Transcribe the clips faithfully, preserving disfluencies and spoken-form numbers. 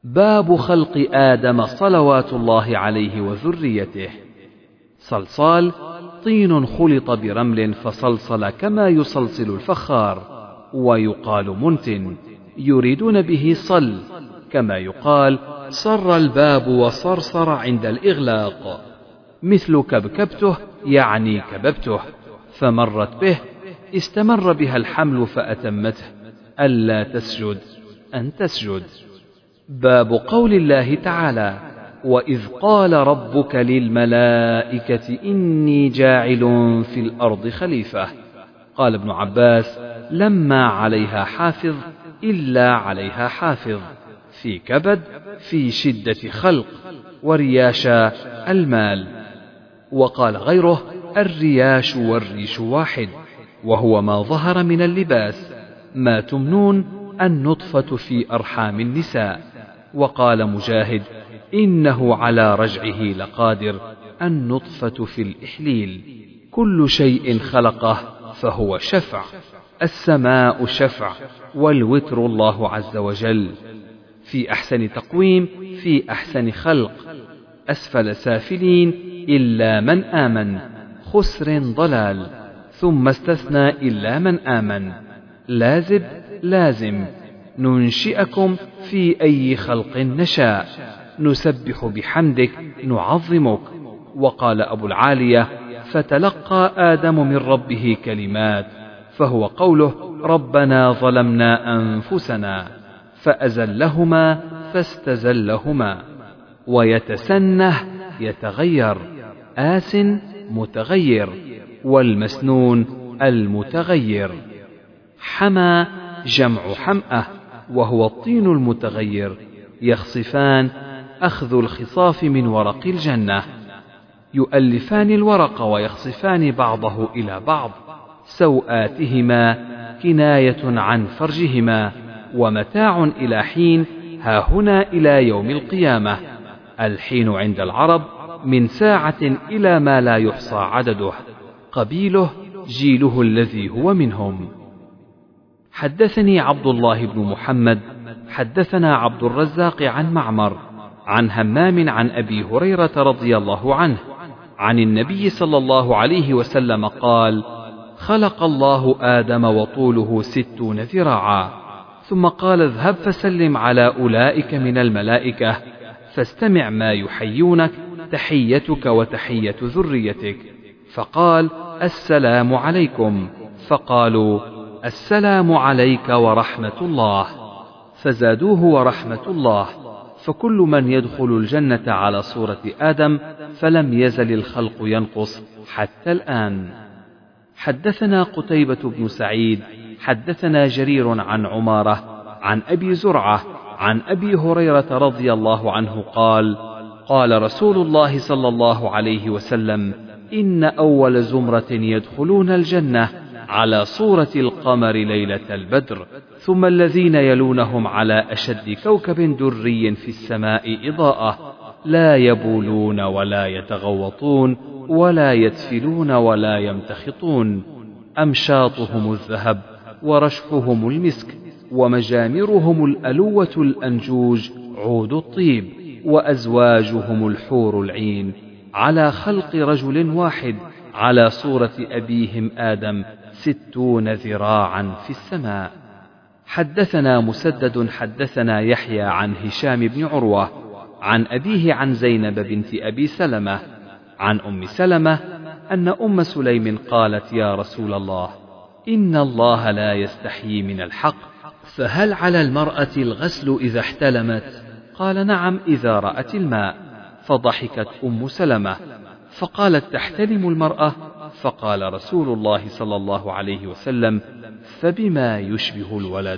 باب خلق آدم صلوات الله عليه وذريته. صلصال طين خلط برمل فصلصل كما يصلصل الفخار، ويقال منتن، يريدون به صل، كما يقال صر الباب وصرصر عند الإغلاق، مثل كبكبته يعني كببته، فمرت به استمر بها الحمل فأتمته، ألا تسجد أن تسجد. باب قول الله تعالى: وإذ قال ربك للملائكة إني جاعل في الأرض خليفة. قال ابن عباس: لما عليها حافظ إلا عليها حافظ، في كبد في شدة خلق، ورياشا المال. وقال غيره: الرياش والريش واحد، وهو ما ظهر من اللباس، ما تمنون النطفة في أرحام النساء. وقال مجاهد: إنه على رجعه لقادر، النطفة في الإحليل. كل شيء خلقه فهو شفع، السماء شفع، والوتر الله عز وجل، في أحسن تقويم في أحسن خلق، أسفل سافلين إلا من آمن، خسر ضلال، ثم استثنى إلا من آمن، لازب لازم، ننشئكم في أي خلق نشاء، نسبح بحمدك نعظمك. وقال أبو العالية: فتلقى آدم من ربه كلمات، فهو قوله: ربنا ظلمنا أنفسنا، فأزلهما فاستزلهما. ويتسنه يتغير، آس متغير، والمسنون المتغير. حمى جمع حمأة، وهو الطين المتغير، يخصفان أخذ الخصاف من ورق الجنة، يؤلفان الورق ويخصفان بعضه إلى بعض، سوآتهما كناية عن فرجهما، ومتاع إلى حين، ها هنا إلى يوم القيامة. الحين عند العرب من ساعة إلى ما لا يحصى عدده، قبيله جيله الذي هو منهم. حدثني عبد الله بن محمد حدثنا عبد الرزاق عن معمر عن همام عن أبي هريرة رضي الله عنه عن النبي صلى الله عليه وسلم قال: خلق الله آدم وطوله ستون ذراعا، ثم قال: اذهب فسلم على أولئك من الملائكة، فاستمع ما يحيونك، تحيتك وتحية ذريتك. فقال: السلام عليكم. فقالوا: السلام عليك ورحمة الله. فزادوه ورحمة الله. فكل من يدخل الجنة على صورة آدم، فلم يزل الخلق ينقص حتى الآن. حدثنا قتيبة بن سعيد حدثنا جرير عن عمارة عن أبي زرعة عن أبي هريرة رضي الله عنه قال: قال رسول الله صلى الله عليه وسلم: إن أول زمرة يدخلون الجنة على صورة القمر ليلة البدر، ثم الذين يلونهم على أشد كوكب دري في السماء إضاءة، لا يبولون ولا يتغوطون ولا يتفلون ولا يمتخطون، أمشاطهم الذهب ورشفهم المسك، ومجامرهم الألوة الأنجوج عود الطيب، وأزواجهم الحور العين، على خلق رجل واحد على صورة أبيهم آدم ستون ذراعا في السماء. حدثنا مسدد حدثنا يحيى عن هشام بن عروة عن أبيه عن زينب بنت أبي سلمة عن أم سلمة أن أم سليم قالت: يا رسول الله، إن الله لا يستحيي من الحق، فهل على المرأة الغسل إذا احتلمت؟ قال: نعم، إذا رأت الماء. فضحكت أم سلمة فقالت: تحتلم المرأة؟ فقال رسول الله صلى الله عليه وسلم: فبما يشبه الولد.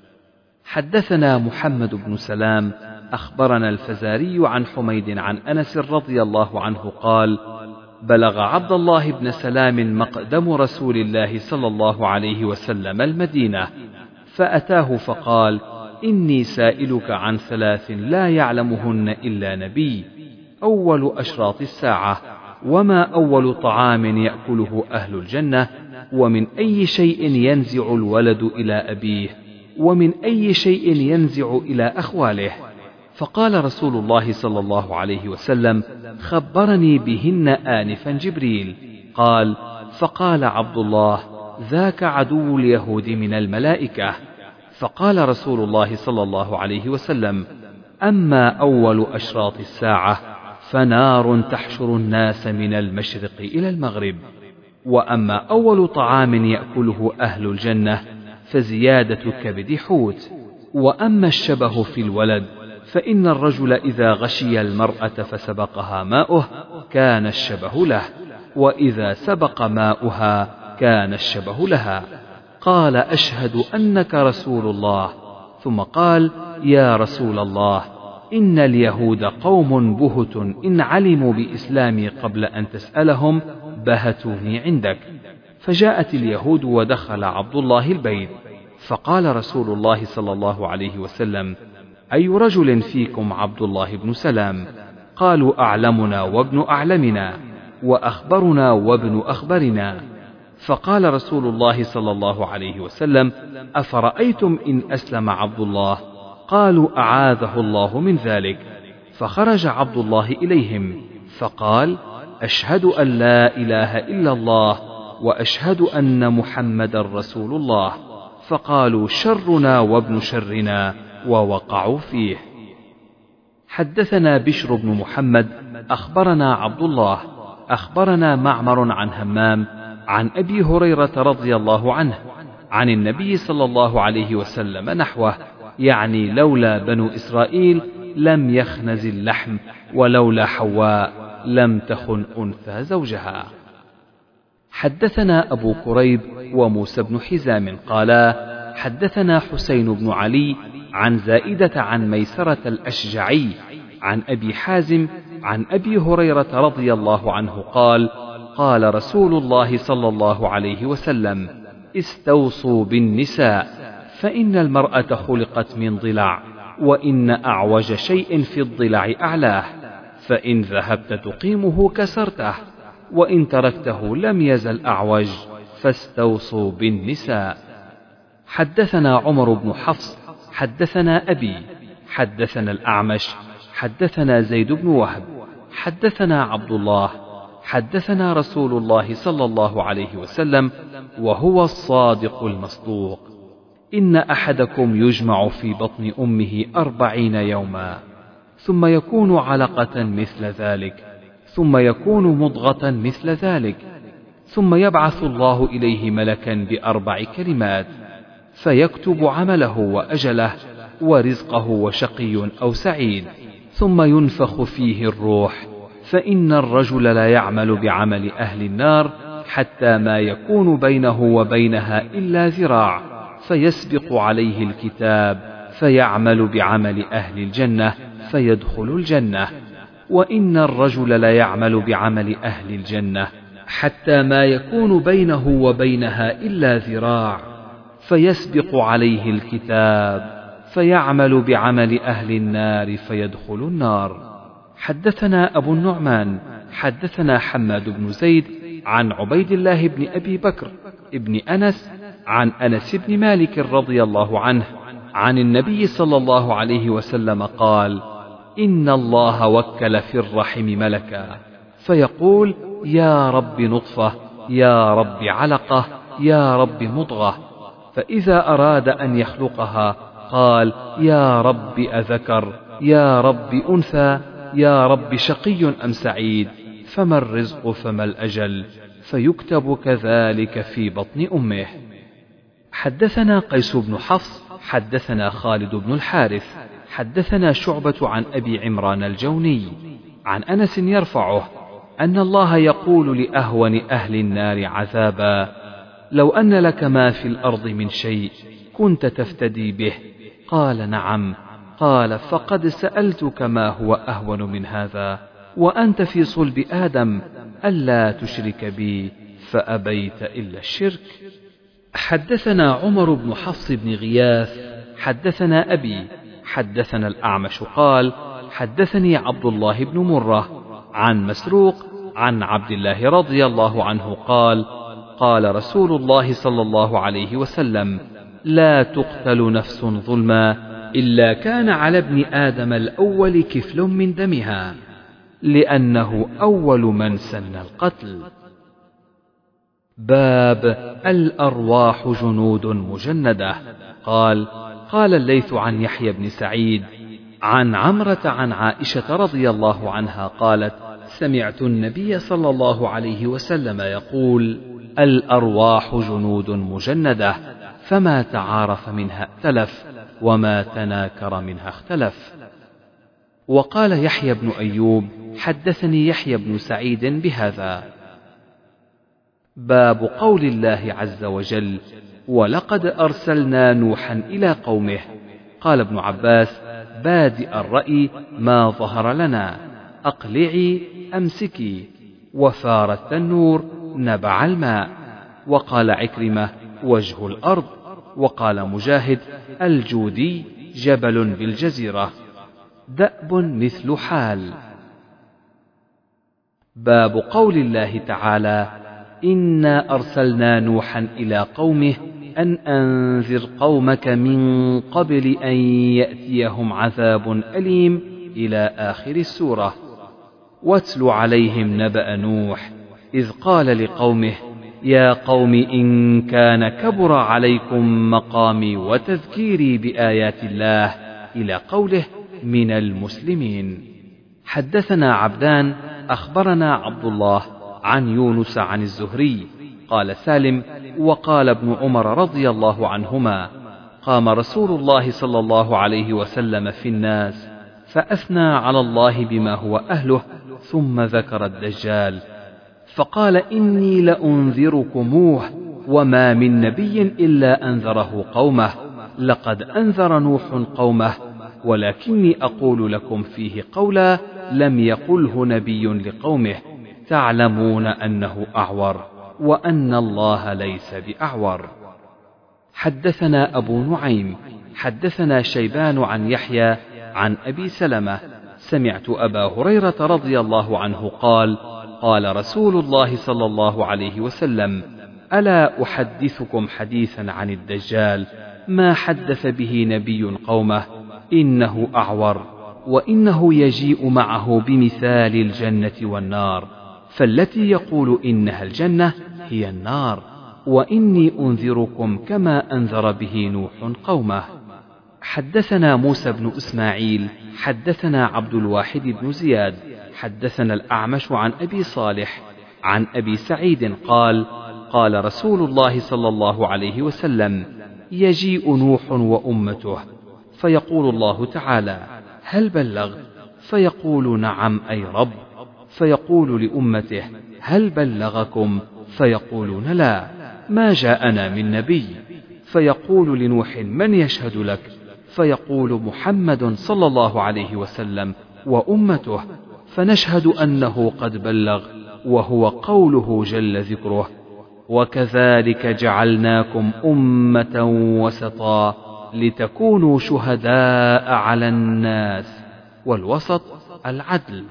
حدثنا محمد بن سلام أخبرنا الفزاري عن حميد عن أنس رضي الله عنه قال: بلغ عبد الله بن سلام مقدم رسول الله صلى الله عليه وسلم المدينة، فأتاه فقال: إني سائلك عن ثلاث لا يعلمهن إلا نبي: أول أشراط الساعة، وما أول طعام يأكله أهل الجنة، ومن أي شيء ينزع الولد إلى أبيه، ومن أي شيء ينزع إلى أخواله. فقال رسول الله صلى الله عليه وسلم: خبرني بهن آنفا جبريل. قال: فقال عبد الله: ذاك عدو اليهود من الملائكة. فقال رسول الله صلى الله عليه وسلم: أما أول أشراط الساعة فنار تحشر الناس من المشرق إلى المغرب، وأما أول طعام يأكله أهل الجنة فزيادة كبد حوت، وأما الشبه في الولد فإن الرجل إذا غشي المرأة فسبقها ماؤه كان الشبه له، وإذا سبق ماؤها كان الشبه لها. قال: أشهد أنك رسول الله. ثم قال: يا رسول الله، إن اليهود قوم بهت، إن علموا بإسلامي قبل أن تسألهم بهتوني عندك. فجاءت اليهود ودخل عبد الله البيت، فقال رسول الله صلى الله عليه وسلم: أي رجل فيكم عبد الله بن سلام؟ قالوا: أعلمنا وابن أعلمنا، وأخبرنا وابن أخبرنا. فقال رسول الله صلى الله عليه وسلم: أفرأيتم إن أسلم عبد الله؟ قالوا: أعاذه الله من ذلك. فخرج عبد الله إليهم فقال: أشهد أن لا إله إلا الله وأشهد أن محمدا رسول الله. فقالوا: شرنا وابن شرنا، ووقعوا فيه. حدثنا بشر بن محمد أخبرنا عبد الله أخبرنا معمر عن همام عن أبي هريرة رضي الله عنه عن النبي صلى الله عليه وسلم نحوه، يعني: لولا بنو إسرائيل لم يخنز اللحم، ولولا حواء لم تخن أنثى زوجها. حدثنا أبو كريب وموسى بن حزام قالا: حدثنا حسين بن علي عن زائدة عن ميسرة الأشجعي عن أبي حازم عن أبي هريرة رضي الله عنه قال: قال رسول الله صلى الله عليه وسلم: استوصوا بالنساء، فإن المرأة خلقت من ضلع، وإن أعوج شيء في الضلع أعلاه، فإن ذهبت تقيمه كسرته، وإن تركته لم يزل أعوج، فاستوصوا بالنساء. حدثنا عمر بن حفص حدثنا أبي حدثنا الأعمش حدثنا زيد بن وهب حدثنا عبد الله حدثنا رسول الله صلى الله عليه وسلم وهو الصادق المصدوق: إن أحدكم يجمع في بطن أمه أربعين يوما، ثم يكون علقة مثل ذلك، ثم يكون مضغة مثل ذلك، ثم يبعث الله إليه ملكا بأربع كلمات، فيكتب عمله وأجله ورزقه وشقي أو سعيد، ثم ينفخ فيه الروح، فإن الرجل لا يعمل بعمل أهل النار حتى ما يكون بينه وبينها إلا ذراع، فيسبق عليه الكتاب فيعمل بعمل أهل الجنة فيدخل الجنة، وإن الرجل لا يعمل بعمل أهل الجنة حتى ما يكون بينه وبينها إلا ذراع، فيسبق عليه الكتاب فيعمل بعمل أهل النار فيدخل النار. حدثنا أبو النعمان حدثنا حماد بن زيد عن عبيد الله بن أبي بكر ابن أنس عن أنس بن مالك رضي الله عنه عن النبي صلى الله عليه وسلم قال: إن الله وكل في الرحم ملكا، فيقول: يا رب نطفة، يا رب علقة، يا رب مضغة، فإذا أراد أن يخلقها قال: يا رب أذكر، يا رب أنثى، يا رب شقي أم سعيد، فما الرزق فما الأجل، فيكتب كذلك في بطن أمه. حدثنا قيس بن حفص حدثنا خالد بن الحارث حدثنا شعبة عن أبي عمران الجوني عن أنس يرفعه أن الله يقول لأهون أهل النار عذابا: لو أن لك ما في الأرض من شيء كنت تفتدي به؟ قال: نعم. قال: فقد سألتك ما هو أهون من هذا، وأنت في صلب آدم، ألا تشرك بي، فأبيت إلا الشرك. حدثنا عمر بن حفص بن غياث حدثنا أبي حدثنا الأعمش قال: حدثني عبد الله بن مرة عن مسروق عن عبد الله رضي الله عنه قال: قال رسول الله صلى الله عليه وسلم: لا تقتل نفس ظلما إلا كان على ابن آدم الأول كفل من دمها، لأنه أول من سن القتل. باب الأرواح جنود مجندة. قال قال الليث عن يحيى بن سعيد عن عمرة عن عائشة رضي الله عنها قالت: سمعت النبي صلى الله عليه وسلم يقول: الأرواح جنود مجندة، فما تعارف منها ائتلف، وما تناكر منها اختلف. وقال يحيى بن أيوب: حدثني يحيى بن سعيد بهذا. باب قول الله عز وجل: ولقد أرسلنا نوحا إلى قومه. قال ابن عباس: بادئ الرأي ما ظهر لنا، أقلعي أمسكي، وفار التنور نبع الماء. وقال عكرمة: وجه الأرض. وقال مجاهد: الجودي جبل بالجزيرة. دأب مثل حال. باب قول الله تعالى: إنا أرسلنا نوحا إلى قومه أن أنذر قومك من قبل أن يأتيهم عذاب أليم، إلى آخر السورة. واتل عليهم نبأ نوح إذ قال لقومه: يا قوم إن كان كبر عليكم مقامي وتذكيري بآيات الله، إلى قوله: من المسلمين. حدثنا عبدان أخبرنا عبد الله عن يونس عن الزهري قال سالم: وقال ابن عمر رضي الله عنهما: قام رسول الله صلى الله عليه وسلم في الناس فأثنى على الله بما هو أهله، ثم ذكر الدجال فقال: إني لأنذركموه، وما من نبي إلا أنذره قومه، لقد أنذر نوح قومه، ولكني أقول لكم فيه قولا لم يقله نبي لقومه، تعلمون أنه أعور، وأن الله ليس بأعور. حدثنا أبو نعيم حدثنا شيبان عن يحيى عن أبي سلمة سمعت أبا هريرة رضي الله عنه قال: قال رسول الله صلى الله عليه وسلم: ألا أحدثكم حديثا عن الدجال ما حدث به نبي قومه، إنه أعور، وإنه يجيء معه بمثال الجنة والنار، فالتي يقول إنها الجنة هي النار، وإني أنذركم كما أنذر به نوح قومه. حدثنا موسى بن إسماعيل حدثنا عبد الواحد بن زياد حدثنا الأعمش عن أبي صالح عن أبي سعيد قال: قال رسول الله صلى الله عليه وسلم: يجيء نوح وأمته، فيقول الله تعالى: هل بلغت؟ فيقول: نعم أي رب. فيقول لأمته: هل بلغكم؟ فيقولون: لا، ما جاءنا من نبي. فيقول لنوح: من يشهد لك؟ فيقول: محمد صلى الله عليه وسلم وأمته، فنشهد أنه قد بلغ، وهو قوله جل ذكره: وكذلك جعلناكم أمة وسطا لتكونوا شهداء على الناس، والوسط العدل.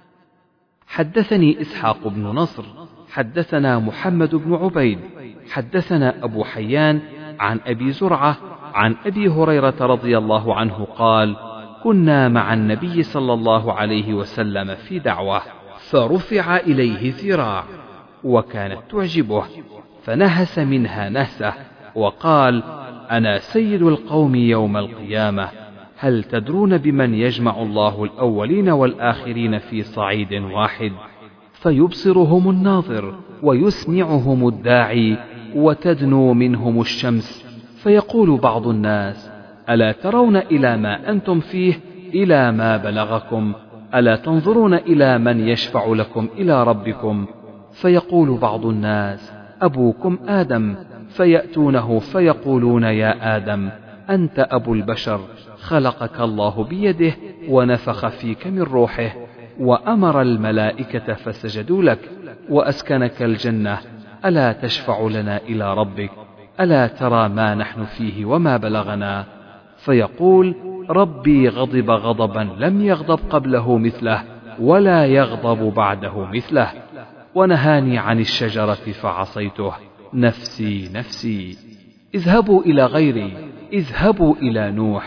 حدثني إسحاق بن نصر حدثنا محمد بن عبيد حدثنا أبو حيان عن أبي زرعة عن أبي هريرة رضي الله عنه قال: كنا مع النبي صلى الله عليه وسلم في دعوة، فرفع إليه ذراع وكانت تعجبه، فنهس منها نهسة وقال: أنا سيد القوم يوم القيامة، هل تدرون بمن يجمع الله الأولين والآخرين في صعيد واحد، فيبصرهم الناظر ويسمعهم الداعي، وتدنو منهم الشمس، فيقول بعض الناس: ألا ترون إلى ما أنتم فيه، إلى ما بلغكم، ألا تنظرون إلى من يشفع لكم إلى ربكم؟ فيقول بعض الناس: أبوكم آدم، فيأتونه فيقولون: يا آدم، أنت أبو البشر، خلقك الله بيده ونفخ فيك من روحه، وأمر الملائكة فسجدوا لك، وأسكنك الجنة، ألا تشفع لنا إلى ربك؟ ألا ترى ما نحن فيه وما بلغنا؟ فيقول: ربي غضب غضبا لم يغضب قبله مثله، ولا يغضب بعده مثله، ونهاني عن الشجرة فعصيته، نفسي نفسي. اذهبوا إلى غيري، اذهبوا إلى نوح،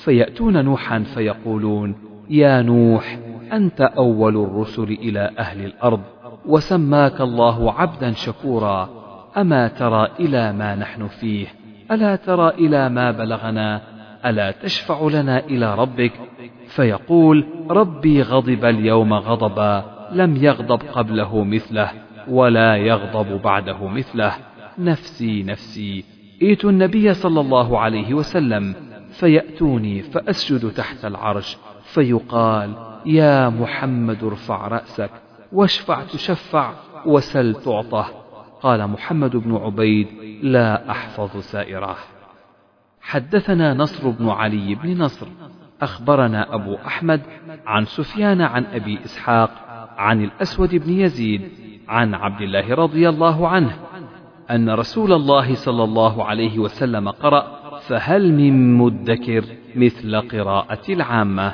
فيأتون نوحا فيقولون: يا نوح، أنت أول الرسل إلى أهل الأرض، وسماك الله عبدا شكورا، أما ترى إلى ما نحن فيه؟ ألا ترى إلى ما بلغنا؟ ألا تشفع لنا إلى ربك؟ فيقول: ربي غضب اليوم غضبا لم يغضب قبله مثله ولا يغضب بعده مثله، نفسي نفسي. ائتوا النبي صلى الله عليه وسلم فيأتوني فأسجد تحت العرش، فيقال: يا محمد ارفع رأسك واشفع تشفع وسل تعطه. قال محمد بن عبيد: لا أحفظ سائره. حدثنا نصر بن علي بن نصر أخبرنا أبو أحمد عن سفيان عن أبي إسحاق عن الأسود بن يزيد عن عبد الله رضي الله عنه أن رسول الله صلى الله عليه وسلم قرأ: فهل من مدكر مثل قراءة العامة.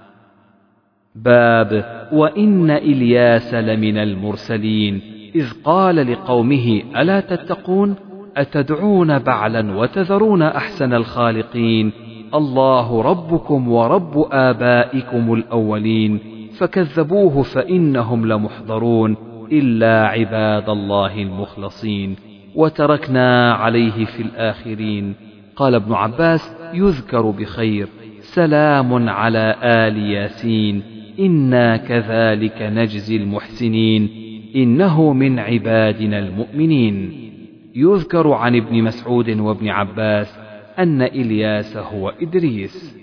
باب وإن إلياس لمن المرسلين إذ قال لقومه: ألا تتقون؟ أتدعون بعلا وتذرون أحسن الخالقين، الله ربكم ورب آبائكم الأولين، فكذبوه فإنهم لمحضرون إلا عباد الله المخلصين، وتركنا عليه في الآخرين. قال ابن عباس: يذكر بخير، سلام على آل ياسين، إنا كذلك نجزي المحسنين، إنه من عبادنا المؤمنين. يذكر عن ابن مسعود وابن عباس أن إلياس هو إدريس.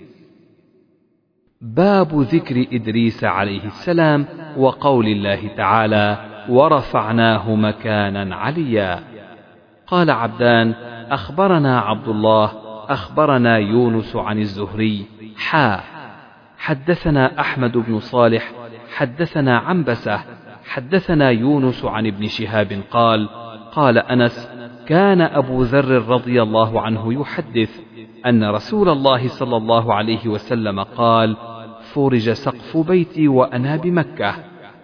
باب ذكر إدريس عليه السلام وقول الله تعالى: ورفعناه مكانا عليا. قال عبدان: أخبرنا عبد الله أخبرنا يونس عن الزهري حا حدثنا أحمد بن صالح حدثنا عنبسة حدثنا يونس عن ابن شهاب قال: قال أنس: كان أبو ذر رضي الله عنه يحدث أن رسول الله صلى الله عليه وسلم قال: فرج سقف بيتي وأنا بمكة،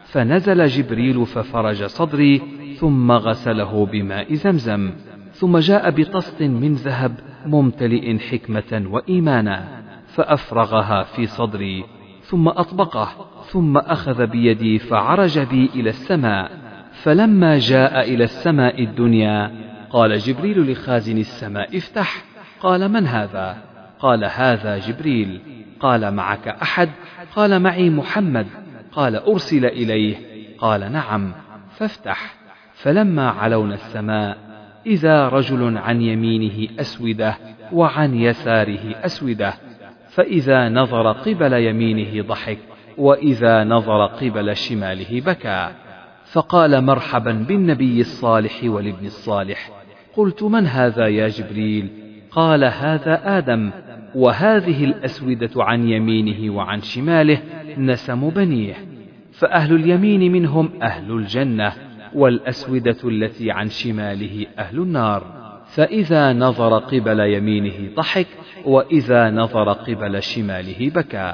فنزل جبريل ففرج صدري ثم غسله بماء زمزم، ثم جاء بطست من ذهب ممتلئ حكمة وإيمانا فأفرغها في صدري، ثم أطبقه، ثم أخذ بيدي فعرج بي إلى السماء، فلما جاء إلى السماء الدنيا قال جبريل لخازن السماء: افتح. قال: من هذا؟ قال: هذا جبريل. قال: معك أحد؟ قال: معي محمد. قال: أرسل إليه؟ قال: نعم. فافتح. فلما علونا السماء إذا رجل عن يمينه أسودة وعن يساره أسودة، فإذا نظر قبل يمينه ضحك وإذا نظر قبل شماله بكى، فقال: مرحبا بالنبي الصالح والابن الصالح. قلت: من هذا يا جبريل؟ قال: هذا آدم، وهذه الأسودة عن يمينه وعن شماله نسم بنيه، فأهل اليمين منهم أهل الجنة، والأسودة التي عن شماله أهل النار، فإذا نظر قبل يمينه ضحك وإذا نظر قبل شماله بكى.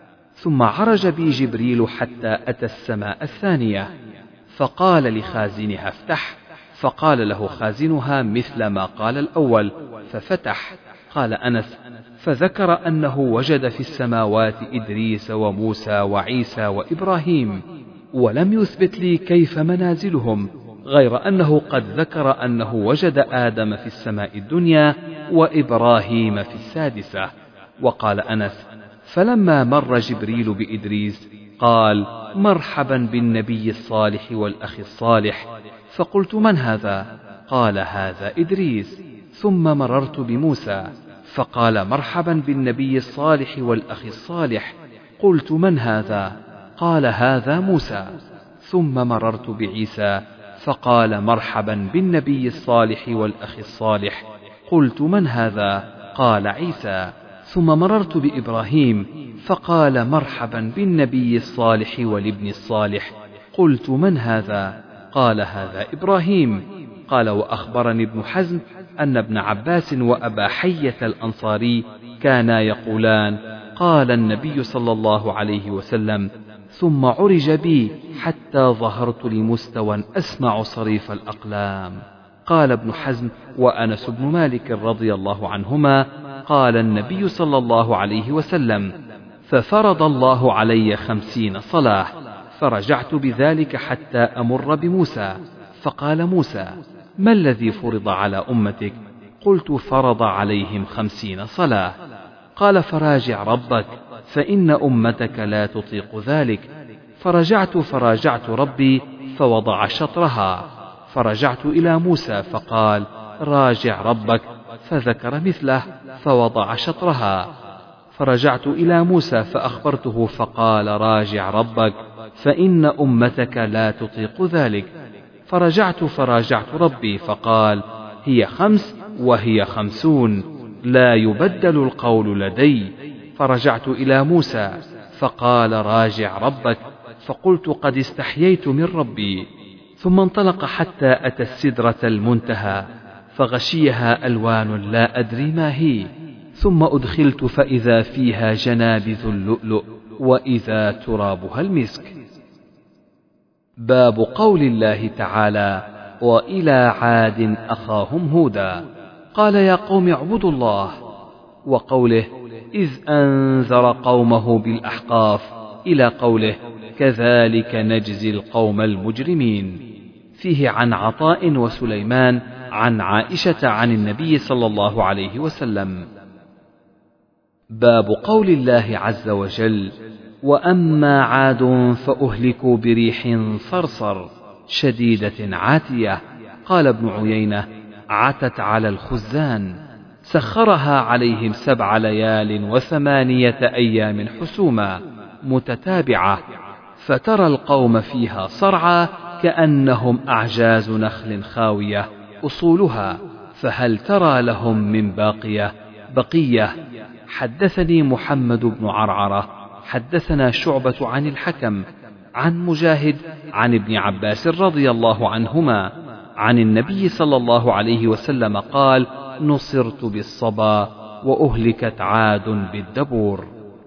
ثم عرج بي جبريل حتى أتى السماء الثانية، فقال لخازنها: افتح. فقال له خازنها مثل ما قال الأول، ففتح. قال أنس: فذكر أنه وجد في السماوات إدريس وموسى وعيسى وإبراهيم، ولم يثبت لي كيف منازلهم، غير أنه قد ذكر أنه وجد آدم في السماء الدنيا وإبراهيم في السادسة. وقال أنس: فلما مر جبريل بإدريس قال: مرحبا بالنبي الصالح والأخ الصالح. فقلت: من هذا؟ قال: هذا إدريس. ثم مررت بموسى فقال: مرحبا بالنبي الصالح والأخ الصالح. قلت: من هذا؟ قال: هذا موسى. ثم مررت بعيسى فقال: مرحبا بالنبي الصالح والأخ الصالح. قلت: من هذا؟ قال: عيسى. ثم مررت بإبراهيم فقال: مرحبا بالنبي الصالح والابن الصالح. قلت: من هذا؟ قال: هذا إبراهيم. قال: وأخبرني ابن حزم أن ابن عباس وأبا حية الأنصاري كانا يقولان: قال النبي صلى الله عليه وسلم: ثم عرج بي حتى ظهرت لمستوى أسمع صريف الأقلام. قال ابن حزم وأنس بن مالك رضي الله عنهما: قال النبي صلى الله عليه وسلم: ففرض الله علي خمسين صلاة، فرجعت بذلك حتى أمر بموسى، فقال موسى: ما الذي فرض على أمتك؟ قلت: فرض عليهم خمسين صلاة. قال: فراجع ربك، فإن أمتك لا تطيق ذلك. فرجعت فراجعت ربي فوضع شطرها، فرجعت إلى موسى فقال: راجع ربك، فذكر مثله فوضع شطرها. فرجعت إلى موسى فأخبرته فقال: راجع ربك، فإن أمتك لا تطيق ذلك. فرجعت فراجعت ربي فقال: هي خمس وهي خمسون، لا يبدل القول لدي. فرجعت إلى موسى فقال: راجع ربك. فقلت: قد استحييت من ربي. ثم انطلق حتى أتى السدرة المنتهى، فغشيها ألوان لا أدري ما هي، ثم أدخلت فإذا فيها جنابذ اللؤلؤ، وإذا ترابها المسك. باب قول الله تعالى: وإلى عاد أخاهم هودا قال: يا قوم اعبدوا الله. وقوله: إذ أنذر قومه بالأحقاف، إلى قوله: كذلك نجزي القوم المجرمين. فيه عن عطاء وسليمان عن عائشة عن النبي صلى الله عليه وسلم. باب قول الله عز وجل: وأما عاد فأهلكوا بريح صرصر شديدة عاتية. قال ابن عيينة: عتت على الخزان، سخرها عليهم سبع ليال وثمانية أيام حسوما متتابعة، فترى القوم فيها صرعى كأنهم أعجاز نخل خاوية أصولها، فهل ترى لهم من باقية بقية. حدثني محمد بن عرعرة حدثنا شعبة عن الحكم عن مجاهد عن ابن عباس رضي الله عنهما عن النبي صلى الله عليه وسلم قال: نصرت بالصبا وأهلكت عاد بالدبور.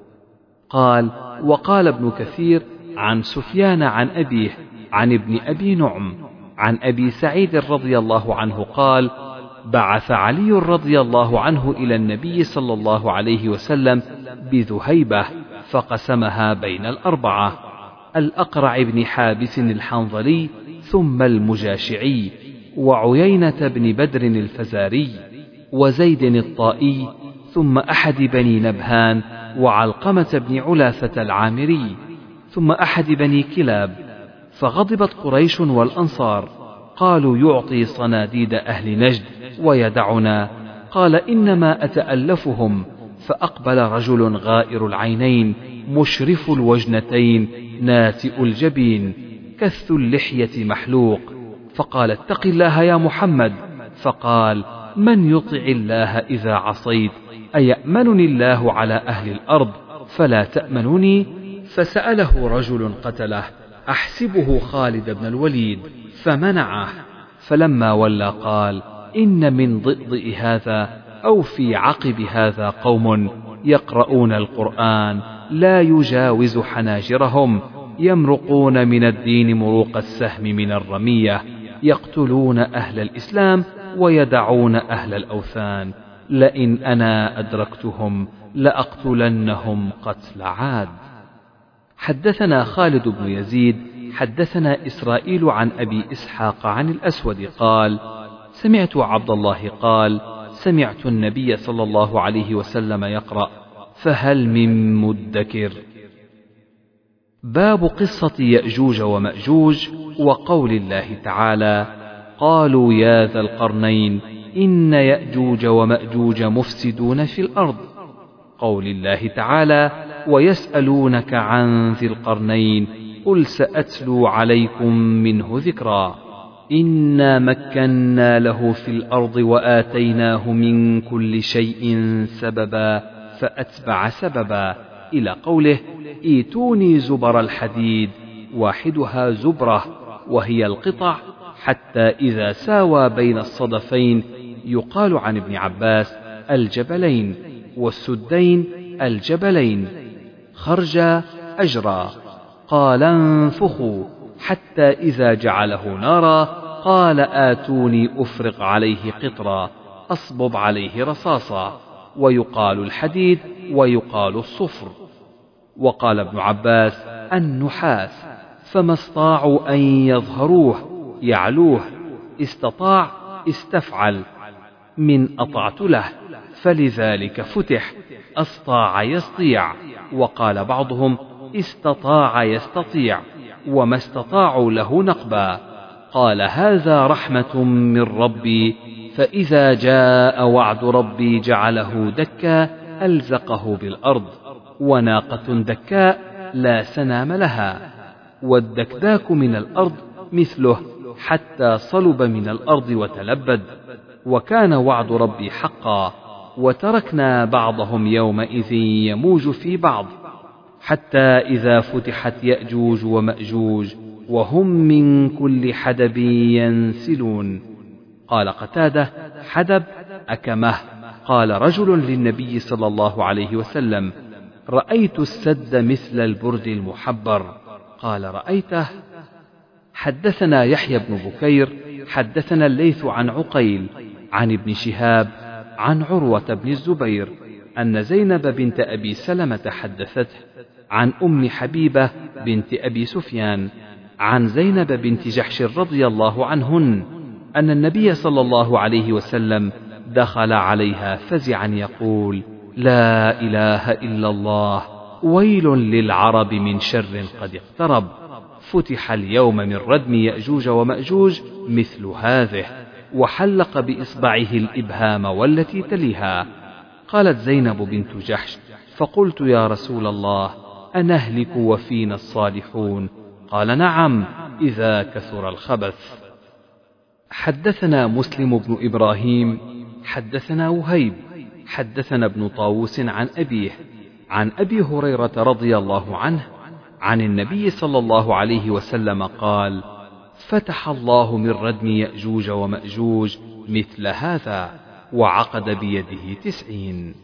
قال: وقال ابن كثير عن سفيان عن أبيه عن ابن أبي نعم عن أبي سعيد رضي الله عنه قال: بعث علي رضي الله عنه إلى النبي صلى الله عليه وسلم بذهيبة فقسمها بين الأربعة: الأقرع بن حابس الحنظلي، ثم المجاشعي، وعيينة بن بدر الفزاري، وزيد الطائي، ثم أحد بني نبهان، وعلقمة بن علاثة العامري، ثم أحد بني كلاب. فغضبت قريش والأنصار، قالوا: يعطي صناديد أهل نجد ويدعنا. قال: إنما أتألفهم. فأقبل رجل غائر العينين مشرف الوجنتين ناتئ الجبين كث اللحية محلوق، فقال: اتق الله يا محمد. فقال: من يطع الله إذا عصيت؟ أيأمنني الله على أهل الأرض فلا تأمنني؟ فسأله رجل قتله أحسبه خالد بن الوليد، فمنعه. فلما ولى قال: إن من ضئضئ هذا أو في عقب هذا قوم يقرؤون القرآن لا يجاوز حناجرهم، يمرقون من الدين مروق السهم من الرمية، يقتلون أهل الإسلام ويدعون أهل الأوثان، لئن أنا أدركتهم لأقتلنهم قتل عاد. حدثنا خالد بن يزيد حدثنا إسرائيل عن أبي إسحاق عن الأسود قال: سمعت عبد الله قال: سمعت النبي صلى الله عليه وسلم يقرأ: فهل من مدكر. باب قصة يأجوج ومأجوج وقول الله تعالى: قالوا يا ذا القرنين إن يأجوج ومأجوج مفسدون في الأرض. قول الله تعالى: ويسألونك عن ذي القرنين قل سأتلو عليكم منه ذكرا. إنا مكنا له في الأرض وآتيناه من كل شيء سببا فأتبع سببا، إلى قوله: إيتوني زبر الحديد، واحدها زبرة وهي القطع، حتى إذا ساوى بين الصدفين، يقال عن ابن عباس: الجبلين، والسدين الجبلين. خرجا أجرا. قال: انفخوا، حتى إذا جعله نارا قال: آتوني أفرغ عليه قطرا أصبب عليه رصاصا. ويقال الحديد ويقال الصفر. وقال ابن عباس النحاس، فما استطاعوا أن يظهروه يعلوه، استطاع استفعل من أطعت له، فلذلك فتح أستطاع يستطيع. وقال بعضهم استطاع يستطيع، وما استطاعوا له نقبا. قال هذا رحمة من ربي، فإذا جاء وعد ربي جعله دكا ألزقه بالأرض، وناقة دكاء لا سنام لها. والدكداك من الأرض مثله حتى صلب من الأرض وتلبد. وكان وعد ربي حقا، وتركنا بعضهم يومئذ يموج في بعض، حتى إذا فتحت يأجوج ومأجوج وهم من كل حدب ينسلون. قال قتادة حدب أكمه. قال رجل للنبي صلى الله عليه وسلم رأيت السد مثل البرد المحبر. قال رأيته؟ حدثنا يحيى بن بكير حدثنا الليث عن عقيل عن ابن شهاب عن عروة بن الزبير أن زينب بنت أبي سلمة حدثته عن أم حبيبة بنت أبي سفيان عن زينب بنت جحش رضي الله عنهن أن النبي صلى الله عليه وسلم دخل عليها فزعا يقول لا إله إلا الله، ويل للعرب من شر قد اقترب، فتح اليوم من ردم يأجوج ومأجوج مثل هذه، وحلق بإصبعه الإبهام والتي تليها. قالت زينب بنت جحش فقلت يا رسول الله أنهلك وفينا الصالحون؟ قال نعم إذا كثر الخبث. حدثنا مسلم بن إبراهيم حدثنا وهيب حدثنا ابن طاووس عن أبيه عن أبي هريرة رضي الله عنه عن النبي صلى الله عليه وسلم قال فتح الله من ردم يأجوج ومأجوج مثل هذا، وعقد بيده تسعين.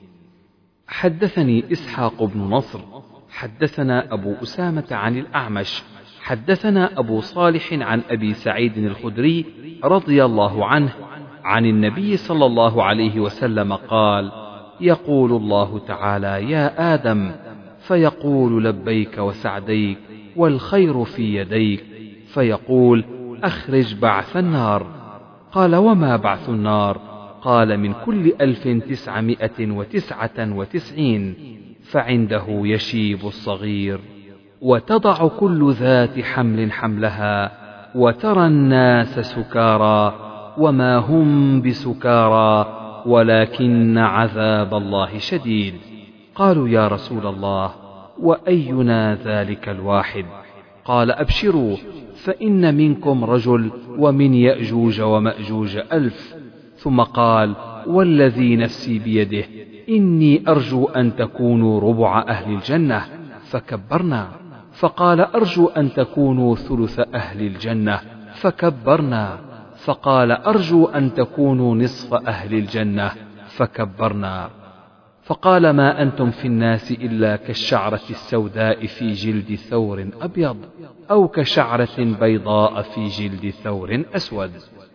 حدثني إسحاق بن نصر حدثنا أبو أسامة عن الأعمش حدثنا أبو صالح عن أبي سعيد الخدري رضي الله عنه عن النبي صلى الله عليه وسلم قال يقول الله تعالى يا آدم، فيقول لبيك وسعديك والخير في يديك، فيقول أخرج بعث النار. قال وما بعث النار؟ قال من كل ألف تسعمائة وتسعة وتسعين، فعنده يشيب الصغير، وتضع كل ذات حمل حملها، وترى الناس سكارى وما هم بسكارى ولكن عذاب الله شديد. قالوا يا رسول الله وأينا ذلك الواحد؟ قال أبشروا، فإن منكم رجل ومن يأجوج ومأجوج ألف. ثم قال والذي نفسي بيده إني أرجو أن تكونوا ربع أهل الجنة، فكبرنا. فقال أرجو أن تكونوا ثلث أهل الجنة، فكبرنا. فقال أرجو أن تكونوا نصف أهل الجنة، فكبرنا. فقال ما أنتم في الناس إلا كالشعرة السوداء في جلد ثور أبيض، أو كشعرة بيضاء في جلد ثور أسود.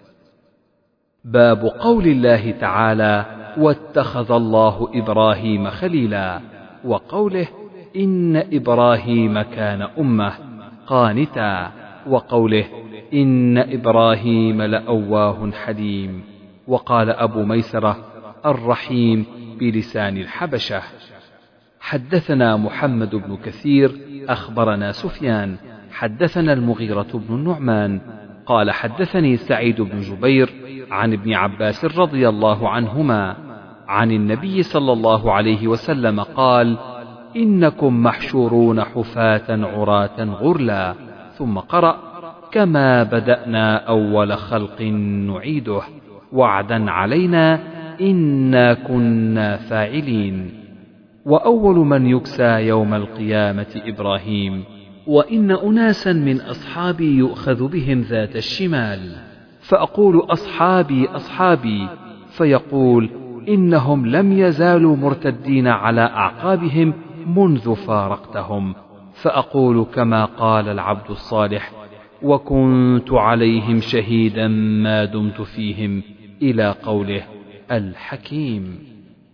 باب قول الله تعالى واتخذ الله إبراهيم خليلا، وقوله إن إبراهيم كان أمة قانتا، وقوله إن إبراهيم لأواه حليم. وقال أبو ميسرة الرحيم بلسان الحبشة. حدثنا محمد بن كثير أخبرنا سفيان حدثنا المغيرة بن النعمان قال حدثني سعيد بن جبير عن ابن عباس رضي الله عنهما عن النبي صلى الله عليه وسلم قال إنكم محشورون حفاة عراة غرلا، ثم قرأ كما بدأنا أول خلق نعيده وعدا علينا إنا كنا فاعلين. وأول من يكسى يوم القيامة إبراهيم، وإن أناسا من أصحابي يؤخذ بهم ذات الشمال، فأقول أصحابي أصحابي، فيقول إنهم لم يزالوا مرتدين على أعقابهم منذ فارقتهم، فأقول كما قال العبد الصالح وكنت عليهم شهيدا ما دمت فيهم، إلى قوله الحكيم.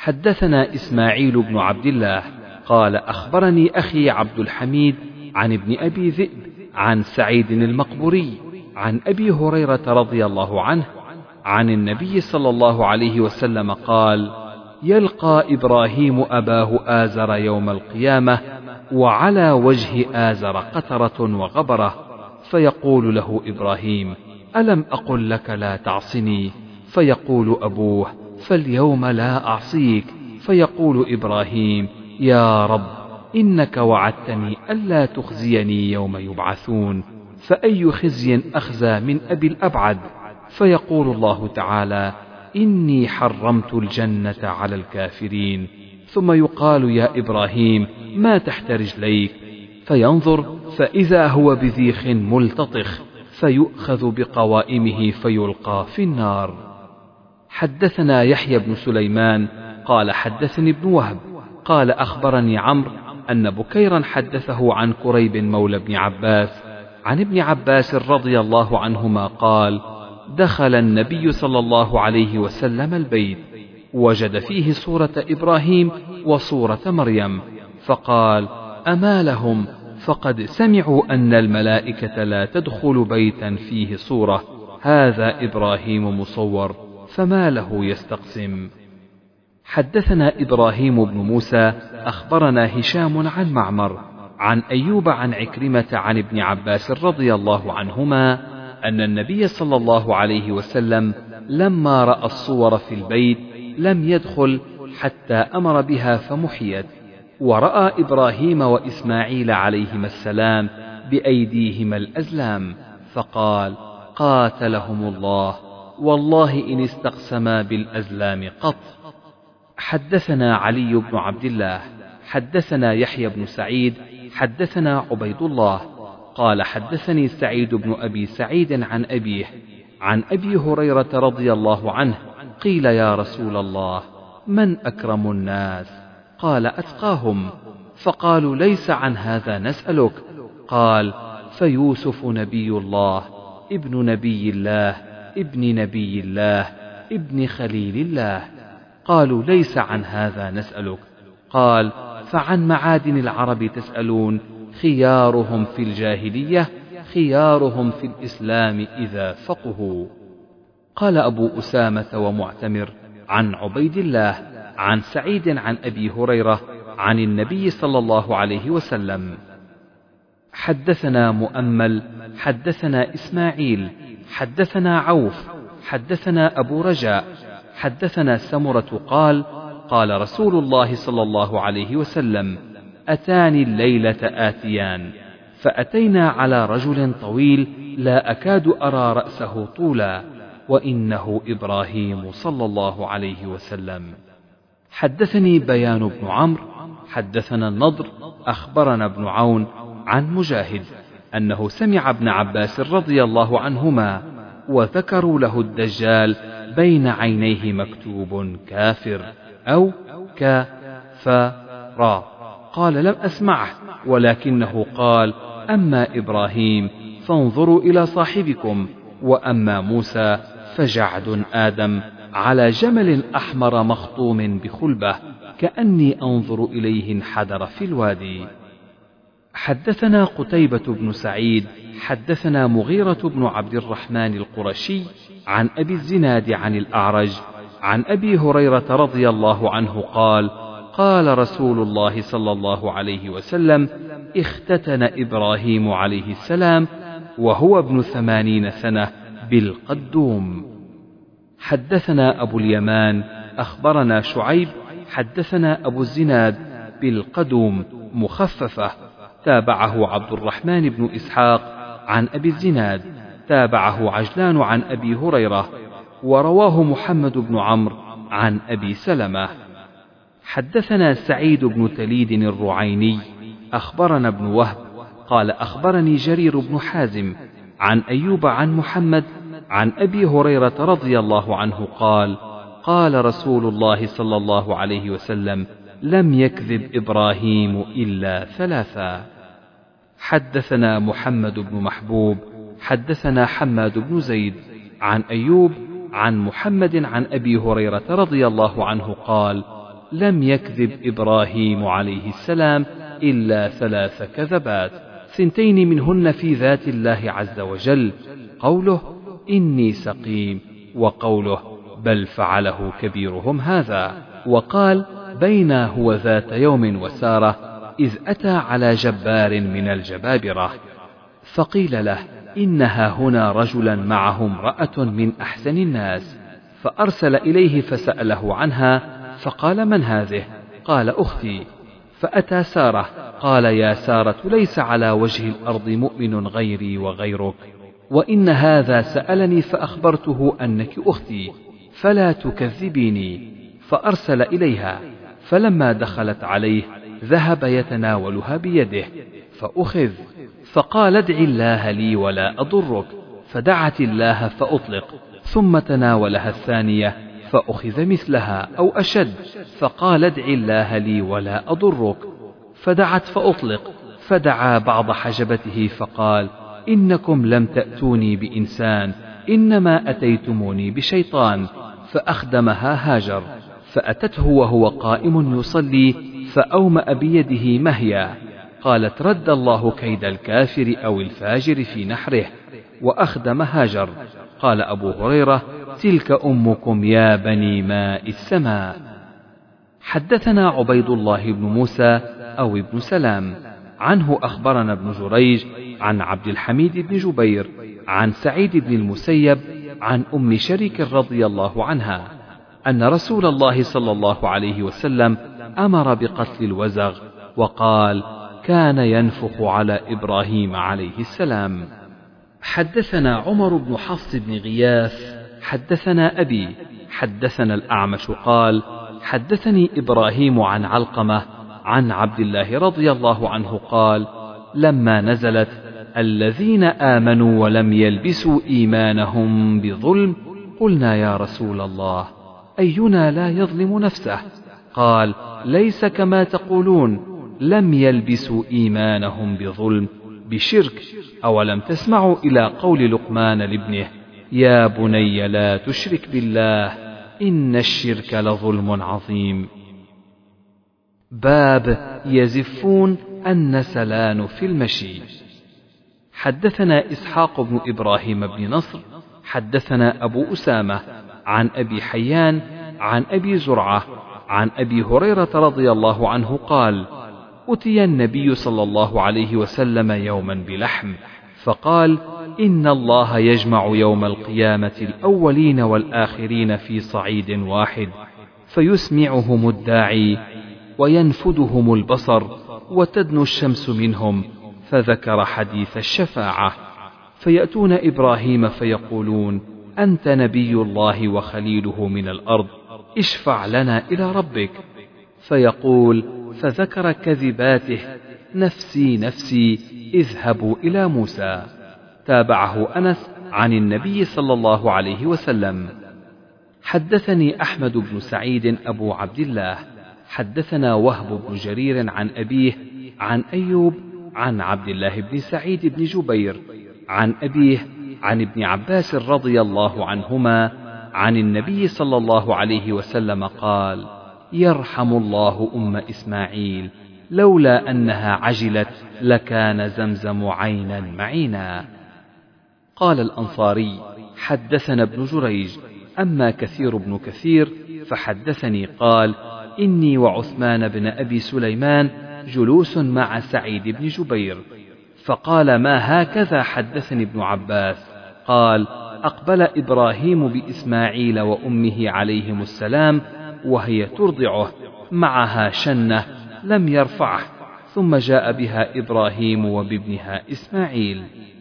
حدثنا إسماعيل بن عبد الله قال أخبرني أخي عبد الحميد عن ابن أبي ذئب عن سعيد المقبوري عن أبي هريرة رضي الله عنه عن النبي صلى الله عليه وسلم قال: يلقى إبراهيم أباه آزر يوم القيامة وعلى وجه آزر قترة وغبرة، فيقول له إبراهيم: ألم أقل لك لا تعصني؟ فيقول أبوه: فاليوم لا أعصيك. فيقول إبراهيم: يا رب إنك وعدتني ألا تخزيني يوم يبعثون، فأي خزي أخزى من أبي الأبعد؟ فيقول الله تعالى: إني حرمت الجنة على الكافرين. ثم يقال: يا إبراهيم ما تحت رجليك؟ فينظر فإذا هو بذيخ ملتطخ، فيؤخذ بقوائمه فيلقى في النار. حدثنا يحيى بن سليمان قال حدثني ابن وهب قال أخبرني عمرو أن بكيرا حدثه عن كريب مولى ابن عباس عن ابن عباس رضي الله عنهما قال: دخل النبي صلى الله عليه وسلم البيت، وجد فيه صورة إبراهيم وصورة مريم، فقال: أما لهم؟ فقد سمعوا أن الملائكة لا تدخل بيتا فيه صورة، هذا إبراهيم مصور، فما له يستقسم. حدثنا إبراهيم بن موسى أخبرنا هشام عن معمر عن أيوب عن عكرمة عن ابن عباس رضي الله عنهما أن النبي صلى الله عليه وسلم لما رأى الصور في البيت لم يدخل حتى أمر بها فمحيت، ورأى إبراهيم وإسماعيل عليهما السلام بأيديهما الأزلام، فقال: قاتلهم الله، والله إن استقسما بالأزلام قط. حدثنا علي بن عبد الله حدثنا يحيى بن سعيد حدثنا عبيد الله قال حدثني سعيد بن أبي سعيد عن أبيه عن أبي هريرة رضي الله عنه قيل: يا رسول الله من أكرم الناس؟ قال: أتقاهم. فقالوا: ليس عن هذا نسألك. قال: فيوسف نبي الله ابن نبي الله ابن نبي الله ابن خليل الله. قالوا: ليس عن هذا نسألك. قال: فعن معادن العرب تسألون؟ خيارهم في الجاهلية خيارهم في الإسلام إذا فقهوا. قال أبو أسامة ومعتمر عن عبيد الله عن سعيد عن أبي هريرة عن النبي صلى الله عليه وسلم. حدثنا مؤمل حدثنا إسماعيل حدثنا عوف حدثنا أبو رجاء حدثنا سمرة قال: قال رسول الله صلى الله عليه وسلم: أتاني الليلة آتيان، فأتينا على رجل طويل لا أكاد أرى رأسه طولا، وإنه إبراهيم صلى الله عليه وسلم. حدثني بيان بن عمرو حدثنا النضر أخبرنا ابن عون عن مجاهد أنه سمع ابن عباس رضي الله عنهما وذكروا له الدجال بين عينيه مكتوب كافر أو كافر. قال: لم أسمعه، ولكنه قال: أما إبراهيم فانظروا إلى صاحبكم، وأما موسى فجعد آدم على جمل أحمر مخطوم بخلبة، كأني أنظر إليه انحدر في الوادي. حدثنا قتيبة بن سعيد حدثنا مغيرة بن عبد الرحمن القرشي عن أبي الزناد عن الأعرج عن أبي هريرة رضي الله عنه قال: قال رسول الله صلى الله عليه وسلم: اختتن إبراهيم عليه السلام وهو ابن ثمانين سنة بالقدوم. حدثنا أبو اليمان أخبرنا شعيب حدثنا أبو الزناد بالقدوم مخففة، تابعه عبد الرحمن بن إسحاق عن أبي الزناد، تابعه عجلان عن أبي هريرة، ورواه محمد بن عمرو عن أبي سلمة. حدثنا سعيد بن تليد الرعيني أخبرنا ابن وهب قال أخبرني جرير بن حازم عن أيوب عن محمد عن أبي هريرة رضي الله عنه قال: قال رسول الله صلى الله عليه وسلم: لم يكذب إبراهيم إلا ثلاثا. حدثنا محمد بن محبوب حدثنا حماد بن زيد عن أيوب عن محمد عن أبي هريرة رضي الله عنه قال: لم يكذب إبراهيم عليه السلام إلا ثلاث كذبات، ثنتين منهن في ذات الله عز وجل، قوله إني سقيم، وقوله بل فعله كبيرهم هذا. وقال بينا هو ذات يوم وسارة إذ أتى على جبار من الجبابرة فقيل له إنها هنا رجلا معه امرأة من أحسن الناس، فأرسل إليه فسأله عنها فقال من هذه؟ قال أختي. فأتى سارة قال يا سارة ليس على وجه الأرض مؤمن غيري وغيرك، وإن هذا سألني فأخبرته أنك أختي فلا تكذبيني. فأرسل إليها، فلما دخلت عليه ذهب يتناولها بيده فأخذ، فقال ادع الله لي ولا أضرك، فدعت الله فأطلق، ثم تناولها الثانية فأخذ مثلها أو أشد، فقال ادع الله لي ولا أضرك، فدعت فأطلق، فدعا بعض حجبته فقال إنكم لم تأتوني بإنسان، إنما أتيتموني بشيطان. فأخدمها هاجر، فأتته وهو قائم يصلي فأومأ بيده مهيا، قالت رد الله كيد الكافر أو الفاجر في نحره، وأخدم هاجر. قال أبو هريرة تلك أمكم يا بني ماء السماء. حدثنا عبيد الله بن موسى أو ابن سلام، عنه أخبرنا ابن جريج عن عبد الحميد بن جبير عن سعيد بن المسيب عن أم شريك رضي الله عنها أن رسول الله صلى الله عليه وسلم أمر بقتل الوزغ، وقال كان ينفخ على إبراهيم عليه السلام. حدثنا عمر بن حفص بن غياث حدثنا أبي حدثنا الأعمش قال حدثني إبراهيم عن علقمة عن عبد الله رضي الله عنه قال لما نزلت الذين آمنوا ولم يلبسوا إيمانهم بظلم قلنا يا رسول الله أينا لا يظلم نفسه؟ قال ليس كما تقولون، لم يلبسوا إيمانهم بظلم بشرك. أولم تسمعوا إلى قول لقمان لابنه يا بني لا تشرك بالله إن الشرك لظلم عظيم. باب يزفون النسلان في المشي. حدثنا إسحاق بن إبراهيم بن نصر حدثنا أبو أسامة عن أبي حيان عن أبي زرعة عن أبي هريرة رضي الله عنه قال أتي النبي صلى الله عليه وسلم يوما بلحم فقال إن الله يجمع يوم القيامة الأولين والآخرين في صعيد واحد، فيسمعهم الداعي وينفدهم البصر وتدنو الشمس منهم، فذكر حديث الشفاعة، فيأتون إبراهيم فيقولون أنت نبي الله وخليله من الأرض، اشفع لنا إلى ربك، فيقول فذكر كذباته نفسي نفسي اذهبوا إلى موسى. تابعه أنس عن النبي صلى الله عليه وسلم. حدثني أحمد بن سعيد أبو عبد الله حدثنا وهب بن جرير عن أبيه عن أيوب عن عبد الله بن سعيد بن جبير عن أبيه عن ابن عباس رضي الله عنهما عن النبي صلى الله عليه وسلم قال يرحم الله أم إسماعيل لولا أنها عجلت لكان زمزم عينا معينا. قال الأنصاري حدثنا ابن جريج أما كثير بن كثير فحدثني قال إني وعثمان بن أبي سليمان جلوس مع سعيد بن جبير، فقال ما هكذا حدثني ابن عباس؟ قال أقبل إبراهيم بإسماعيل وأمه عليهم السلام وهي ترضعه معها شنة لم يرفعه، ثم جاء بها إبراهيم وبابنها إسماعيل.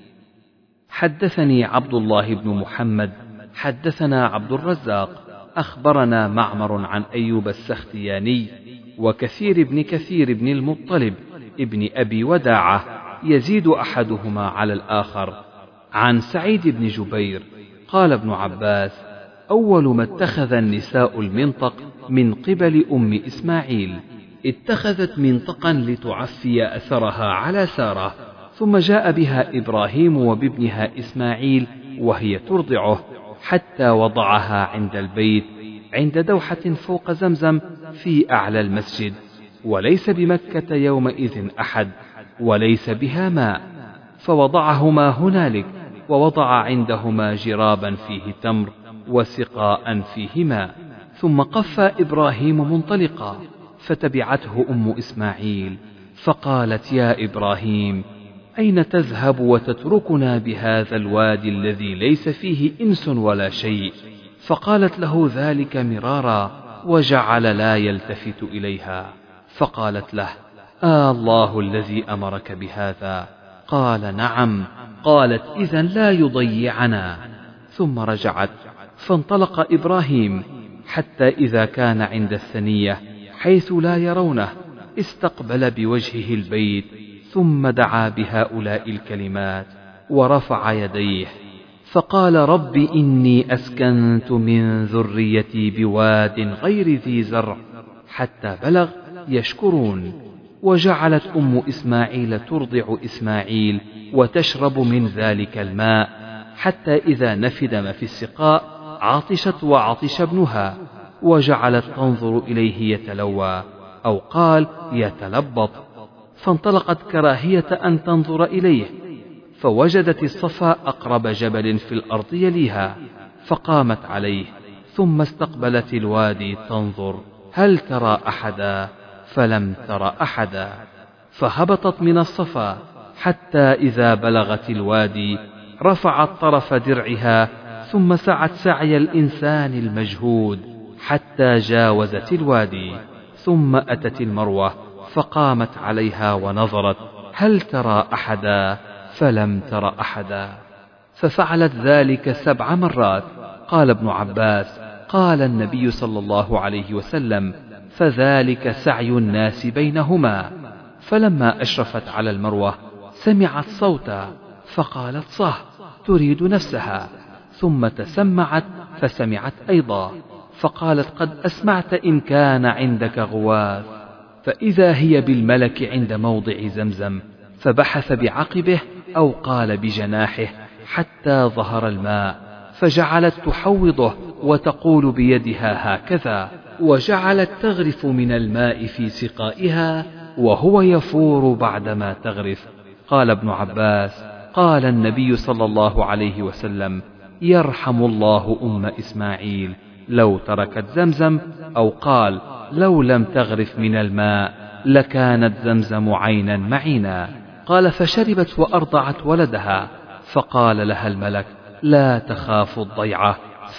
حدثني عبد الله بن محمد حدثنا عبد الرزاق أخبرنا معمر عن أيوب السختياني وكثير بن كثير بن المطلب ابن أبي وداعة يزيد أحدهما على الآخر عن سعيد بن جبير قال ابن عباس أول ما اتخذ النساء المنطق من قبل أم إسماعيل، اتخذت منطقا لتعفي أثرها على سارة، ثم جاء بها إبراهيم وبابنها إسماعيل وهي ترضعه حتى وضعها عند البيت عند دوحة فوق زمزم، في أعلى المسجد، وليس بمكة يومئذ أحد، وليس بها ماء، فوضعهما هنالك، ووضع عندهما جرابا فيه تمر وسقاء فيه ماء. ثم قف إبراهيم منطلقا، فتبعته أم إسماعيل، فقالت: يا إبراهيم، أين تذهب وتتركنا بهذا الوادي الذي ليس فيه إنس ولا شيء؟ فقالت له ذلك مرارا، وجعل لا يلتفت إليها. فقالت له: آه الله الذي أمرك بهذا؟ قال: نعم. قالت: إذن لا يضيعنا. ثم رجعت، فانطلق إبراهيم حتى إذا كان عند الثنية حيث لا يرونه، استقبل بوجهه البيت، ثم دعا بهؤلاء الكلمات ورفع يديه، فقال: رب إني أسكنت من ذريتي بواد غير ذي زرع، حتى بلغ يشكرون. وجعلت أم إسماعيل ترضع إسماعيل وتشرب من ذلك الماء، حتى إذا نفد ما في السقاء عطشت وعطش ابنها، وجعلت تنظر إليه يتلوى، أو قال يتلبط، فانطلقت كراهية أن تنظر إليه، فوجدت الصفا أقرب جبل في الأرض يليها، فقامت عليه، ثم استقبلت الوادي تنظر هل ترى أحدا، فلم تر أحدا، فهبطت من الصفا حتى إذا بلغت الوادي رفعت طرف درعها، ثم سعت سعي الإنسان المجهود حتى جاوزت الوادي، ثم أتت المروة، فقامت عليها ونظرت هل ترى أحدا، فلم تر أحدا، ففعلت ذلك سبع مرات. قال ابن عباس: قال النبي صلى الله عليه وسلم: فذلك سعي الناس بينهما. فلما أشرفت على المروة سمعت صوتا، فقالت: صه، تريد نفسها، ثم تسمعت فسمعت أيضا، فقالت: قد أسمعت إن كان عندك غواث، فإذا هي بالملك عند موضع زمزم، فبحث بعقبه أو قال بجناحه حتى ظهر الماء، فجعلت تحوضه وتقول بيدها هكذا، وجعلت تغرف من الماء في سقائها وهو يفور بعدما تغرف. قال ابن عباس: قال النبي صلى الله عليه وسلم: يرحم الله أم إسماعيل لو تركت زمزم، أو قال لو لم تغرف من الماء لكانت زمزم عينا معينا. قال: فشربت وأرضعت ولدها، فقال لها الملك: لا تخاف الضيعة،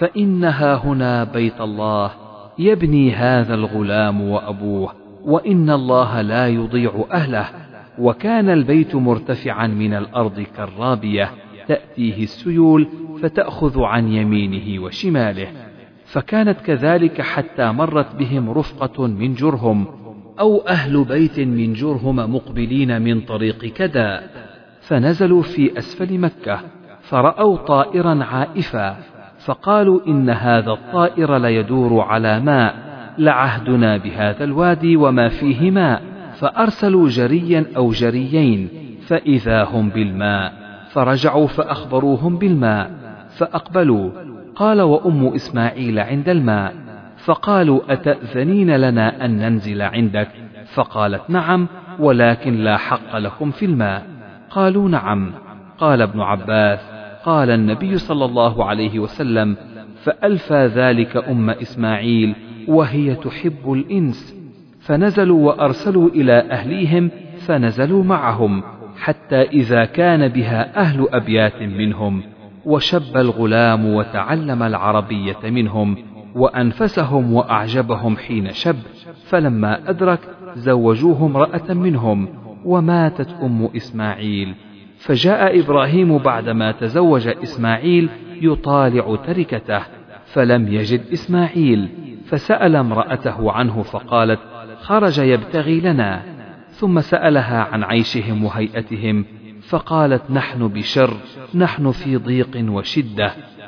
فإنها هنا بيت الله، يبني هذا الغلام وأبوه، وإن الله لا يضيع أهله. وكان البيت مرتفعا من الأرض كالرابية، تأتيه السيول فتأخذ عن يمينه وشماله، فكانت كذلك حتى مرت بهم رفقة من جرهم أو أهل بيت من جرهم مقبلين من طريق كدا، فنزلوا في أسفل مكة، فرأوا طائرا عائفا، فقالوا: إن هذا الطائر ليدور على ماء، لعهدنا بهذا الوادي وما فيه ماء. فأرسلوا جريا أو جريين، فإذا هم بالماء، فرجعوا فأخبروهم بالماء، فأقبلوا. قال: وأم إسماعيل عند الماء، فقالوا: أتأذنين لنا أن ننزل عندك؟ فقالت: نعم، ولكن لا حق لكم في الماء. قالوا: نعم. قال ابن عباس: قال النبي صلى الله عليه وسلم: فألفى ذلك أم إسماعيل وهي تحب الإنس، فنزلوا وأرسلوا إلى أهليهم، فنزلوا معهم حتى إذا كان بها أهل أبيات منهم، وشب الغلام وتعلم العربية منهم، وأنفسهم وأعجبهم حين شب، فلما أدرك زوجوه امرأة منهم، وماتت أم إسماعيل. فجاء إبراهيم بعدما تزوج إسماعيل يطالع تركته، فلم يجد إسماعيل، فسأل امرأته عنه، فقالت: خرج يبتغي لنا. ثم سألها عن عيشهم وهيئتهم، فقالت: نحن بشر، نحن في ضيق وشدة.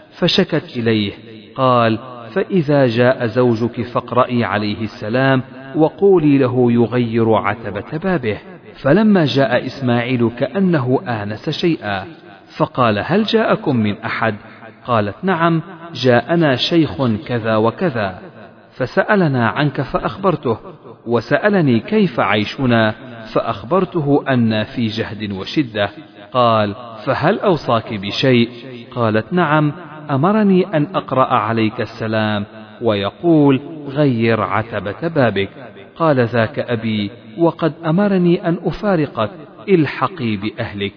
فشكت إليه. قال: فإذا جاء زوجك فاقرئي عليه السلام، وقولي له يغير عتبة بابه. فلما جاء إسماعيل كأنه آنس شيئا، فقال: هل جاءكم من أحد؟ قالت: نعم، جاءنا شيخ كذا وكذا. فسألنا عنك فأخبرته، وسألني كيف عيشنا فأخبرته أن في جهد وشدة. قال: فهل أوصاك بشيء؟ قالت: نعم، أمرني أن أقرأ عليك السلام ويقول: غير عتبة بابك. قال: ذاك أبي، وقد أمرني أن أفارقك، الحقي بأهلك.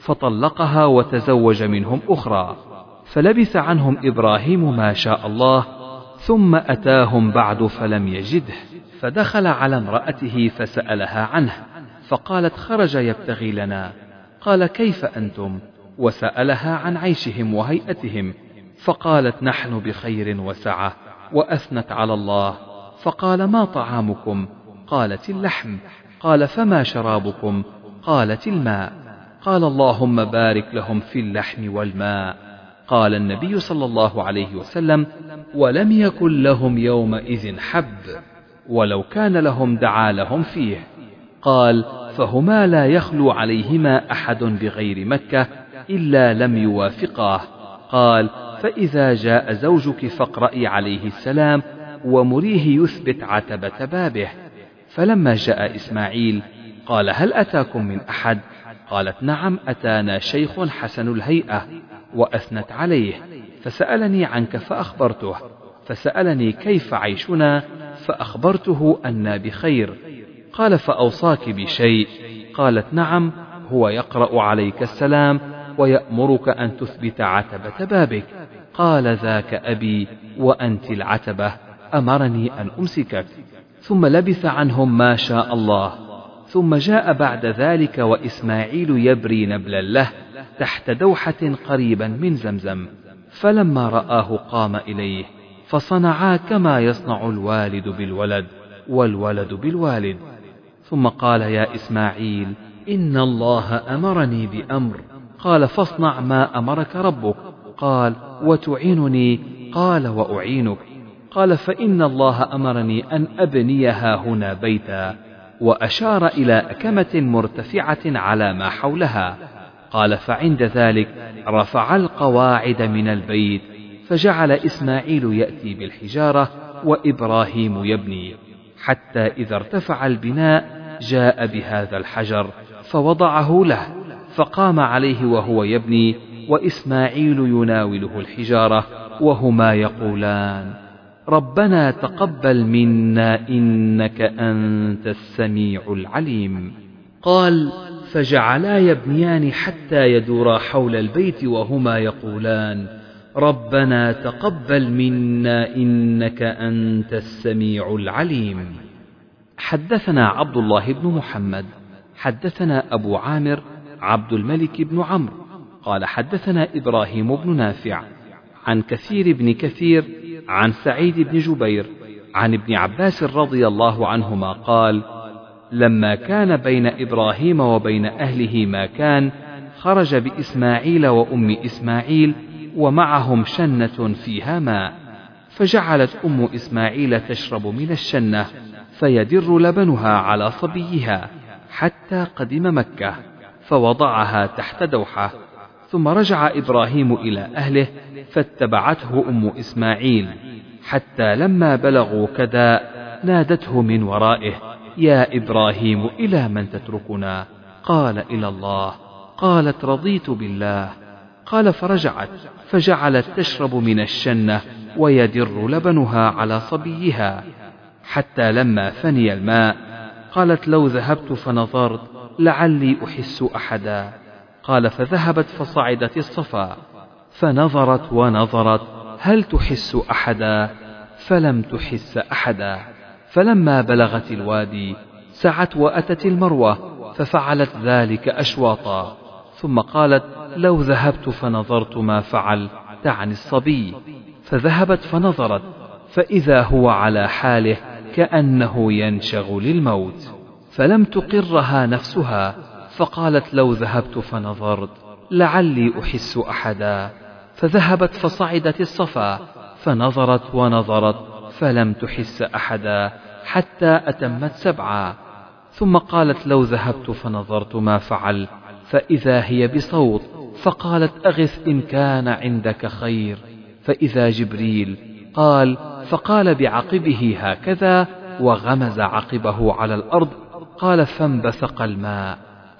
فطلقها وتزوج منهم أخرى. فلبث عنهم إبراهيم ما شاء الله، ثم أتاهم بعد فلم يجده، فدخل على امرأته فسألها عنه، فقالت: خرج يبتغي لنا. قال: كيف أنتم؟ وسألها عن عيشهم وهيئتهم، فقالت: نحن بخير وسعة، وأثنت على الله. فقال: ما طعامكم؟ قالت: اللحم. قال: فما شرابكم؟ قالت: الماء. قال: اللهم بارك لهم في اللحم والماء. قال النبي صلى الله عليه وسلم: ولم يكن لهم يومئذ حب، ولو كان لهم دعا لهم فيه. قال: فهما لا يخلو عليهما أحد بغير مكة إلا لم يوافقاه. قال: فإذا جاء زوجك فاقرئي عليه السلام ومريه يثبت عتبة بابه. فلما جاء إسماعيل قال: هل أتاكم من أحد؟ قالت: نعم، أتانا شيخ حسن الهيئة. وأثنت عليه، فسألني عنك فأخبرته، فسألني كيف عيشنا فأخبرته أنا بخير. قال: فأوصاك بشيء؟ قالت: نعم، هو يقرأ عليك السلام ويأمرك أن تثبت عتبة بابك. قال: ذاك أبي، وأنت العتبة، أمرني أن أمسكك. ثم لبث عنهم ما شاء الله، ثم جاء بعد ذلك وإسماعيل يبري نبلا له تحت دوحة قريبا من زمزم، فلما رآه قام إليه، فصنعا كما يصنع الوالد بالولد والولد بالوالد. ثم قال: يا إسماعيل، إن الله أمرني بأمر. قال: فاصنع ما أمرك ربك. قال: وتعينني؟ قال: وأعينك. قال: فإن الله أمرني أن أبنيها هنا بيتا، وأشار إلى أكمة مرتفعة على ما حولها. قال: فعند ذلك رفع القواعد من البيت، فجعل إسماعيل يأتي بالحجارة وإبراهيم يبني، حتى إذا ارتفع البناء جاء بهذا الحجر فوضعه له، فقام عليه وهو يبني، وإسماعيل يناوله الحجارة، وهما يقولان: ربنا تقبل منا إنك أنت السميع العليم. قال: فجعلا يبنيان حتى يدورا حول البيت وهما يقولان: ربنا تقبل منا إنك أنت السميع العليم. حدثنا عبد الله بن محمد حدثنا أبو عامر عبد الملك بن عمرو قال: حدثنا إبراهيم بن نافع عن كثير بن كثير عن سعيد بن جبير عن ابن عباس رضي الله عنهما قال: لما كان بين إبراهيم وبين أهله ما كان، خرج بإسماعيل وأم إسماعيل ومعهم شنة فيها ماء، فجعلت أم إسماعيل تشرب من الشنة، فيدر لبنها على صبيها حتى قدم مكة، فوضعها تحت دوحة. ثم رجع إبراهيم إلى أهله، فاتبعته أم إسماعيل، حتى لما بلغوا كدا نادته من ورائه: يا إبراهيم، إلى من تتركنا؟ قال: إلى الله. قالت: رضيت بالله. قال: فرجعت فجعلت تشرب من الشنة ويدر لبنها على صبيها، حتى لما فني الماء قالت: لو ذهبت فنظرت لعلي أحس أحدا. قال: فذهبت فصعدت الصفا، فنظرت ونظرت هل تحس أحدا؟ فلم تحس أحدا. فلما بلغت الوادي سعت وأتت المروة، ففعلت ذلك أشواطا، ثم قالت: لو ذهبت فنظرت ما فعل، تعني الصبي. فذهبت فنظرت، فإذا هو على حاله كأنه ينشغ للموت، فلم تقرها نفسها، فقالت: لو ذهبت فنظرت لعلي أحس أحدا. فذهبت فصعدت الصفا، فنظرت ونظرت فلم تحس أحدا حتى أتمت سبعا، ثم قالت: لو ذهبت فنظرت ما فعل، فإذا هي بصوت، فقالت: أغث إن كان عندك خير. فإذا جبريل قال: فقال بعقبه هكذا وغمز عقبه على الأرض. قال: فانبثق الماء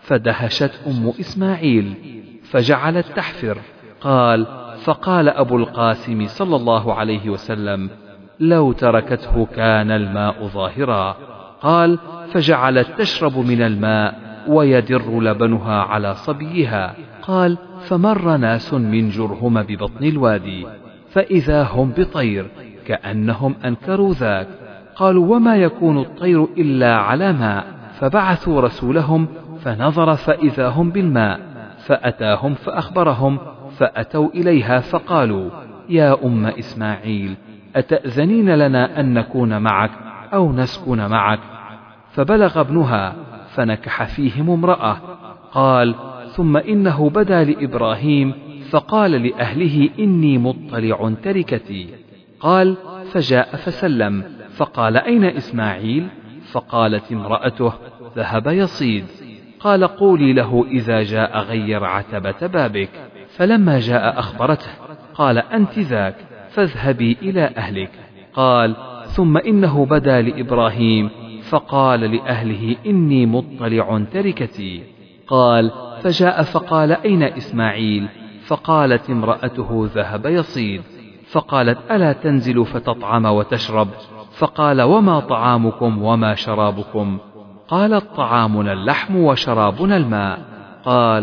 فدهشت أم إسماعيل فجعلت تحفر. قال: فقال أبو القاسم صلى الله عليه وسلم: لو تركته كان الماء ظاهرا. قال: فجعلت تشرب من الماء ويدر لبنها على صبيها. قال: فمر ناس من جرهم ببطن الوادي فإذا هم بطير كأنهم أنكروا ذاك. قالوا: وما يكون الطير إلا على ماء؟ فبعثوا رسولهم فنظر فإذا هم بالماء، فأتاهم فأخبرهم، فأتوا إليها فقالوا: يا أم إسماعيل، أتأذنين لنا أن نكون معك أو نسكن معك؟ فبلغ ابنها فنكح فيهم امرأة. قال: ثم إنه بدا لإبراهيم فقال لأهله: إني مطلع تركتي. قال: فجاء فسلم فقال: أين إسماعيل؟ فقالت امرأته: ذهب يصيد. قال: قولي له إذا جاء غير عتبة بابك. فلما جاء أخبرته. قال: أنت ذاك، فاذهبي إلى أهلك. قال: ثم إنه بدا لإبراهيم فقال لأهله: إني مطلع تركتي. قال: فجاء فقال: أين إسماعيل؟ فقالت امرأته: ذهب يصيد. فقالت: ألا تنزل فتطعم وتشرب؟ فقال: وما طعامكم وما شرابكم؟ قالت: طعامنا اللحم وشرابنا الماء. قال: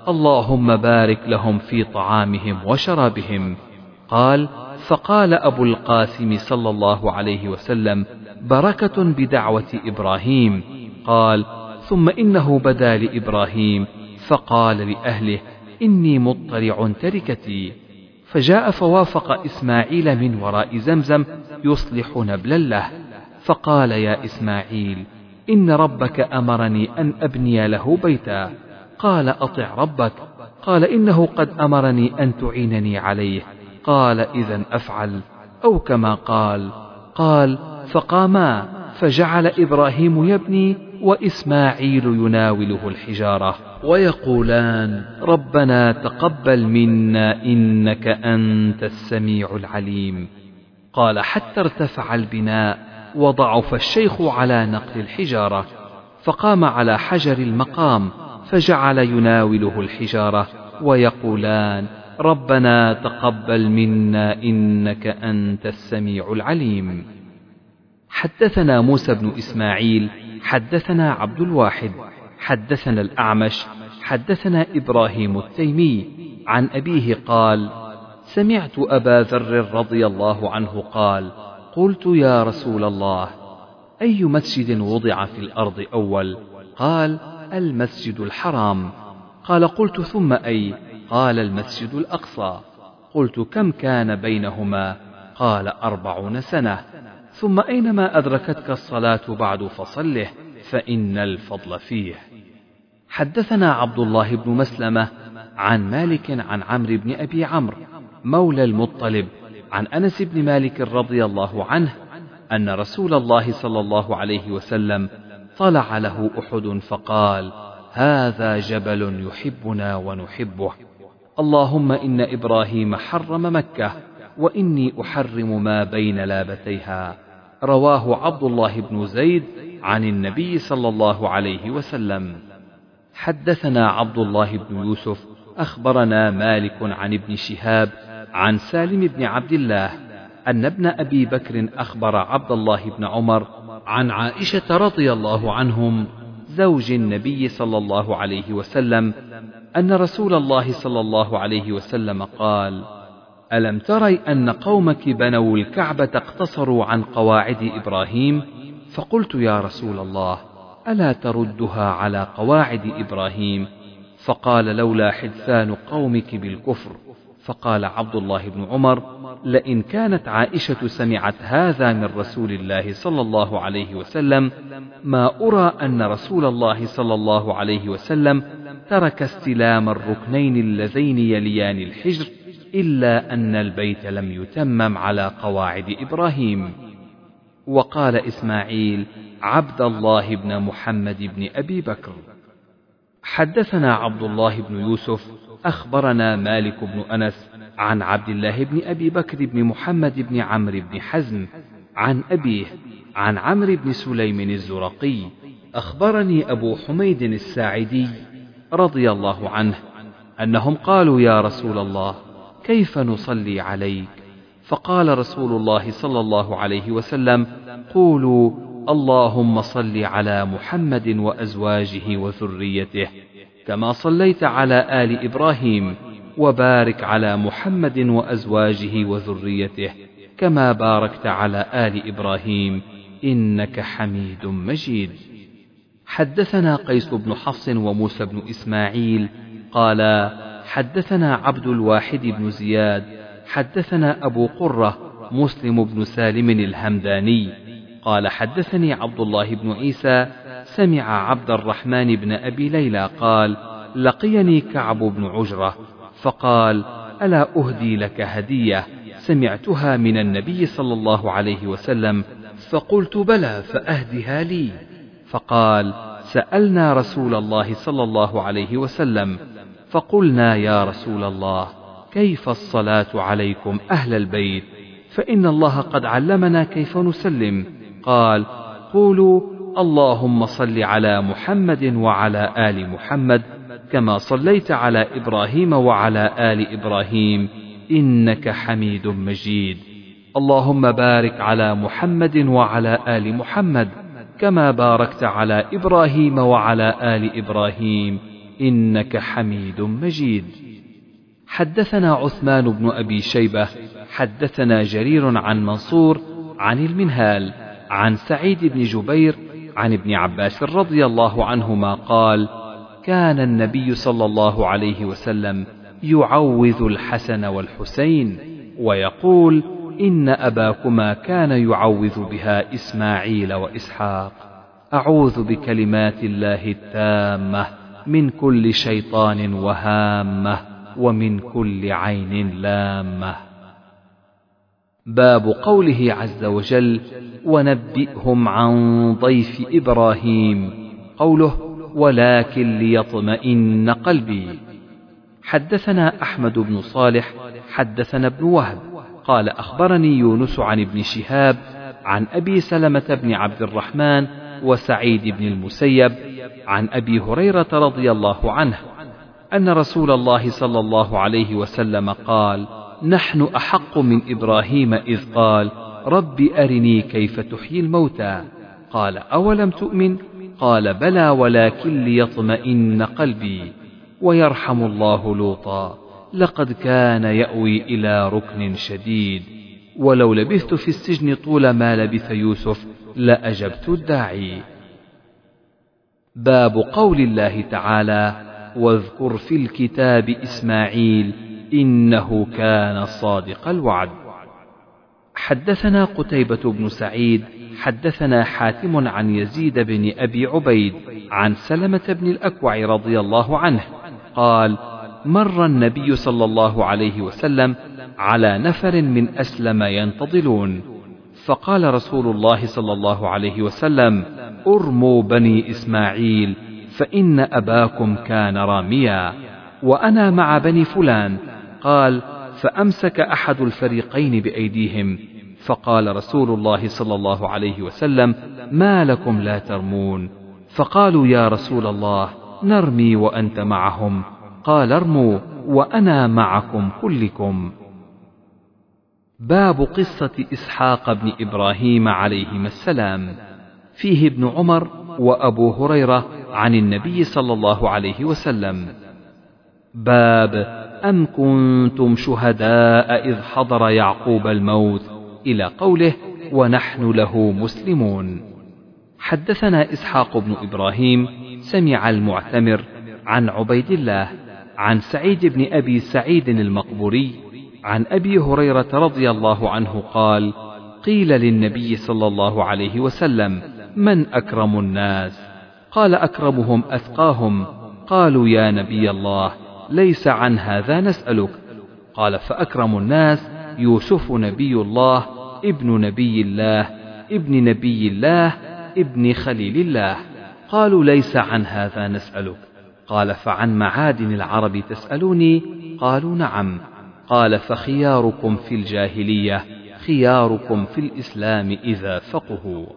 اللهم بارك لهم في طعامهم وشرابهم. قال: فقال أبو القاسم صلى الله عليه وسلم: بركة بدعوة إبراهيم. قال: ثم إنه بدا لإبراهيم فقال لأهله: إني مطلع تركتي. فجاء فوافق إسماعيل من وراء زمزم يصلح نبلا له. فقال: يا إسماعيل، إن ربك أمرني أن أبني له بيتا. قال: أطع ربك. قال: إنه قد أمرني أن تعينني عليه. قال: إذن أفعل، أو كما قال. قال: فقاما فجعل إبراهيم يبني وإسماعيل يناوله الحجارة ويقولان: ربنا تقبل منا إنك أنت السميع العليم. قال: حتى ارتفع البناء وضعف الشيخ على نقل الحجارة، فقام على حجر المقام فجعل يناوله الحجارة ويقولان: ربنا تقبل منا إنك أنت السميع العليم. حدثنا موسى بن إسماعيل حدثنا عبد الواحد حدثنا الأعمش حدثنا إبراهيم التيمي عن أبيه قال: سمعت أبا ذر رضي الله عنه قال: قلت: يا رسول الله، أي مسجد وضع في الأرض أول؟ قال: المسجد الحرام. قال: قلت: ثم أي؟ قال: المسجد الأقصى. قلت: كم كان بينهما؟ قال: أربعون سنة. ثم أينما أدركتك الصلاة بعد فصله، فإن الفضل فيه. حدثنا عبد الله بن مسلمة عن مالك عن عمرو بن أبي عمرو مولى المطلب عن أنس بن مالك رضي الله عنه أن رسول الله صلى الله عليه وسلم طلع له أحد فقال: هذا جبل يحبنا ونحبه، اللهم إن إبراهيم حرم مكة وإني أحرم ما بين لابتيها. رواه عبد الله بن زيد عن النبي صلى الله عليه وسلم. حدثنا عبد الله بن يوسف أخبرنا مالك عن ابن شهاب عن سالم بن عبد الله أن ابن أبي بكر أخبر عبد الله بن عمر عن عائشة رضي الله عنهم زوج النبي صلى الله عليه وسلم أن رسول الله صلى الله عليه وسلم قال: ألم تري أن قومك بنوا الكعبة اقتصروا عن قواعد إبراهيم؟ فقلت: يا رسول الله، ألا تردها على قواعد إبراهيم؟ فقال: لولا حدثان قومك بالكفر. فقال عبد الله بن عمر: لئن كانت عائشة سمعت هذا من رسول الله صلى الله عليه وسلم ما أرى أن رسول الله صلى الله عليه وسلم ترك استلام الركنين اللذين يليان الحجر إلا أن البيت لم يتمم على قواعد إبراهيم. وقال إسماعيل: عبد الله بن محمد بن أبي بكر. حدثنا عبد الله بن يوسف أخبرنا مالك بن أنس عن عبد الله بن أبي بكر بن محمد بن عمرو بن حزم عن أبيه عن عمرو بن سليم الزرقي أخبرني أبو حميد الساعدي رضي الله عنه أنهم قالوا يا رسول الله كيف نصلي عليك؟ فقال رسول الله صلى الله عليه وسلم قولوا اللهم صل على محمد وأزواجه وذريته كما صليت على آل إبراهيم وبارك على محمد وأزواجه وذريته كما باركت على آل إبراهيم إنك حميد مجيد. حدثنا قيس بن حفص وموسى بن إسماعيل قال حدثنا عبد الواحد بن زياد حدثنا أبو قرة مسلم بن سالم الهمداني قال حدثني عبد الله بن عيسى سمع عبد الرحمن بن أبي ليلى قال لقيني كعب بن عجرة فقال ألا أهدي لك هدية سمعتها من النبي صلى الله عليه وسلم؟ فقلت بلى فأهدها لي. فقال سألنا رسول الله صلى الله عليه وسلم فقلنا يا رسول الله كيف الصلاة عليكم أهل البيت فإن الله قد علمنا كيف نسلم. قال قولوا اللهم صل على محمد وعلى آل محمد كما صليت على إبراهيم وعلى آل إبراهيم إنك حميد مجيد. اللهم بارك على محمد وعلى آل محمد كما باركت على إبراهيم وعلى آل إبراهيم إنك حميد مجيد. حدثنا عثمان بن أبي شيبة حدثنا جرير عن منصور عن المنهال عن سعيد بن جبير عن ابن عباس رضي الله عنهما قال كان النبي صلى الله عليه وسلم يعوذ الحسن والحسين ويقول إن أباكما كان يعوذ بها إسماعيل وإسحاق أعوذ بكلمات الله التامة من كل شيطان وهامة ومن كل عين لامة. باب قوله عز وجل ونبئهم عن ضيف إبراهيم قوله ولكن ليطمئن قلبي. حدثنا أحمد بن صالح حدثنا ابن وهب قال أخبرني يونس عن ابن شهاب عن أبي سلمة بن عبد الرحمن وسعيد بن المسيب عن أبي هريرة رضي الله عنه أن رسول الله صلى الله عليه وسلم قال نحن أحق من إبراهيم إذ قال رب أرني كيف تحيي الموتى قال أولم تؤمن قال بلى ولكن ليطمئن قلبي. ويرحم الله لوطا لقد كان يأوي إلى ركن شديد ولو لبثت في السجن طول ما لبث يوسف لأجبت الداعي. باب قول الله تعالى واذكر في الكتاب إسماعيل إنه كان صادق الوعد. حدثنا قتيبة بن سعيد حدثنا حاتم عن يزيد بن أبي عبيد عن سلمة بن الأكوع رضي الله عنه قال مر النبي صلى الله عليه وسلم على نفر من أسلم ينتظلون فقال رسول الله صلى الله عليه وسلم أرموا بني إسماعيل فإن أباكم كان راميا وأنا مع بني فلان. قال فأمسك أحد الفريقين بأيديهم فقال رسول الله صلى الله عليه وسلم ما لكم لا ترمون؟ فقالوا يا رسول الله نرمي وأنت معهم. قال ارموا وأنا معكم كلكم. باب قصة إسحاق بن إبراهيم عليهما السلام فيه ابن عمر وأبو هريرة عن النبي صلى الله عليه وسلم. باب أم كنتم شهداء إذ حضر يعقوب الموت إلى قوله ونحن له مسلمون. حدثنا إسحاق بن إبراهيم سمع المعتمر عن عبيد الله عن سعيد بن أبي سعيد المقبوري عن أبي هريرة رضي الله عنه قال قيل للنبي صلى الله عليه وسلم من أكرم الناس؟ قال أكرمهم أتقاهم. قالوا يا نبي الله ليس عن هذا نسألك. قال فأكرم الناس يوسف نبي الله ابن نبي الله ابن نبي الله ابن خليل الله. قالوا ليس عن هذا نسألك. قال فعن معادن العرب تسألوني؟ قالوا نعم. قال فخياركم في الجاهلية خياركم في الإسلام إذا فقهوا.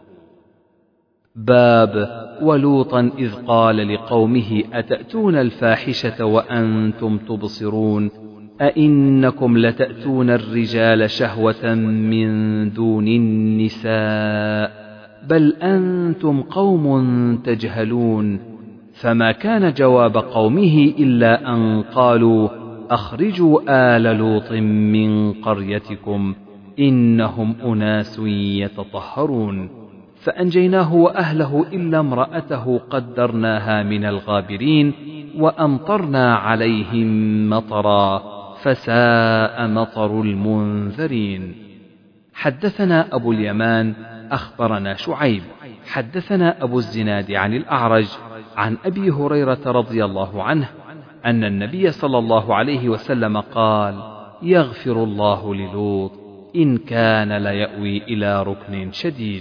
باب ولوطا إذ قال لقومه أتأتون الفاحشة وأنتم تبصرون أئنكم لتأتون الرجال شهوة من دون النساء بل أنتم قوم تجهلون. فما كان جواب قومه إلا أن قالوا أخرجوا آل لوط من قريتكم إنهم أناس يتطهرون. فأنجيناه وأهله إلا امرأته قدرناها من الغابرين وأمطرنا عليهم مطرا فساء مطر المنذرين. حدثنا أبو اليمان أخبرنا شعيب حدثنا أبو الزناد عن الأعرج عن أبي هريرة رضي الله عنه أن النبي صلى الله عليه وسلم قال يغفر الله للوط إن كان ليأوي إلى ركن شديد.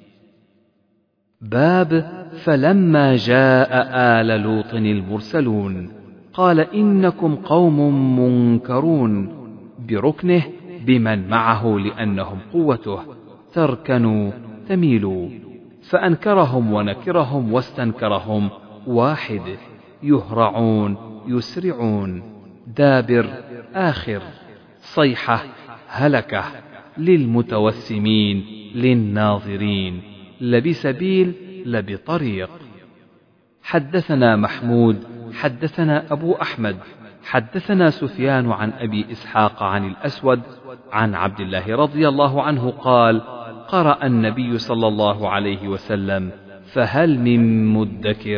باب فلما جاء آل لوط المرسلون قال إنكم قوم منكرون بركنه بمن معه لأنهم قوته تركنوا تميلوا. فأنكرهم ونكرهم واستنكرهم واحد يهرعون يسرعون دابر آخر صيحة هلكة للمتوسمين للناظرين لبسبيل لبطريق. حدثنا محمود حدثنا أبو أحمد حدثنا سفيان عن أبي إسحاق عن الأسود عن عبد الله رضي الله عنه قال قرأ النبي صلى الله عليه وسلم فهل من مدكر.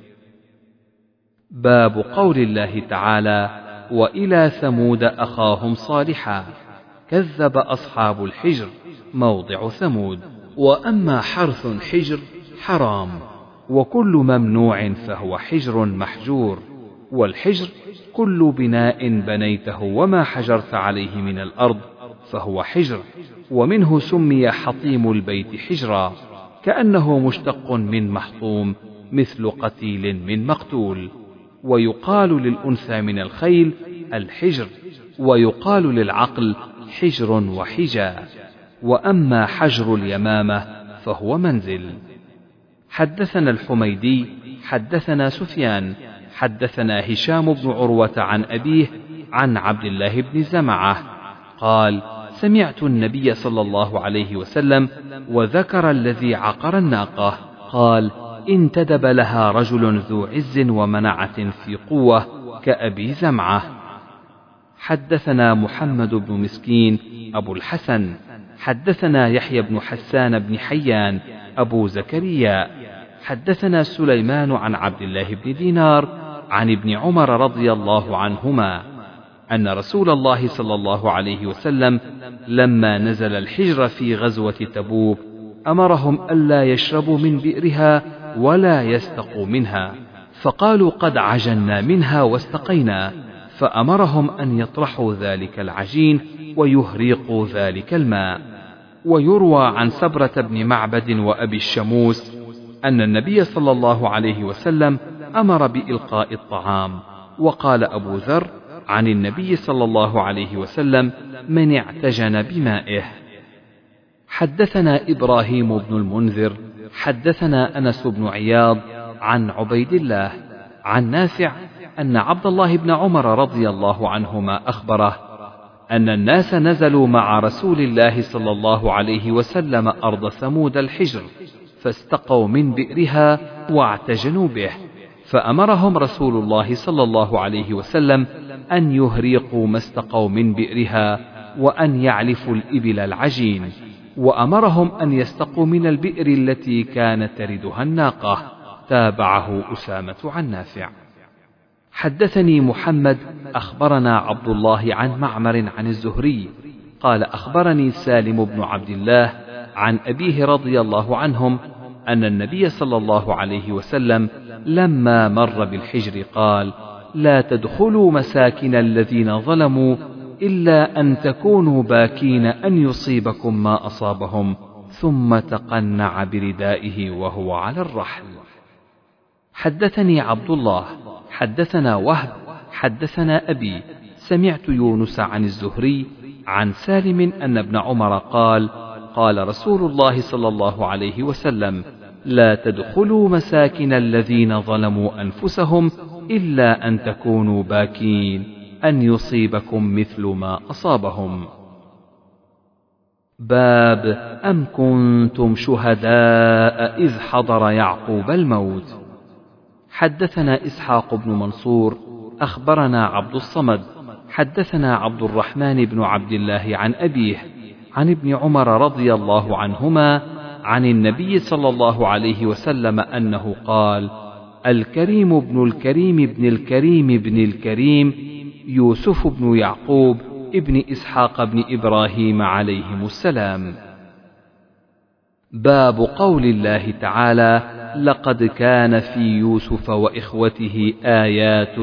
باب قول الله تعالى وإلى ثمود أخاهم صالحا كذب أصحاب الحجر موضع ثمود. وأما حرث حجر حرام وكل ممنوع فهو حجر محجور. والحجر كل بناء بنيته وما حجرت عليه من الأرض فهو حجر. ومنه سمي حطيم البيت حجرا كأنه مشتق من محطوم مثل قتيل من مقتول. ويقال للأنثى من الخيل الحجر ويقال للعقل حجر وحجا. وأما حجر اليمامة فهو منزل. حدثنا الحميدي حدثنا سفيان حدثنا هشام بن عروة عن أبيه عن عبد الله بن زمعة قال سمعت النبي صلى الله عليه وسلم وذكر الذي عقر الناقة قال انتدب لها رجل ذو عز ومنعة في قوة كأبي زمعة. حدثنا محمد بن مسكين أبو الحسن حدثنا يحيى بن حسان بن حيان أبو زكريا حدثنا سليمان عن عبد الله بن دينار عن ابن عمر رضي الله عنهما أن رسول الله صلى الله عليه وسلم لما نزل الحجر في غزوة تبوك أمرهم ألا يشربوا من بئرها ولا يستقوا منها فقالوا قد عجنا منها واستقينا فأمرهم أن يطرحوا ذلك العجين ويهريقوا ذلك الماء. ويروى عن سبرة بن معبد وأبي الشموس أن النبي صلى الله عليه وسلم أمر بإلقاء الطعام. وقال أبو ذر عن النبي صلى الله عليه وسلم من اعتجن بمائه. حدثنا إبراهيم بن المنذر حدثنا أنس بن عياض عن عبيد الله عن نافع أن عبد الله بن عمر رضي الله عنهما أخبره أن الناس نزلوا مع رسول الله صلى الله عليه وسلم أرض ثمود الحجر فاستقوا من بئرها واعتجنوا به فأمرهم رسول الله صلى الله عليه وسلم أن يهريقوا ما استقوا من بئرها وأن يعلفوا الإبل العجين وأمرهم أن يستقوا من البئر التي كانت تردها الناقة. تابعه أسامة عن نافع. حدثني محمد أخبرنا عبد الله عن معمر عن الزهري قال أخبرني سالم بن عبد الله عن أبيه رضي الله عنهم أن النبي صلى الله عليه وسلم لما مر بالحجر قال لا تدخلوا مساكن الذين ظلموا إلا أن تكونوا باكين أن يصيبكم ما أصابهم ثم تقنع بردائه وهو على الرحل. حدثني عبد الله حدثنا وهب حدثنا أبي سمعت يونس عن الزهري عن سالم أن ابن عمر قال قال رسول الله صلى الله عليه وسلم لا تدخلوا مساكن الذين ظلموا أنفسهم إلا أن تكونوا باكين أن يصيبكم مثل ما أصابهم. باب أم كنتم شهداء إذ حضر يعقوب الموت. حدثنا إسحاق بن منصور أخبرنا عبد الصمد حدثنا عبد الرحمن بن عبد الله عن أبيه عن ابن عمر رضي الله عنهما عن النبي صلى الله عليه وسلم أنه قال الكريم ابن الكريم ابن الكريم ابن الكريم يوسف بن يعقوب ابن إسحاق بن إبراهيم عليهم السلام. باب قول الله تعالى لقد كان في يوسف وإخوته آيات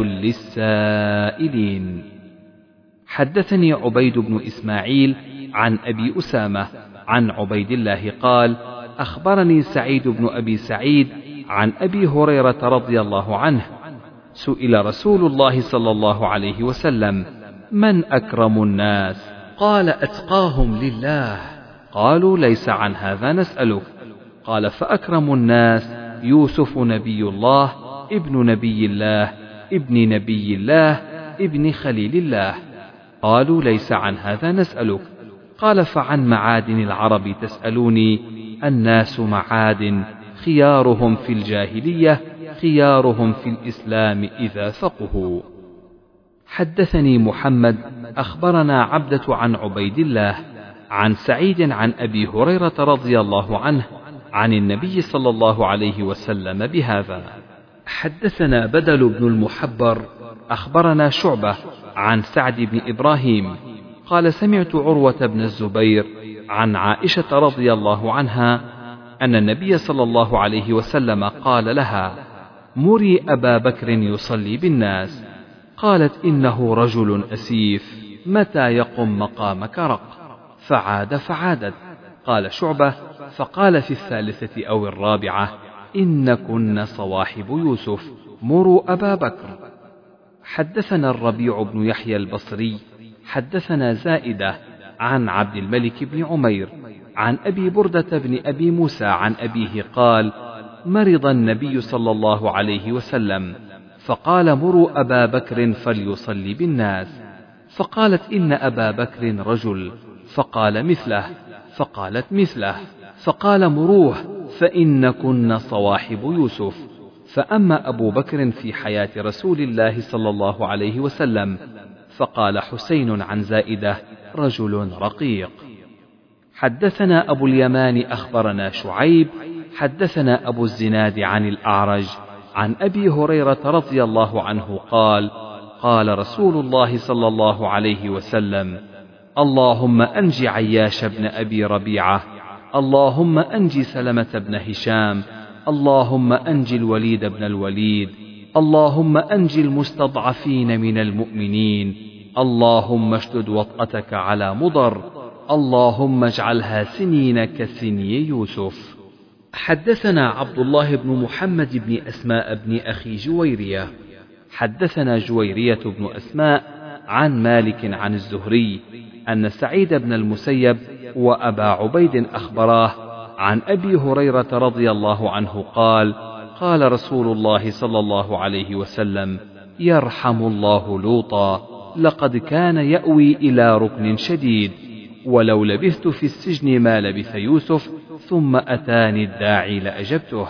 للسائلين. حدثني عبيد بن إسماعيل عن أبي أسامة عن عبيد الله قال أخبرني سعيد بن أبي سعيد عن أبي هريرة رضي الله عنه سئل رسول الله صلى الله عليه وسلم من أكرم الناس؟ قال أتقاهم لله. قالوا ليس عن هذا نسألك. قال فأكرم الناس يوسف نبي الله ابن نبي الله ابن نبي الله ابن خليل الله. قالوا ليس عن هذا نسألك. قال فعن معادن العرب تسألوني؟ الناس معادن خيارهم في الجاهلية خيارهم في الإسلام إذا فقهوا. حدثني محمد أخبرنا عبدة عن عبيد الله عن سعيد عن أبي هريرة رضي الله عنه عن النبي صلى الله عليه وسلم بهذا. حدثنا بدل بن المحبر أخبرنا شعبة عن سعد بن إبراهيم قال سمعت عروة بن الزبير عن عائشة رضي الله عنها أن النبي صلى الله عليه وسلم قال لها مري أبا بكر يصلي بالناس. قالت إنه رجل أسيف متى يقم مقامك رق. فعاد فعادت. قال شعبة فقال في الثالثة أو الرابعة إن كن صواحب يوسف مروا أبا بكر. حدثنا الربيع بن يحيى البصري حدثنا زائدة عن عبد الملك بن عمير عن أبي بردة بن أبي موسى عن أبيه قال مرض النبي صلى الله عليه وسلم فقال مروا أبا بكر فليصلي بالناس. فقالت إن أبا بكر رجل فقال مثله فقالت مثله فقال مروه فإن كن صواحب يوسف. فأما أبو بكر في حياة رسول الله صلى الله عليه وسلم فقال حسين عن زائدة رجل رقيق. حدثنا أبو اليمان أخبرنا شعيب حدثنا أبو الزناد عن الأعرج عن أبي هريرة رضي الله عنه قال قال رسول الله صلى الله عليه وسلم اللهم أنج عياش بن أبي ربيعة اللهم أنج سلمة بن هشام اللهم أنج الوليد بن الوليد اللهم أنج المستضعفين من المؤمنين اللهم اشدد وطأتك على مضر اللهم اجعلها سنين كسني يوسف. حدثنا عبد الله بن محمد بن أسماء بن أخي جويرية حدثنا جويرية بن أسماء عن مالك عن الزهري أن سعيد بن المسيب وأبا عبيد أخبراه عن أبي هريرة رضي الله عنه قال قال رسول الله صلى الله عليه وسلم يرحم الله لوطا لقد كان يأوي إلى ركن شديد ولو لبثت في السجن ما لبث يوسف ثم أتاني الداعي لأجبته.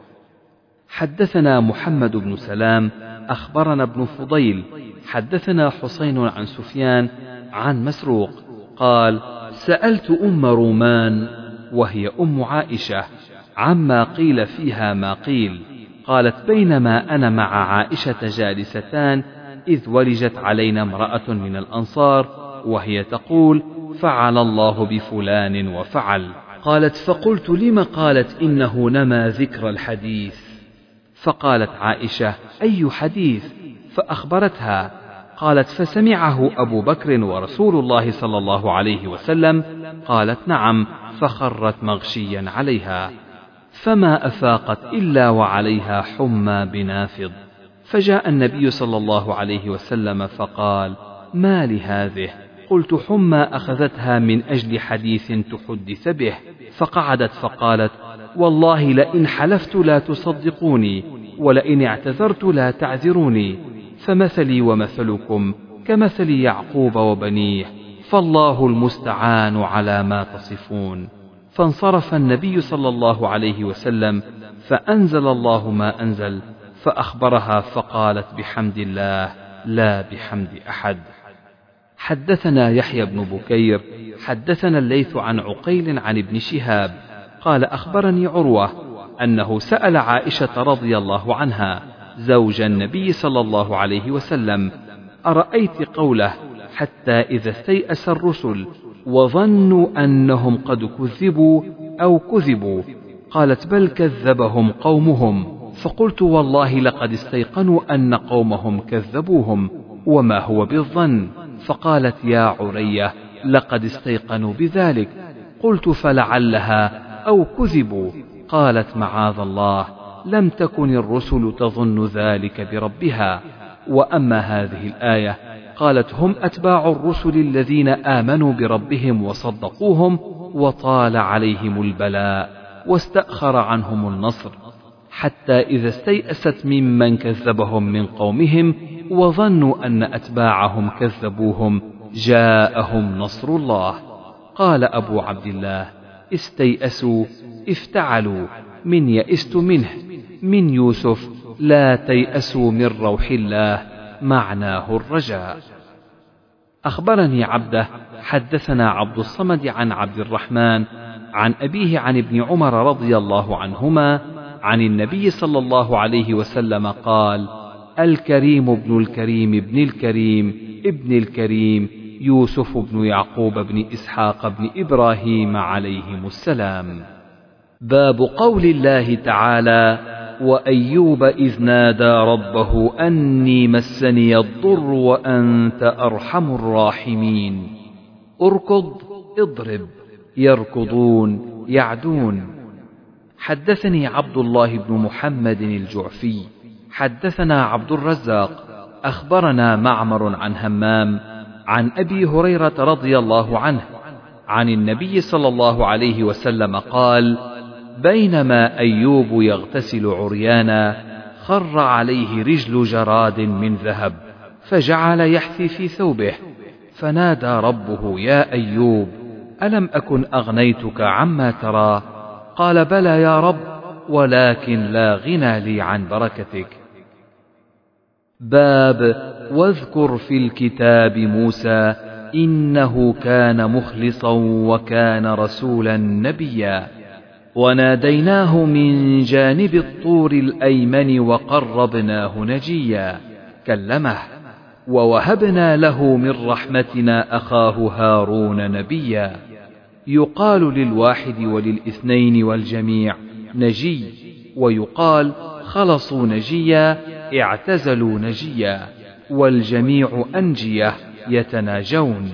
حدثنا محمد بن سلام أخبرنا ابن فضيل حدثنا حسين عن سفيان عن مسروق قال سألت أم رومان وهي أم عائشة عما قيل فيها ما قيل. قالت بينما أنا مع عائشة جالستان إذ ولجت علينا امرأة من الأنصار وهي تقول فعل الله بفلان وفعل. قالت فقلت لم؟ قالت إنه نما ذكر الحديث. فقالت عائشة أي حديث؟ فأخبرتها. قالت فسمعه أبو بكر ورسول الله صلى الله عليه وسلم. قالت نعم فخرت مغشيا عليها. فما أفاقت إلا وعليها حمى بنافض. فجاء النبي صلى الله عليه وسلم فقال: ما لهذه؟ قلت: حمى أخذتها من أجل حديث تحدث به. فقعدت فقالت: والله لئن حلفت لا تصدقوني، ولئن اعتذرت لا تعذروني، فمثلي ومثلكم كمثل يعقوب وبنيه، فالله المستعان على ما تصفون. فانصرف النبي صلى الله عليه وسلم، فأنزل الله ما أنزل، فأخبرها فقالت: بحمد الله لا بحمد أحد. حدثنا يحيى بن بكير حدثنا الليث عن عقيل عن ابن شهاب قال: أخبرني عروة أنه سأل عائشة رضي الله عنها زوج النبي صلى الله عليه وسلم: أرأيت قوله: حتى إذا استيأس الرسل وظنوا أنهم قد كذبوا أو كذبوا؟ قالت: بل كذبهم قومهم. فقلت: والله لقد استيقنوا أن قومهم كذبوهم، وما هو بالظن. فقالت: يا عرية، لقد استيقنوا بذلك. قلت: فلعلها أو كذبوا. قالت: معاذ الله، لم تكن الرسل تظن ذلك بربها. وأما هذه الآية، قالت: هم أتباع الرسل الذين آمنوا بربهم وصدقوهم، وطال عليهم البلاء واستأخر عنهم النصر، حتى إذا استيأست ممن كذبهم من قومهم وظنوا أن أتباعهم كذبوهم جاءهم نصر الله. قال أبو عبد الله: استيأسوا افتعلوا، من يئست منه، من يوسف: لا تيأسوا من روح الله، معناه الرجاء. أخبرني عبده حدثنا عبد الصمد عن عبد الرحمن عن أبيه عن ابن عمر رضي الله عنهما عن النبي صلى الله عليه وسلم قال: الكريم ابن الكريم ابن الكريم ابن الكريم يوسف بن يعقوب بن إسحاق بن إبراهيم عليهم السلام. باب قول الله تعالى: وأيوب إذ نادى ربه أني مسني الضر وأنت أرحم الراحمين. اركض اضرب، يركضون يعدون. حدثني عبد الله بن محمد الجعفي حدثنا عبد الرزاق أخبرنا معمر عن همام عن أبي هريرة رضي الله عنه عن النبي صلى الله عليه وسلم قال: بينما أيوب يغتسل عريانا خر عليه رجل جراد من ذهب، فجعل يحثي في ثوبه، فنادى ربه: يا أيوب، ألم أكن أغنيتك عما ترى؟ قال: بلى يا رب، ولكن لا غنى لي عن بركتك. باب واذكر في الكتاب موسى إنه كان مخلصا وكان رسولا نبيا، وناديناه من جانب الطور الأيمن وقربناه نجيا، كلمه، ووهبنا له من رحمتنا أخاه هارون نبيا. يقال للواحد وللاثنين والجميع نجي، ويقال خلصوا نجيا اعتزلوا نجيا، والجميع أنجية يتناجون.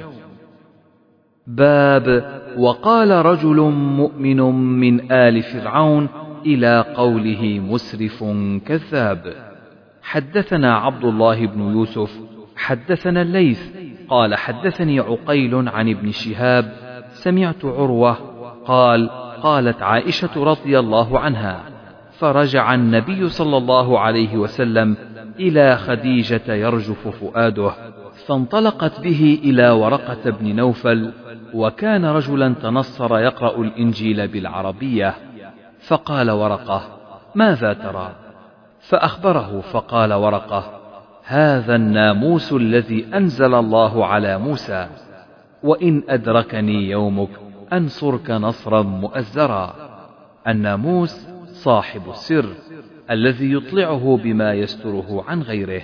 باب وقال رجل مؤمن من آل فرعون إلى قوله مسرف كذاب. حدثنا عبد الله بن يوسف حدثنا الليث قال حدثني عقيل عن ابن شهاب سمعت عروة قال: قالت عائشة رضي الله عنها: فرجع النبي صلى الله عليه وسلم إلى خديجة يرجف فؤاده، فانطلقت به إلى ورقة بن نوفل، وكان رجلا تنصر يقرأ الإنجيل بالعربية. فقال ورقة: ماذا ترى؟ فأخبره، فقال ورقة: هذا الناموس الذي أنزل الله على موسى، وإن أدركني يومك أنصرك نصرا مؤزرا. الناموس صاحب السر الذي يطلعه بما يستره عن غيره.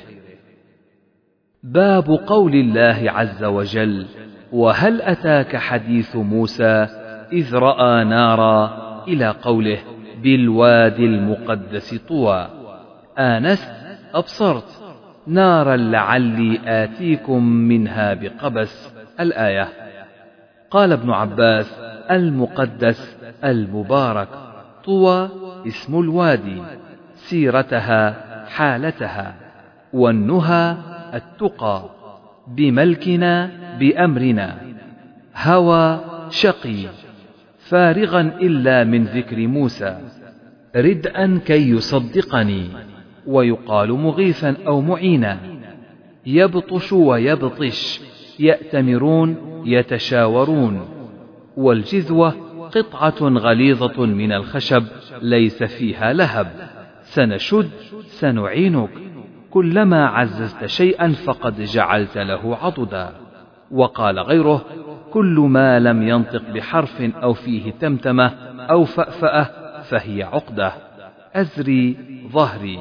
باب قول الله عز وجل: وهل أتاك حديث موسى إذ رأى نارا، إلى قوله: بالوادي المقدس طوى. آنست أبصرت نارا لعلي آتيكم منها بقبس، الآية. قال ابن عباس: المقدس المبارك، طوى اسم الوادي، سيرتها حالتها، والنهى التقى، بملكنا بأمرنا، هوى شقي، فارغا إلا من ذكر موسى، ردءا كي يصدقني، ويقال مغيثا أو معينا، يبطش ويبطش، يأتمرون يتشاورون. والجذوة قطعة غليظة من الخشب ليس فيها لهب، سنشد سنعينك، كلما عززت شيئا فقد جعلت له عضدا. وقال غيره: كل ما لم ينطق بحرف أو فيه تمتمة أو فأفأة فهي عقدة. أزري ظهري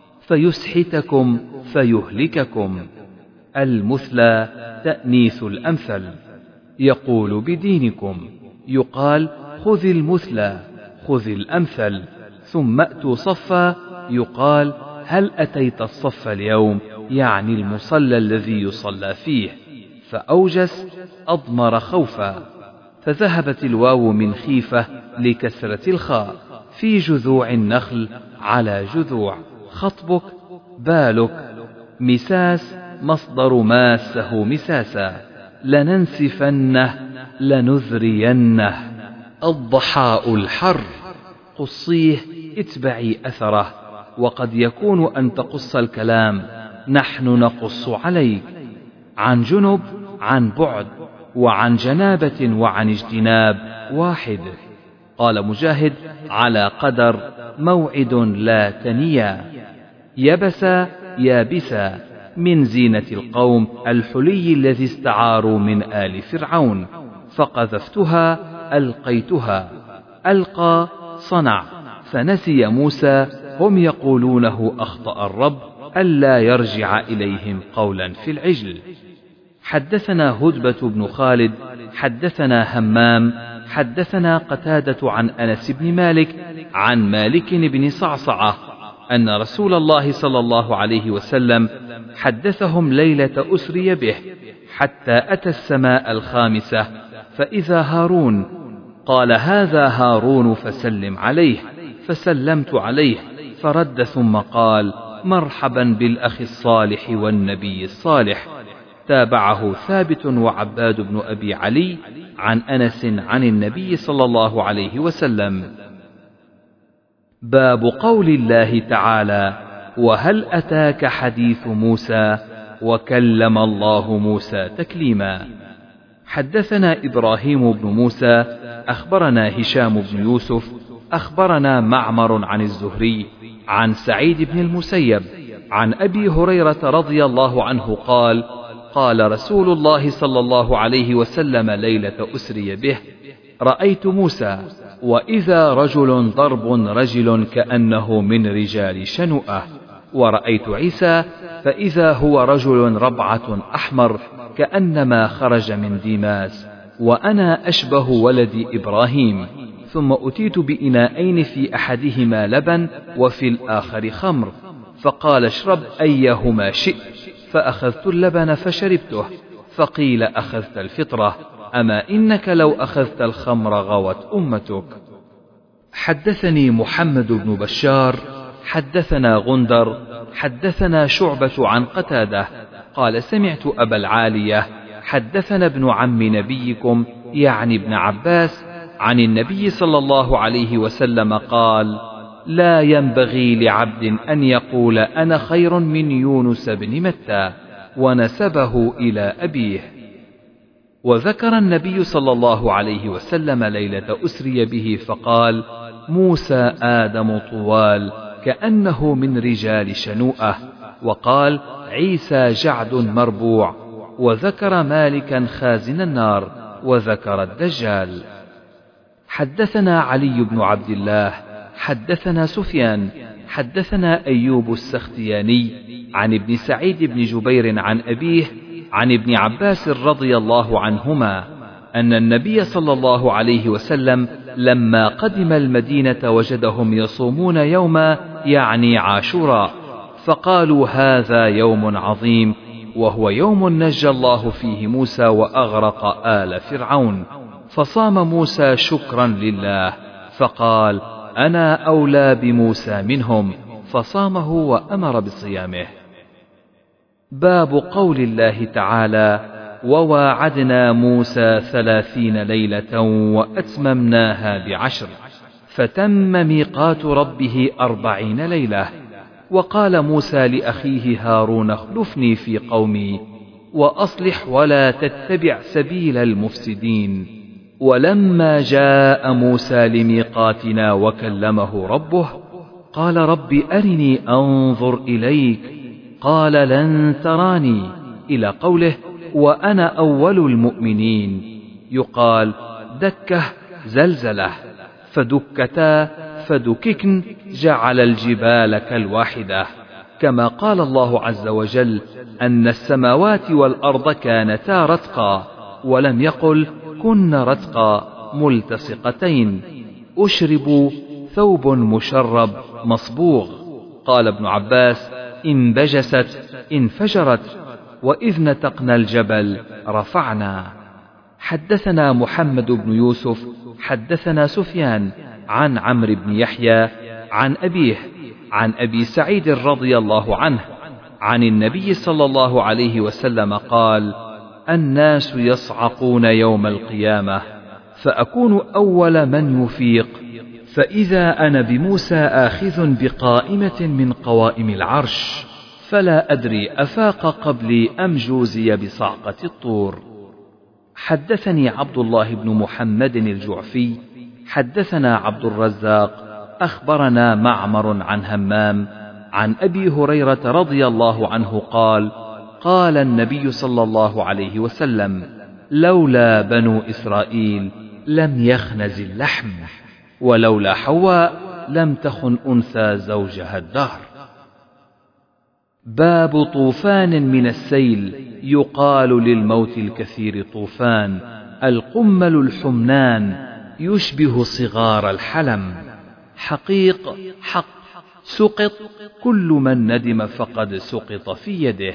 فيسحتكم فيهلككم. المثلى تأنيث الأمثل. يقول بدينكم، يقال خذ المثلى، خذ الأمثل. ثم أتوا صفا، يقال هل أتيت الصف اليوم، يعني المصلى الذي يصلى فيه. فأوجس أضمر خوفا، فذهبت الواو من خيفة لكسرة الخاء. في جذوع النخل على جذوع. خطبك بالك. مساس مصدر ماسه مساسا. لننسفنه لنذرينه. الضحاء الحر. قصيه اتبعي أثره. وقد يكون أن تقص الكلام، نحن نقص عليك. عن جنب عن بعد، وعن جنابة وعن اجتناب واحد. قال مجاهد: على قدر، موعد لا تنيا. يبسا يابسا، من زينة القوم الحلي الذي استعاروا من آل فرعون. فقذفتها ألقيتها. ألقى صنع، فنسي موسى. هم يقولونه أخطأ الرب ألا يرجع إليهم قولا في العجل. حدثنا هدبة بن خالد حدثنا همام حدثنا قتادة عن أنس بن مالك عن مالك بن صعصعة أن رسول الله صلى الله عليه وسلم حدثهم ليلة أسري به، حتى أتى السماء الخامسة فإذا هارون، قال: هذا هارون فسلم عليه. فسلمت عليه فرد، ثم قال: مرحبا بالأخ الصالح والنبي الصالح. تابعه ثابت وعباد بن أبي علي عن أنس عن النبي صلى الله عليه وسلم. باب قول الله تعالى: وهل أتاك حديث موسى، وكلم الله موسى تكليما. حدثنا إبراهيم بن موسى أخبرنا هشام بن يوسف أخبرنا معمر عن الزهري عن سعيد بن المسيب عن أبي هريرة رضي الله عنه قال: قال رسول الله صلى الله عليه وسلم ليلة أسري به: رأيت موسى وإذا رجل ضرب رجل كأنه من رجال شنوءة، ورأيت عيسى فإذا هو رجل ربعة أحمر كأنما خرج من ديماس، وأنا أشبه ولد إبراهيم. ثم أتيت بإناءين في أحدهما لبن وفي الآخر خمر، فقال: اشرب أيهما شئت. فأخذت اللبن فشربته، فقيل: أخذت الفطرة، أما إنك لو أخذت الخمر غوت أمتك. حدثني محمد بن بشار حدثنا غندر حدثنا شعبة عن قتادة قال: سمعت أبا العالية حدثنا ابن عم نبيكم يعني ابن عباس عن النبي صلى الله عليه وسلم قال: لا ينبغي لعبد أن يقول أنا خير من يونس بن متى، ونسبه إلى أبيه. وذكر النبي صلى الله عليه وسلم ليلة أسري به فقال: موسى آدم طوال كأنه من رجال شنوءة، وقال: عيسى جعد مربوع، وذكر مالكا خازن النار، وذكر الدجال. حدثنا علي بن عبد الله حدثنا سفيان حدثنا أيوب السختياني عن ابن سعيد بن جبير عن أبيه عن ابن عباس رضي الله عنهما أن النبي صلى الله عليه وسلم لما قدم المدينة وجدهم يصومون يوما يعني عاشوراء، فقالوا: هذا يوم عظيم، وهو يوم نجى الله فيه موسى وأغرق آل فرعون. فصام موسى شكرا لله، فقال: أنا أولى بموسى منهم، فصامه وأمر بصيامه. باب قول الله تعالى: وواعدنا موسى ثلاثين ليلة وأتممناها بعشر فتم ميقات ربه أربعين ليلة. وقال موسى لأخيه هارون: اخلفني في قومي وأصلح ولا تتبع سبيل المفسدين. ولما جاء موسى لميقاتنا وكلمه ربه قال: رب أرني أنظر إليك، قال: لن تراني، إلى قوله: وأنا أول المؤمنين. يقال: دكه زلزله، فدكتا فدككن، جعل الجبال كالواحدة. كما قال الله عز وجل أن السماوات والأرض كانتا رتقا، ولم يقل كن رتقا ملتصقتين. أشربوا ثوب مشرب مصبوغ. قال ابن عباس: انبجست انفجرت، وإذ نتقنا الجبل رفعنا. حدثنا محمد بن يوسف حدثنا سفيان عن عمرو بن يحيى عن أبيه عن أبي سعيد رضي الله عنه عن النبي صلى الله عليه وسلم قال: الناس يصعقون يوم القيامة، فأكون أول من يفيق، فإذا أنا بموسى آخذ بقائمة من قوائم العرش، فلا أدري أفاق قبلي أم جوزي بصعقة الطور. حدثني عبد الله بن محمد الجعفي حدثنا عبد الرزاق أخبرنا معمر عن همام عن أبي هريرة رضي الله عنه قال: قال النبي صلى الله عليه وسلم: لولا بنو إسرائيل لم يخنز اللحم، ولولا حواء لم تخن أنثى زوجها الدهر. باب طوفان من السيل. يقال للموت الكثير طوفان، القمل الحمنان، يشبه صغار الحلم. حقيق حق، سقط كل من ندم فقد سقط في يده.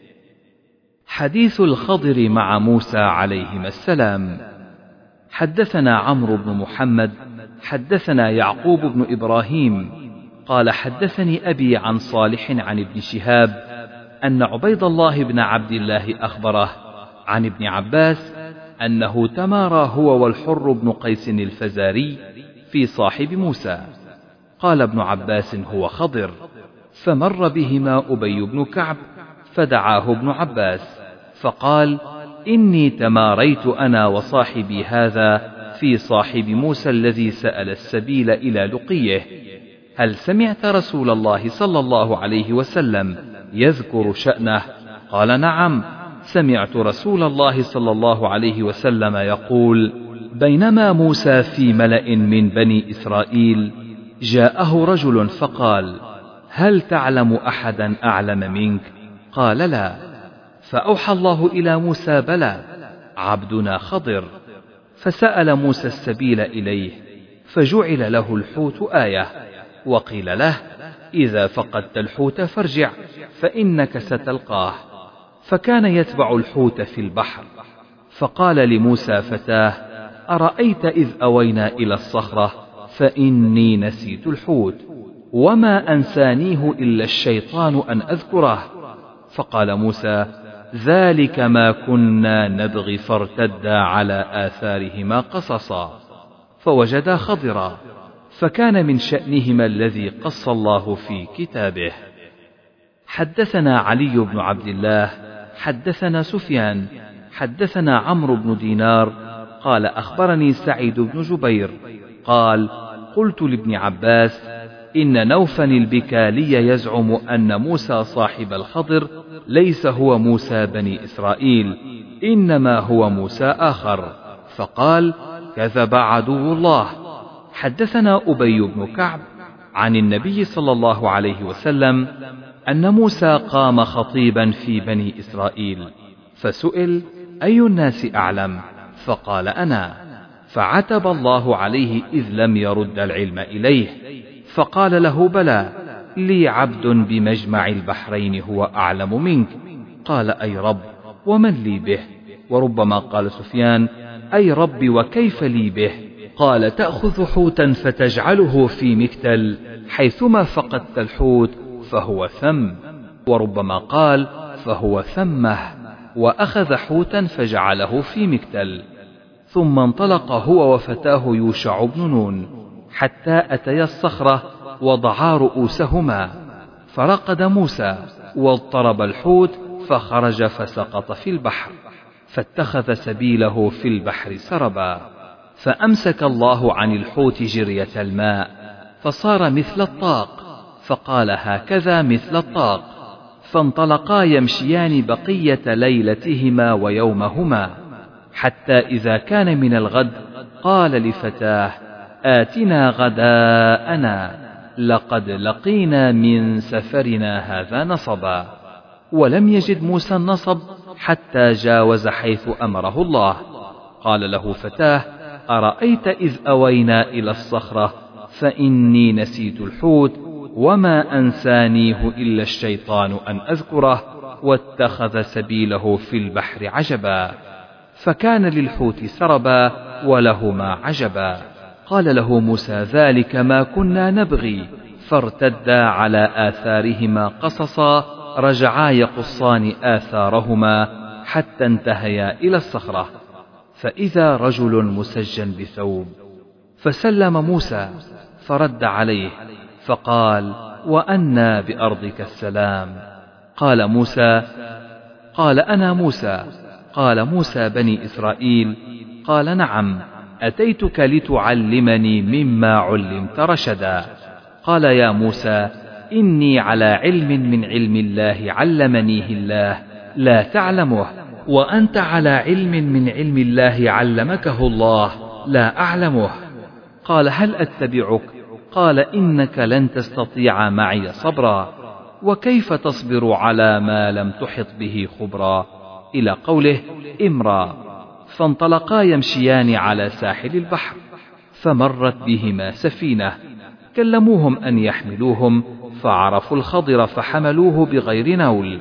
حديث الخضر مع موسى عليهما السلام. حدثنا عمرو بن محمد حدثنا يعقوب بن إبراهيم قال: حدثني أبي عن صالح عن ابن شهاب أن عبيد الله بن عبد الله أخبره عن ابن عباس أنه تمارى هو والحر بن قيس الفزاري في صاحب موسى. قال ابن عباس: هو خضر. فمر بهما أبي بن كعب فدعاه ابن عباس فقال: إني تماريت أنا وصاحبي هذا في صاحب موسى الذي سأل السبيل إلى لقيه، هل سمعت رسول الله صلى الله عليه وسلم يذكر شأنه؟ قال: نعم، سمعت رسول الله صلى الله عليه وسلم يقول: بينما موسى في ملأ من بني إسرائيل جاءه رجل فقال: هل تعلم أحدا أعلم منك؟ قال: لا. فأوحى الله إلى موسى: بلى، عبدنا خضر. فسأل موسى السبيل إليه، فجعل له الحوت آية، وقيل له: إذا فقدت الحوت فارجع فإنك ستلقاه. فكان يتبع الحوت في البحر. فقال لموسى فتاه: أرأيت إذ أوينا إلى الصخرة فإني نسيت الحوت وما أنسانيه إلا الشيطان أن أذكره. فقال موسى: ذلك ما كنا نبغي، فارتدا على آثارهما قصصا فوجدا خضرا، فكان من شأنهما الذي قص الله في كتابه. حدثنا علي بن عبد الله حدثنا سفيان حدثنا عمرو بن دينار قال: أخبرني سعيد بن جبير قال: قلت لابن عباس: إن نوفا البكالي يزعم أن موسى صاحب الخضر ليس هو موسى بني إسرائيل، إنما هو موسى آخر. فقال: كذب عدو الله. حدثنا أبي بن كعب عن النبي صلى الله عليه وسلم أن موسى قام خطيبا في بني إسرائيل، فسئل: أي الناس أعلم؟ فقال: أنا. فعتب الله عليه إذ لم يرد العلم إليه، فقال له: بلى، لي عبد بمجمع البحرين هو أعلم منك. قال: أي رب، ومن لي به؟ وربما قال سفيان: أي رب، وكيف لي به؟ قال تأخذ حوتا فتجعله في مكتل، حيثما فقدت الحوت فهو ثم، وربما قال فهو ثمه، وأخذ حوتا فجعله في مكتل. ثم انطلق هو وفتاه يوشع بن نون حتى أتيا الصخرة وضعا رؤوسهما، فرقد موسى واضطرب الحوت فخرج فسقط في البحر، فاتخذ سبيله في البحر سربا، فأمسك الله عن الحوت جرية الماء فصار مثل الطاق، فقال هكذا مثل الطاق، فانطلقا يمشيان بقية ليلتهما ويومهما، حتى إذا كان من الغد قال لفتاه آتنا غداءنا لقد لقينا من سفرنا هذا نصبا. ولم يجد موسى النصب حتى جاوز حيث أمره الله. قال له فتاه أرأيت إذ أوينا إلى الصخرة فإني نسيت الحوت وما أنسانيه إلا الشيطان أن أذكره، واتخذ سبيله في البحر عجبا، فكان للحوت سربا ولهما عجبا. قال له موسى ذلك ما كنا نبغي، فارتدا على آثارهما قصصا، رجعا يقصان آثارهما حتى انتهيا إلى الصخرة، فإذا رجل مسجن بثوب، فسلم موسى فرد عليه فقال وأنى بأرضك السلام؟ قال موسى قال أنا موسى. قال موسى بني إسرائيل قال نعم أتيتك لتعلمني مما علمت رشدا. قال يا موسى إني على علم من علم الله علمنيه الله لا تعلمه، وأنت على علم من علم الله علمكه الله لا أعلمه. قال هل أتبعك؟ قال إنك لن تستطيع معي صبرا، وكيف تصبر على ما لم تحط به خبرا، إلى قوله إمرا. فانطلقا يمشيان على ساحل البحر، فمرت بهما سفينة، كلموهم أن يحملوهم، فعرفوا الخضر فحملوه بغير نول.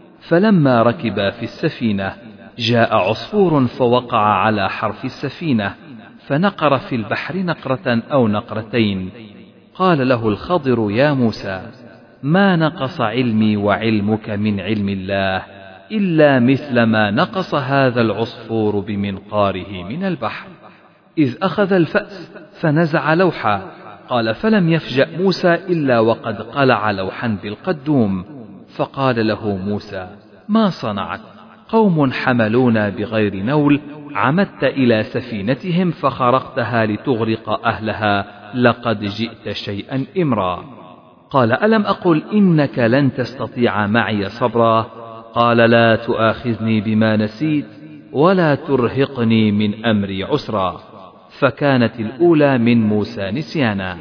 فلما ركبا في السفينة جاء عصفور فوقع على حرف السفينة، فنقر في البحر نقرة أو نقرتين. قال له الخضر يا موسى ما نقص علمي وعلمك من علم الله إلا مثل ما نقص هذا العصفور بمنقاره من البحر، إذ أخذ الفأس فنزع لوحا. قال فلم يفجأ موسى إلا وقد قلع لوحا بالقدوم، فقال له موسى ما صنعت؟ قوم حملونا بغير نول، عمدت إلى سفينتهم فخرقتها لتغرق أهلها، لقد جئت شيئا إمرا. قال ألم أقل إنك لن تستطيع معي صبرا؟ قال لا تؤاخذني بما نسيت ولا ترهقني من أمري عسرا. فكانت الأولى من موسى نسيانا.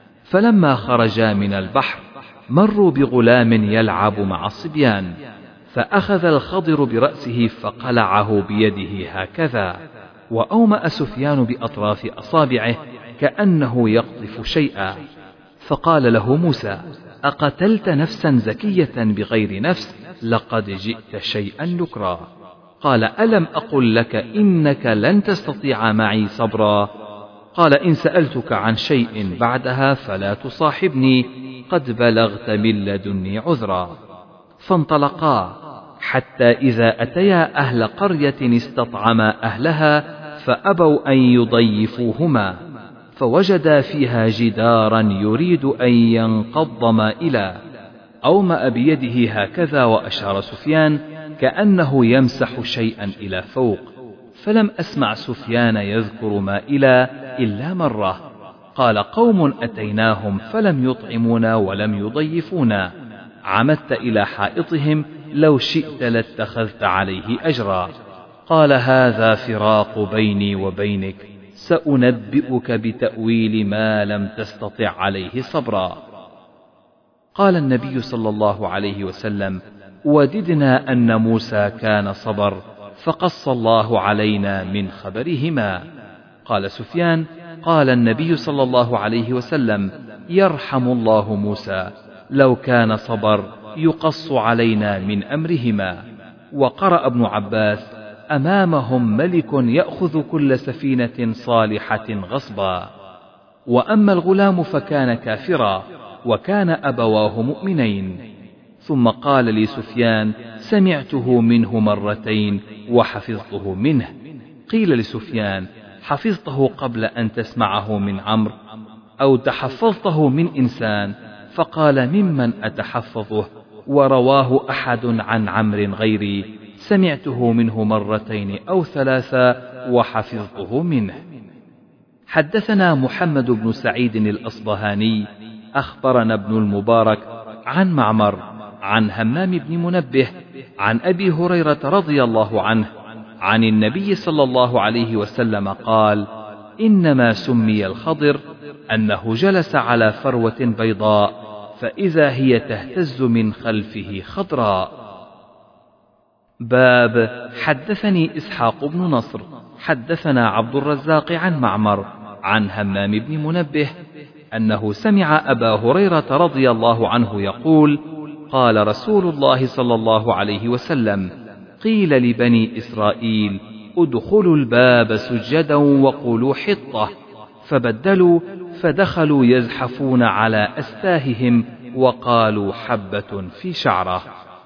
فلما خرجا من البحر مروا بغلام يلعب مع الصبيان، فأخذ الخضر برأسه فقلعه بيده هكذا، وأومأ سفيان بأطراف أصابعه كأنه يقطف شيئا، فقال له موسى أقتلت نفسا زكية بغير نفس؟ لقد جئت شيئا نكرا. قال ألم أقل لك إنك لن تستطيع معي صبرا؟ قال إن سألتك عن شيء بعدها فلا تصاحبني، قد بلغت من لدني عذرا. فانطلقا حتى إذا أتيا أهل قرية استطعما أهلها فأبوا أن يضيفوهما، فوجدا فيها جدارا يريد أن ينقض مائلا، أومأ بيده هكذا وأشار سفيان كأنه يمسح شيئا إلى فوق، فلم أسمع سفيان يذكر مائلا إلا مرة. قال قوم أتيناهم فلم يطعمونا ولم يضيفونا، عمدت إلى حائطهم لو شئت لاتخذت عليه أجرا. قال هذا فراق بيني وبينك، سأنبئك بتأويل ما لم تستطع عليه صبرا. قال النبي صلى الله عليه وسلم وددنا أن موسى كان صبر، فقص الله علينا من خبرهما. قال سفيان قال النبي صلى الله عليه وسلم يرحم الله موسى، لو كان صبر يقص علينا من أمرهما. وقرأ ابن عباس أمامهم ملك يأخذ كل سفينة صالحة غصبا. وأما الغلام فكان كافرا، وكان أبواه مؤمنين. ثم قال لي سفيان: سمعته منه مرتين وحفظته منه. قيل لسفيان: حفظته قبل أن تسمعه من عمرو أو تحفظته من إنسان؟ فقال: ممن أتحفظه، ورواه أحد عن عمرو غيري، سمعته منه مرتين أو ثلاثا وحفظته منه. حدثنا محمد بن سعيد الأصبهاني أخبرنا ابن المبارك عن معمر عن همام بن منبه عن أبي هريرة رضي الله عنه عن النبي صلى الله عليه وسلم قال: إنما سمي الخضر أنه جلس على فروة بيضاء فإذا هي تهتز من خلفه خضراء. باب حدثني إسحاق بن نصر حدثنا عبد الرزاق عن معمر عن همام بن منبه أنه سمع أبا هريرة رضي الله عنه يقول: قال رسول الله صلى الله عليه وسلم: قيل لبني إسرائيل: ادخلوا الباب سجدا وقولوا حطة، فبدلوا فدخلوا يزحفون على أستاههم وقالوا حبة في شعرة.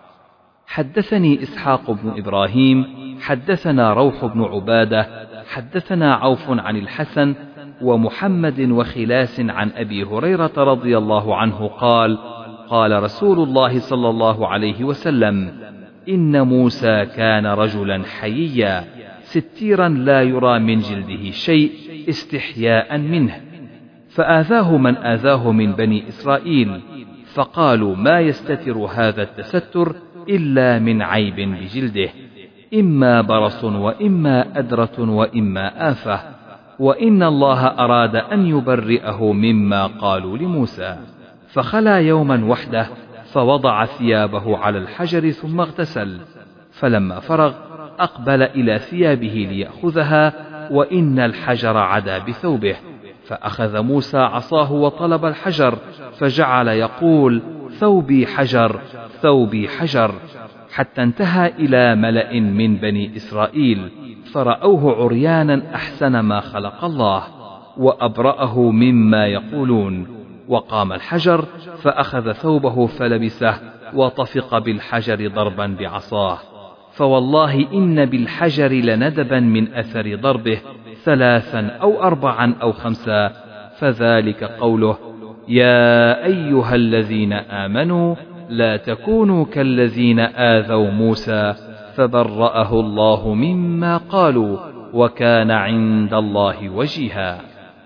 حدثني إسحاق بن إبراهيم حدثنا روح بن عبادة حدثنا عوف عن الحسن ومحمد وخلاس عن أبي هريرة رضي الله عنه قال: قال رسول الله صلى الله عليه وسلم: إن موسى كان رجلا حييا ستيرا لا يرى من جلده شيء استحياء منه، فآذاه من آذاه من بني إسرائيل، فقالوا: ما يستتر هذا التستر إلا من عيب بجلده، إما برص وإما أدرة وإما آفة، وإن الله أراد أن يبرئه مما قالوا لموسى. فخلا يوما وحده فوضع ثيابه على الحجر ثم اغتسل، فلما فرغ أقبل إلى ثيابه ليأخذها، وإن الحجر عدا بثوبه، فأخذ موسى عصاه وطلب الحجر، فجعل يقول: ثوبي حجر ثوبي حجر، حتى انتهى إلى ملأ من بني إسرائيل فرأوه عريانا أحسن ما خلق الله وأبرأه مما يقولون. وقام الحجر فأخذ ثوبه فلبسه وطفق بالحجر ضربا بعصاه، فوالله إن بالحجر لندبا من أثر ضربه ثلاثا أو أربعا أو خمسا، فذلك قوله: يا أيها الذين آمنوا لا تكونوا كالذين آذوا موسى فبرأه الله مما قالوا وكان عند الله وجيها.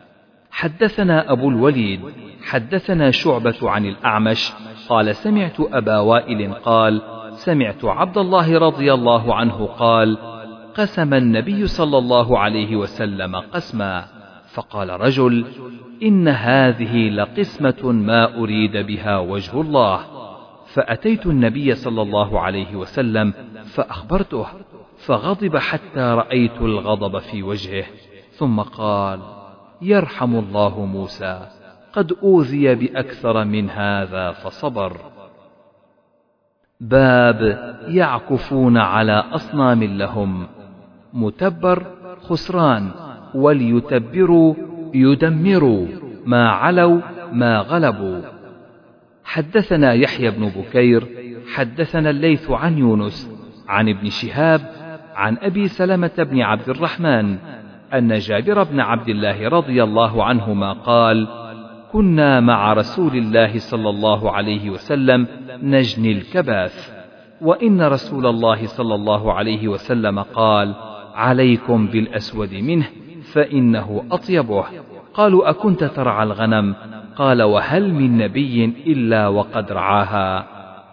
حدثنا أبو الوليد حدثنا شعبة عن الأعمش قال: سمعت أبا وائل قال: سمعت عبد الله رضي الله عنه قال: قسم النبي صلى الله عليه وسلم قسما، فقال رجل: إن هذه لقسمة ما أريد بها وجه الله. فأتيت النبي صلى الله عليه وسلم فأخبرته، فغضب حتى رأيت الغضب في وجهه، ثم قال: يرحم الله موسى، قد أوذي بأكثر من هذا فصبر. باب يعكفون على أصنام لهم. متبر خسران، وليتبروا يدمروا، ما علوا ما غلبوا. حدثنا يحيى بن بكير حدثنا الليث عن يونس عن ابن شهاب عن أبي سلمة بن عبد الرحمن أن جابر بن عبد الله رضي الله عنهما قال: كنا مع رسول الله صلى الله عليه وسلم نجني الكباث، وإن رسول الله صلى الله عليه وسلم قال: عليكم بالأسود منه فإنه أطيبه. قالوا: أكنت ترعى الغنم؟ قال: وهل من نبي إلا وقد رعاها.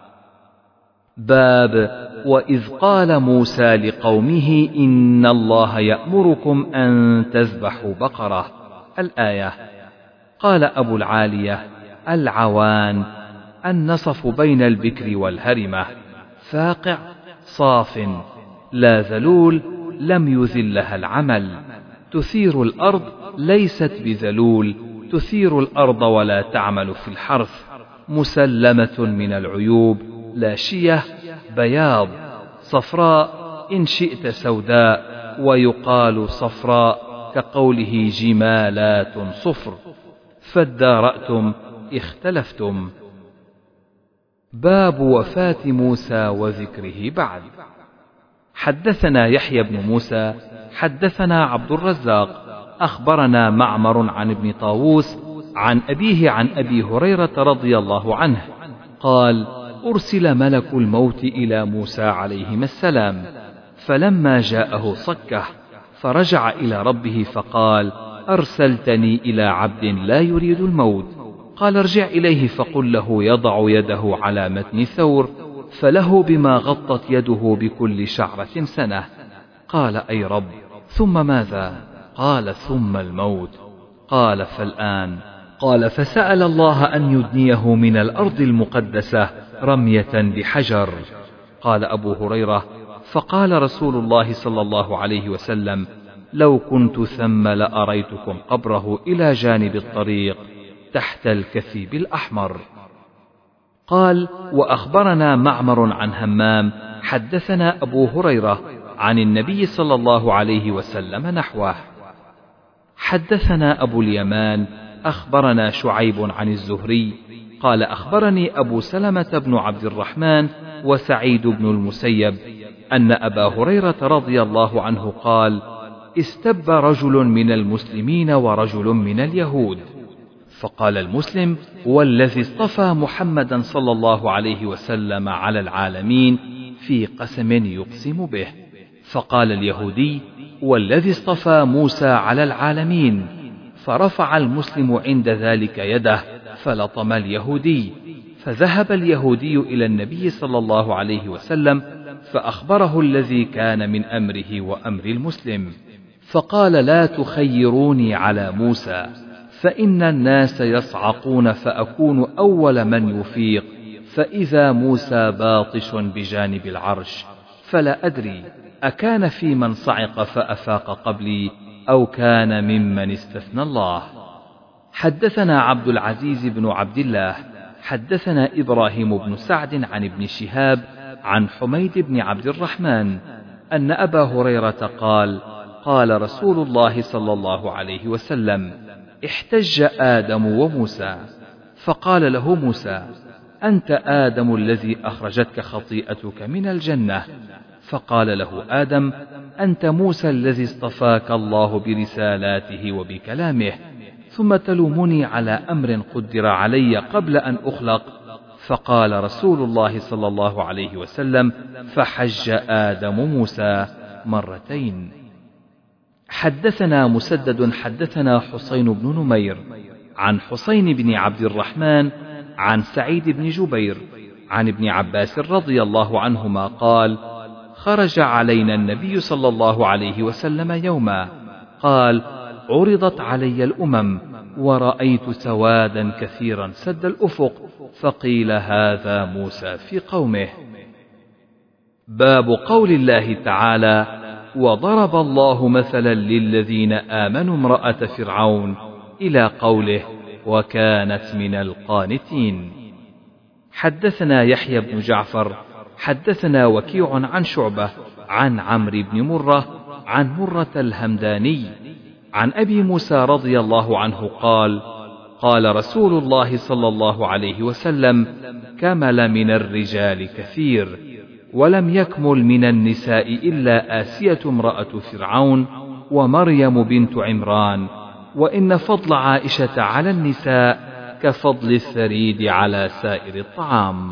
باب وإذ قال موسى لقومه: إن الله يأمركم أن تذبحوا بقرة. الآية. قال أبو العالية: العوان النصف بين البكر والهرمة، فاقع صاف، لا ذلول لم يذلها العمل، تثير الأرض ليست بذلول، تثير الأرض ولا تعمل في الحرث، مسلمة من العيوب، لا شية بياض، صفراء إن شئت سوداء، ويقال صفراء كقوله جمالات صفر، فادارأتم اختلفتم. باب وفاة موسى وذكره بعد. حدثنا يحيى بن موسى حدثنا عبد الرزاق أخبرنا معمر عن ابن طاووس عن أبيه عن أبي هريرة رضي الله عنه قال: أرسل ملك الموت إلى موسى عليهما السلام، فلما جاءه صكه، فرجع إلى ربه فقال: أرسلتني إلى عبد لا يريد الموت. قال: ارجع إليه فقل له يضع يده على متن ثور، فله بما غطت يده بكل شعرة سنة. قال: أي رب، ثم ماذا؟ قال: ثم الموت. قال: فالآن؟ قال: فسأل الله أن يدنيه من الأرض المقدسة رمية بحجر. قال أبو هريرة: فقال رسول الله صلى الله عليه وسلم: لو كنت ثم لأريتكم قبره إلى جانب الطريق تحت الكثيب الأحمر. قال: وأخبرنا معمر عن همام حدثنا أبو هريرة عن النبي صلى الله عليه وسلم نحوه. حدثنا أبو اليمان أخبرنا شعيب عن الزهري قال: أخبرني أبو سلمة بن عبد الرحمن وسعيد بن المسيب أن أبا هريرة رضي الله عنه قال: استب رجل من المسلمين ورجل من اليهود، فقال المسلم: والذي اصطفى محمدا صلى الله عليه وسلم على العالمين، في قسم يقسم به. فقال اليهودي: والذي اصطفى موسى على العالمين. فرفع المسلم عند ذلك يده فلطم اليهودي، فذهب اليهودي إلى النبي صلى الله عليه وسلم فأخبره الذي كان من أمره وأمر المسلم، فقال: لا تخيروني على موسى، فإن الناس يصعقون فأكون أول من يفيق، فإذا موسى باطش بجانب العرش، فلا أدري أكان في من صعق فأفاق قبلي أو كان ممن استثنى الله. حدثنا عبد العزيز بن عبد الله حدثنا إبراهيم بن سعد عن ابن شهاب عن حميد بن عبد الرحمن أن أبا هريرة قال: قال رسول الله صلى الله عليه وسلم: احتج آدم وموسى، فقال له موسى: أنت آدم الذي أخرجتك خطيئتك من الجنة. فقال له آدم: أنت موسى الذي اصطفاك الله برسالاته وبكلامه، ثم تلومني على أمر قدر علي قبل أن أخلق. فقال رسول الله صلى الله عليه وسلم: فحج آدم موسى مرتين. حدثنا مسدد حدثنا حسين بن نمير عن حسين بن عبد الرحمن عن سعيد بن جبير عن ابن عباس رضي الله عنهما قال: خرج علينا النبي صلى الله عليه وسلم يوما، قال: عرضت علي الأمم ورأيت سوادا كثيرا سد الأفق، فقيل: هذا موسى في قومه. باب قول الله تعالى: وضرب الله مثلا للذين آمنوا امرأة فرعون، إلى قوله: وكانت من القانتين. حدثنا يحيى بن جعفر حدثنا وكيع عن شعبة عن عمرو بن مرة عن مرة الهمداني عن أبي موسى رضي الله عنه قال: قال رسول الله صلى الله عليه وسلم: كمل من الرجال كثير، ولم يكمل من النساء إلا آسية امرأة فرعون ومريم بنت عمران، وإن فضل عائشة على النساء كفضل الثريد على سائر الطعام.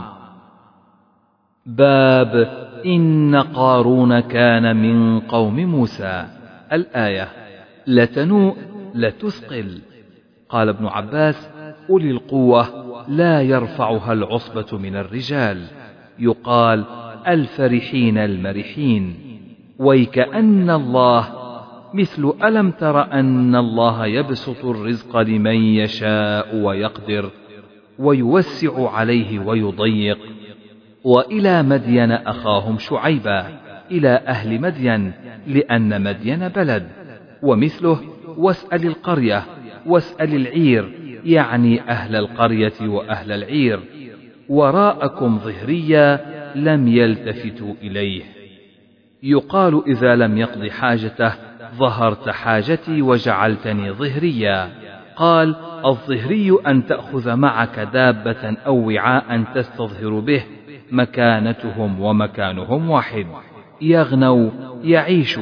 باب إن قارون كان من قوم موسى. الآية: لتنوء لتثقل. قال ابن عباس: أولي القوة لا يرفعها العصبة من الرجال، يقال الفرحين المرحين. ويكأن الله مثل ألم تر أن الله يبسط الرزق لمن يشاء ويقدر ويوسع عليه ويضيق. وإلى مدين أخاهم شعيبا إلى أهل مدين، لأن مدين بلد. ومثله: واسأل القرية واسأل العير، يعني أهل القرية وأهل العير. وراءكم ظهريا لم يلتفتوا إليه. يقال إذا لم يقض حاجته: ظهرت حاجتي وجعلتني ظهريا. قال: الظهري أن تأخذ معك دابة أو وعاء تستظهر به، مكانتهم ومكانهم واحد. يغنو يعيش،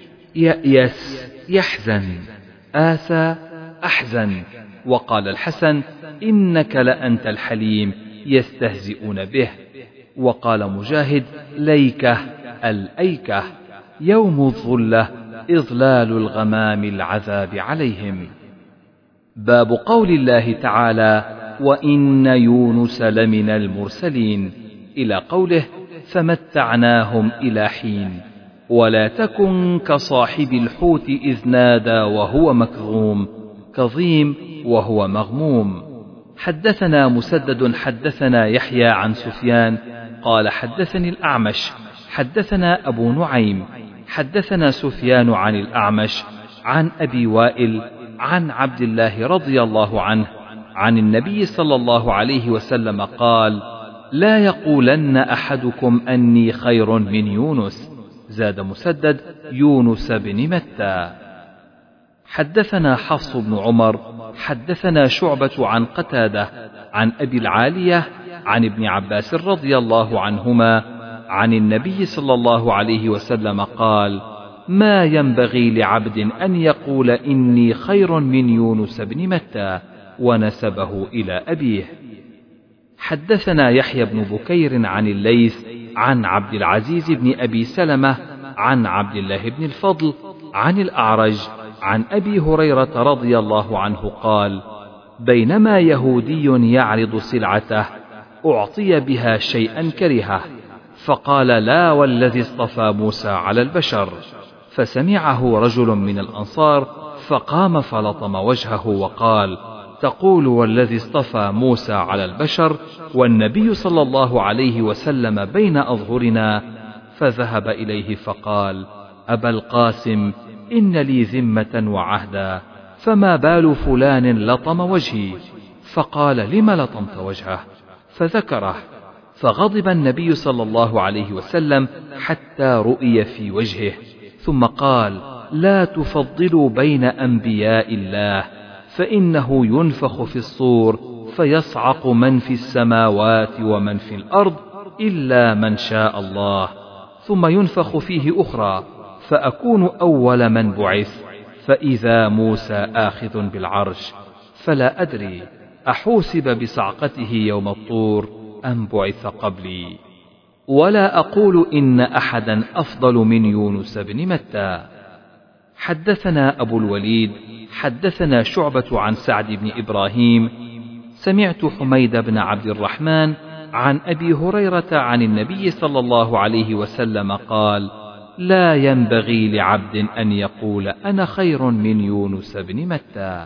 يأيس يحزن، آسى أحزن. وقال الحسن: إنك لأنت الحليم، يستهزئون به. وقال مجاهد: ليكة الأيكة، يوم الظلة، إظلال الغمام العذاب عليهم. باب قول الله تعالى: وإن يونس لمن المرسلين، إلى قوله: فمتعناهم إلى حين. ولا تكن كصاحب الحوت إذ نادى وهو مكظوم، كظيم وهو مغموم. حدثنا مسدد حدثنا يحيى عن سفيان قال: حدثني الأعمش حدثنا أبو نعيم حدثنا سفيان عن الأعمش عن أبي وائل عن عبد الله رضي الله عنه عن النبي صلى الله عليه وسلم قال: لا يقولن أحدكم أني خير من يونس. زاد مسدد: يونس بن متى. حدثنا حفص بن عمر حدثنا شعبة عن قتادة عن أبي العالية عن ابن عباس رضي الله عنهما عن النبي صلى الله عليه وسلم قال: ما ينبغي لعبد أن يقول إني خير من يونس بن متى، ونسبه إلى أبيه. حدثنا يحيى بن بكير عن الليث عن عبد العزيز بن أبي سلمة عن عبد الله بن الفضل عن الأعرج عن أبي هريرة رضي الله عنه قال: بينما يهودي يعرض سلعته أعطي بها شيئا كرهه، فقال: لا والذي اصطفى موسى على البشر. فسمعه رجل من الأنصار فقام فلطم وجهه وقال: تقول والذي اصطفى موسى على البشر والنبي صلى الله عليه وسلم بين أظهرنا. فذهب إليه فقال: أبا القاسم، إن لي ذمة وعهدا، فما بال فلان لطم وجهي؟ فقال: لم لطمت وجهه؟ فذكره، فغضب النبي صلى الله عليه وسلم حتى رؤي في وجهه، ثم قال: لا تفضلوا بين أنبياء الله، فإنه ينفخ في الصور فيصعق من في السماوات ومن في الأرض إلا من شاء الله، ثم ينفخ فيه أخرى فأكون أول من بعث، فإذا موسى آخذ بالعرش، فلا أدري أحوسب بصعقته يوم الطور أم بعث قبلي. ولا أقول إن أحدا أفضل من يونس بن متى. حدثنا أبو الوليد حدثنا شعبة عن سعد بن إبراهيم سمعت حميد بن عبد الرحمن عن أبي هريرة عن النبي صلى الله عليه وسلم قال: لا ينبغي لعبد أن يقول أنا خير من يونس بن متى.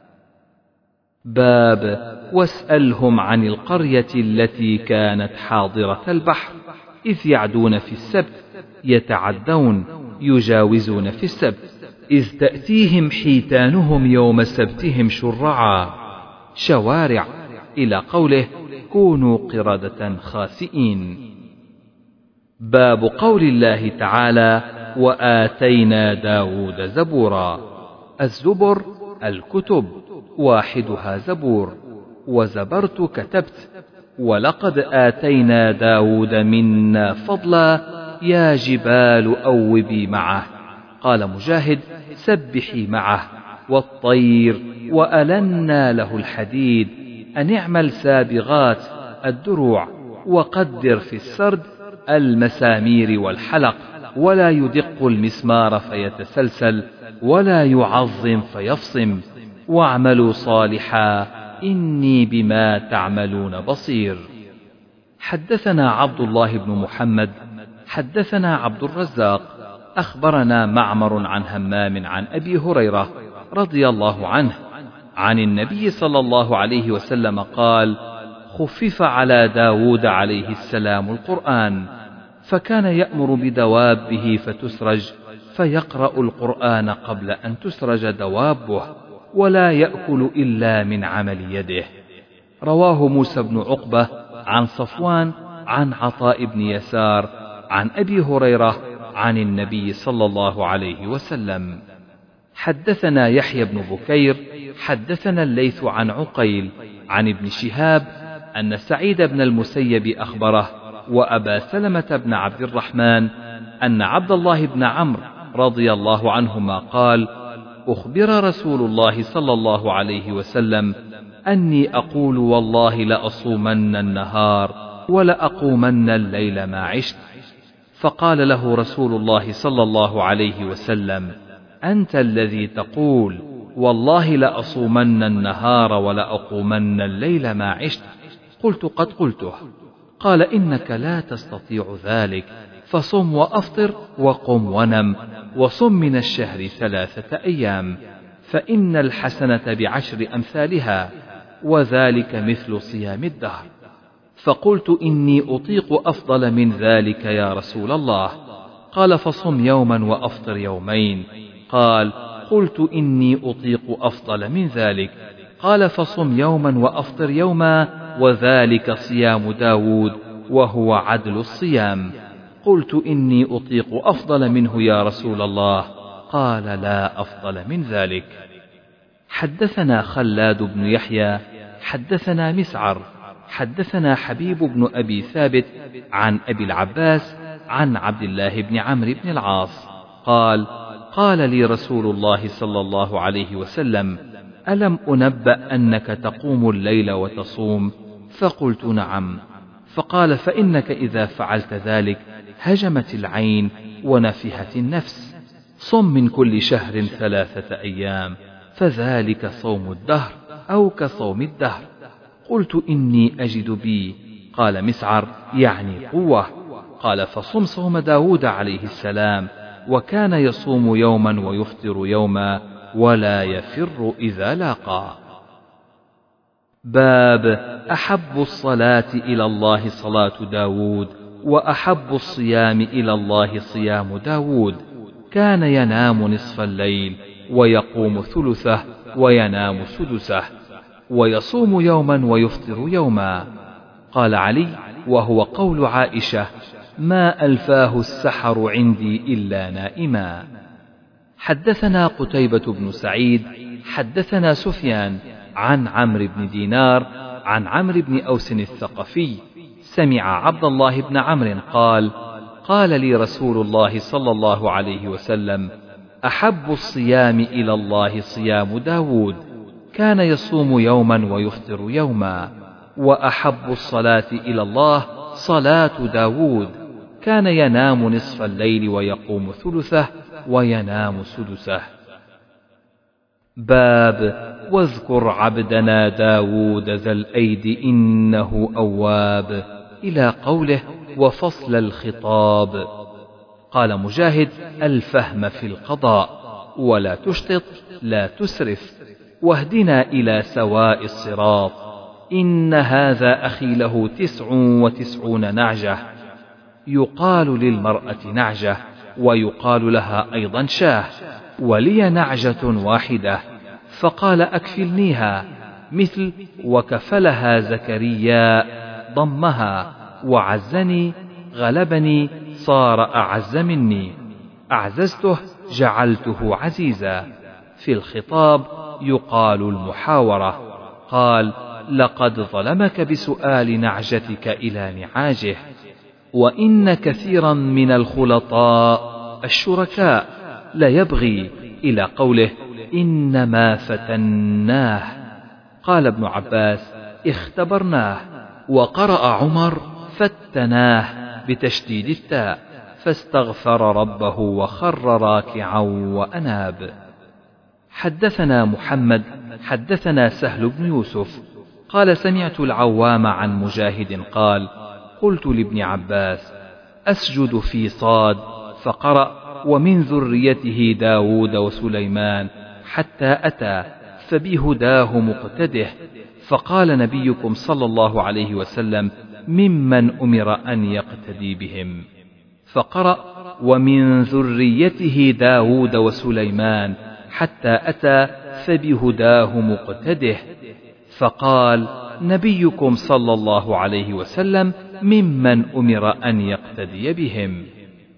باب واسألهم عن القرية التي كانت حاضرة البحر إذ يعدون في السبت يتعدون يجاوزون في السبت إذ تأتيهم حيتانهم يوم سبتهم شرعا شوارع، إلى قوله: كونوا قردة خاسئين. باب قول الله تعالى: وآتينا داود زبورا. الزبر الكتب، واحدها زبور، وزبرت كتبت، ولقد آتينا داود منا فضلا يا جبال أوبي معه. قال مجاهد: سبحي معه، والطير وألنا له الحديد، أن اعمل سابغات الدروع، وقدر في السرد المسامير والحلق، ولا يدق المسمار فيتسلسل، ولا يعظم فيفصم، واعملوا صالحا إني بما تعملون بصير. حدثنا عبد الله بن محمد حدثنا عبد الرزاق أخبرنا معمر عن همام عن أبي هريرة رضي الله عنه عن النبي صلى الله عليه وسلم قال: خفف على داود عليه السلام القرآن، فكان يأمر بدوابه فتسرج، فيقرأ القرآن قبل أن تسرج دوابه، ولا يأكل إلا من عمل يده. رواه موسى بن عقبة عن صفوان عن عطاء بن يسار عن أبي هريرة عن النبي صلى الله عليه وسلم. حدثنا يحيى بن بكير حدثنا الليث عن عقيل عن ابن شهاب أن سعيد بن المسيب أخبره وأبا سلمة بن عبد الرحمن أن عبد الله بن عمرو رضي الله عنهما قال: أخبر رسول الله صلى الله عليه وسلم أني أقول والله لأصومن النهار ولأقومن الليل ما عشت. فقال له رسول الله صلى الله عليه وسلم: أنت الذي تقول والله لأصومن النهار ولأقومن الليل ما عشت. قلت: قد قلته. قال: إنك لا تستطيع ذلك، فصم وأفطر وقم ونم، وصم من الشهر ثلاثة أيام، فإن الحسنة بعشر أمثالها، وذلك مثل صيام الدهر. فقلت: إني أطيق أفضل من ذلك يا رسول الله. قال: فصم يوما وأفطر يومين. قال: قلت: إني أطيق أفضل من ذلك. قال: فصم يوما وأفطر يوما، وذلك صيام داود وهو عدل الصيام. قلت: إني أطيق أفضل منه يا رسول الله. قال: لا أفضل من ذلك. حدثنا خلاد بن يحيى حدثنا مسعر حدثنا حبيب بن أبي ثابت عن أبي العباس عن عبد الله بن عمرو بن العاص قال: قال لي رسول الله صلى الله عليه وسلم: ألم أنبأ أنك تقوم الليل وتصوم؟ فقلت: نعم. فقال: فإنك إذا فعلت ذلك هجمت العين ونفحت النفس. صم من كل شهر ثلاثة أيام، فذلك صوم الدهر أو كصوم الدهر. قلت: إني أجد بي. قال مسعر: يعني قوة. قال: فصم صوم داود عليه السلام، وكان يصوم يوما ويفطر يوما ولا يفر إذا لاقى. باب أحب الصلاة إلى الله صلاة داود، وأحب الصيام إلى الله صيام داود. كان ينام نصف الليل ويقوم ثلثه وينام سدسه، ويصوم يوما ويفطر يوما. قال علي وهو قول عائشة: ما ألفاه السحر عندي إلا نائما. حدثنا قتيبة بن سعيد حدثنا سفيان عن عمرو بن دينار عن عمرو بن أوس الثقفي سمع عبد الله بن عمرو قال: قال لي رسول الله صلى الله عليه وسلم: أحب الصيام إلى الله صيام داود، كان يصوم يوما ويفطر يوما. وأحب الصلاة إلى الله صلاة داود، كان ينام نصف الليل ويقوم ثلثه وينام سدسه. باب واذكر عبدنا داود ذا الأيد إنه أواب، إلى قوله وفصل الخطاب. قال مجاهد: الفهم في القضاء، ولا تشطط لا تسرف، واهدنا إلى سواء الصراط. إن هذا أخي له تسع وتسعون نعجة، يقال للمرأة نعجة، ويقال لها أيضا شاه، ولي نعجة واحدة. فقال: أكفلنيها، مثل وكفلها زكريا ضمها، وعزني غلبني صار أعز مني، أعززته جعلته عزيزا. في الخطاب يقال المحاورة. قال: لقد ظلمك بسؤال نعجتك إلى نعاجه، وإن كثيرا من الخلطاء الشركاء ليبغي، إلى قوله إنما فتناه. قال ابن عباس: اختبرناه. وقرأ عمر: فتناه بتشديد التاء، فاستغفر ربه وخر راكعا وأناب. حدثنا محمد حدثنا سهل بن يوسف قال: سمعت العوام عن مجاهد قال: قلت لابن عباس: أسجد في صاد؟ فقرأ: ومن ذريته داود وسليمان، حتى أتى فبهداه مقتده. فقال نبيكم صلى الله عليه وسلم: ممن أمر أن يقتدي بهم. فقرأ: ومن ذريته داود وسليمان، حتى أتى فبهداه مقتده. فقال نبيكم صلى الله عليه وسلم: ممن أمر أن يقتدي بهم.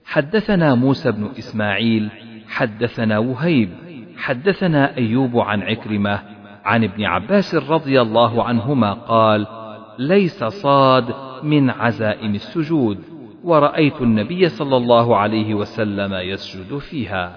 حدثنا موسى بن إسماعيل حدثنا وهيب حدثنا أيوب عن عكرمة عن ابن عباس رضي الله عنهما قال: ليس صاد من عزائم السجود، ورأيت النبي صلى الله عليه وسلم يسجد فيها.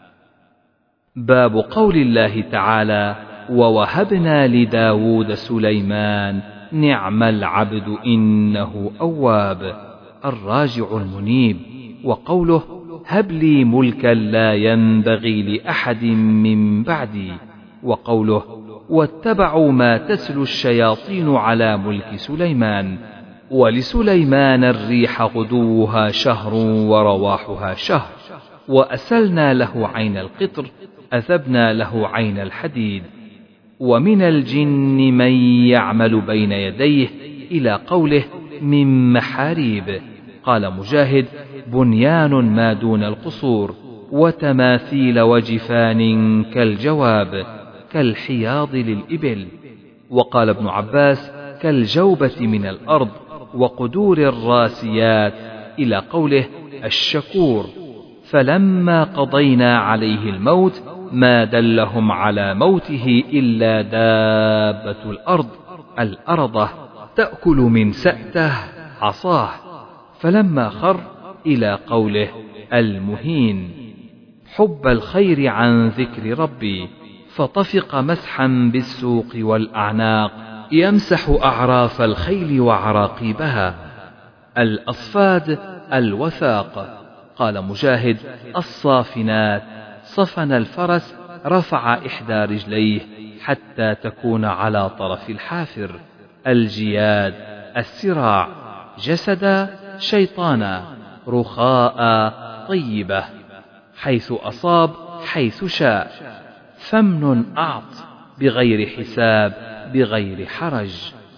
باب قول الله تعالى: ووهبنا لداود سليمان نعم العبد إنه أواب، الراجع المنيب. وقوله: هب لي ملكا لا ينبغي لأحد من بعدي. وقوله: واتبعوا ما تتلو الشياطين على ملك سليمان. ولسليمان الريح غدوها شهر ورواحها شهر، وأسلنا له عين القطر، أذبنا له عين الحديد. ومن الجن من يعمل بين يديه إلى قوله: من محاريب. قال مجاهد: بنيان ما دون القصور، وتماثيل وجفان كالجواب، كالحياض للإبل. وقال ابن عباس: كالجوبة من الأرض، وقدور الراسيات، إلى قوله: الشكور. فلما قضينا عليه الموت ما دلهم على موته إلا دابة الأرض الأرضة تأكل من سأته عصاه. فلما خر إلى قوله: المهين. حب الخير عن ذكر ربي، فطفق مسحا بالسوق والأعناق يمسح أعراف الخيل وعراقيبها. الأصفاد الوثاق. قال مجاهد: الصافنات. صفن الفرس، رفع إحدى رجليه حتى تكون على طرف الحافر. الجياد السراع. جسدا شيطانا، رخاء طيبة، حيث أصاب حيث شاء. فمن أعط، بغير حساب بغير حرج.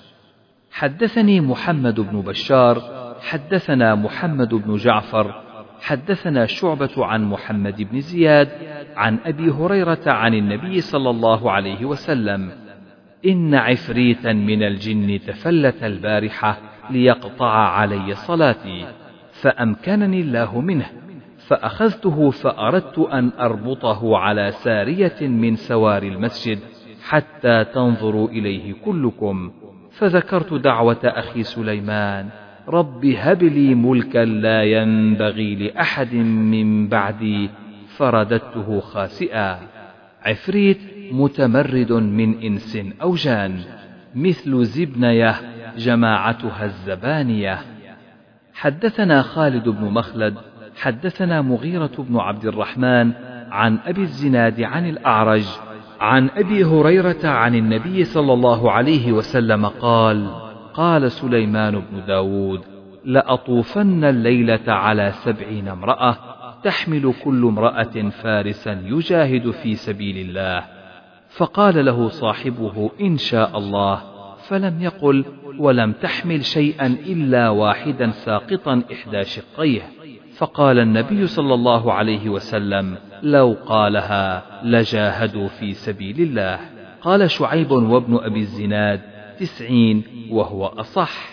حدثني محمد بن بشار حدثنا محمد بن جعفر حدثنا شعبة عن محمد بن زياد عن أبي هريرة عن النبي صلى الله عليه وسلم: إن عفريتا من الجن تفلت البارحة ليقطع علي صلاتي، فأمكنني الله منه، فأخذته فأردت أن أربطه على سارية من سوار المسجد حتى تنظروا إليه كلكم. فذكرت دعوة أخي سليمان: رب هب لي ملكا لا ينبغي لأحد من بعدي، فرددته خاسئا. عفريت متمرد من إنس أو جان، مثل زبنية جماعتها الزبانية. حدثنا خالد بن مخلد حدثنا مغيرة بن عبد الرحمن عن أبي الزناد عن الأعرج عن أبي هريرة عن النبي صلى الله عليه وسلم قال: قال سليمان بن داود: لأطوفن الليلة على سبعين امرأة، تحمل كل امرأة فارسا يجاهد في سبيل الله. فقال له صاحبه: إن شاء الله. فلم يقل: ولم تحمل شيئا إلا واحدا ساقطا إحدى شقيه. فقال النبي صلى الله عليه وسلم: لو قالها لجاهدوا في سبيل الله. قال شعيب وابن أبي الزناد: تسعين، وهو أصح.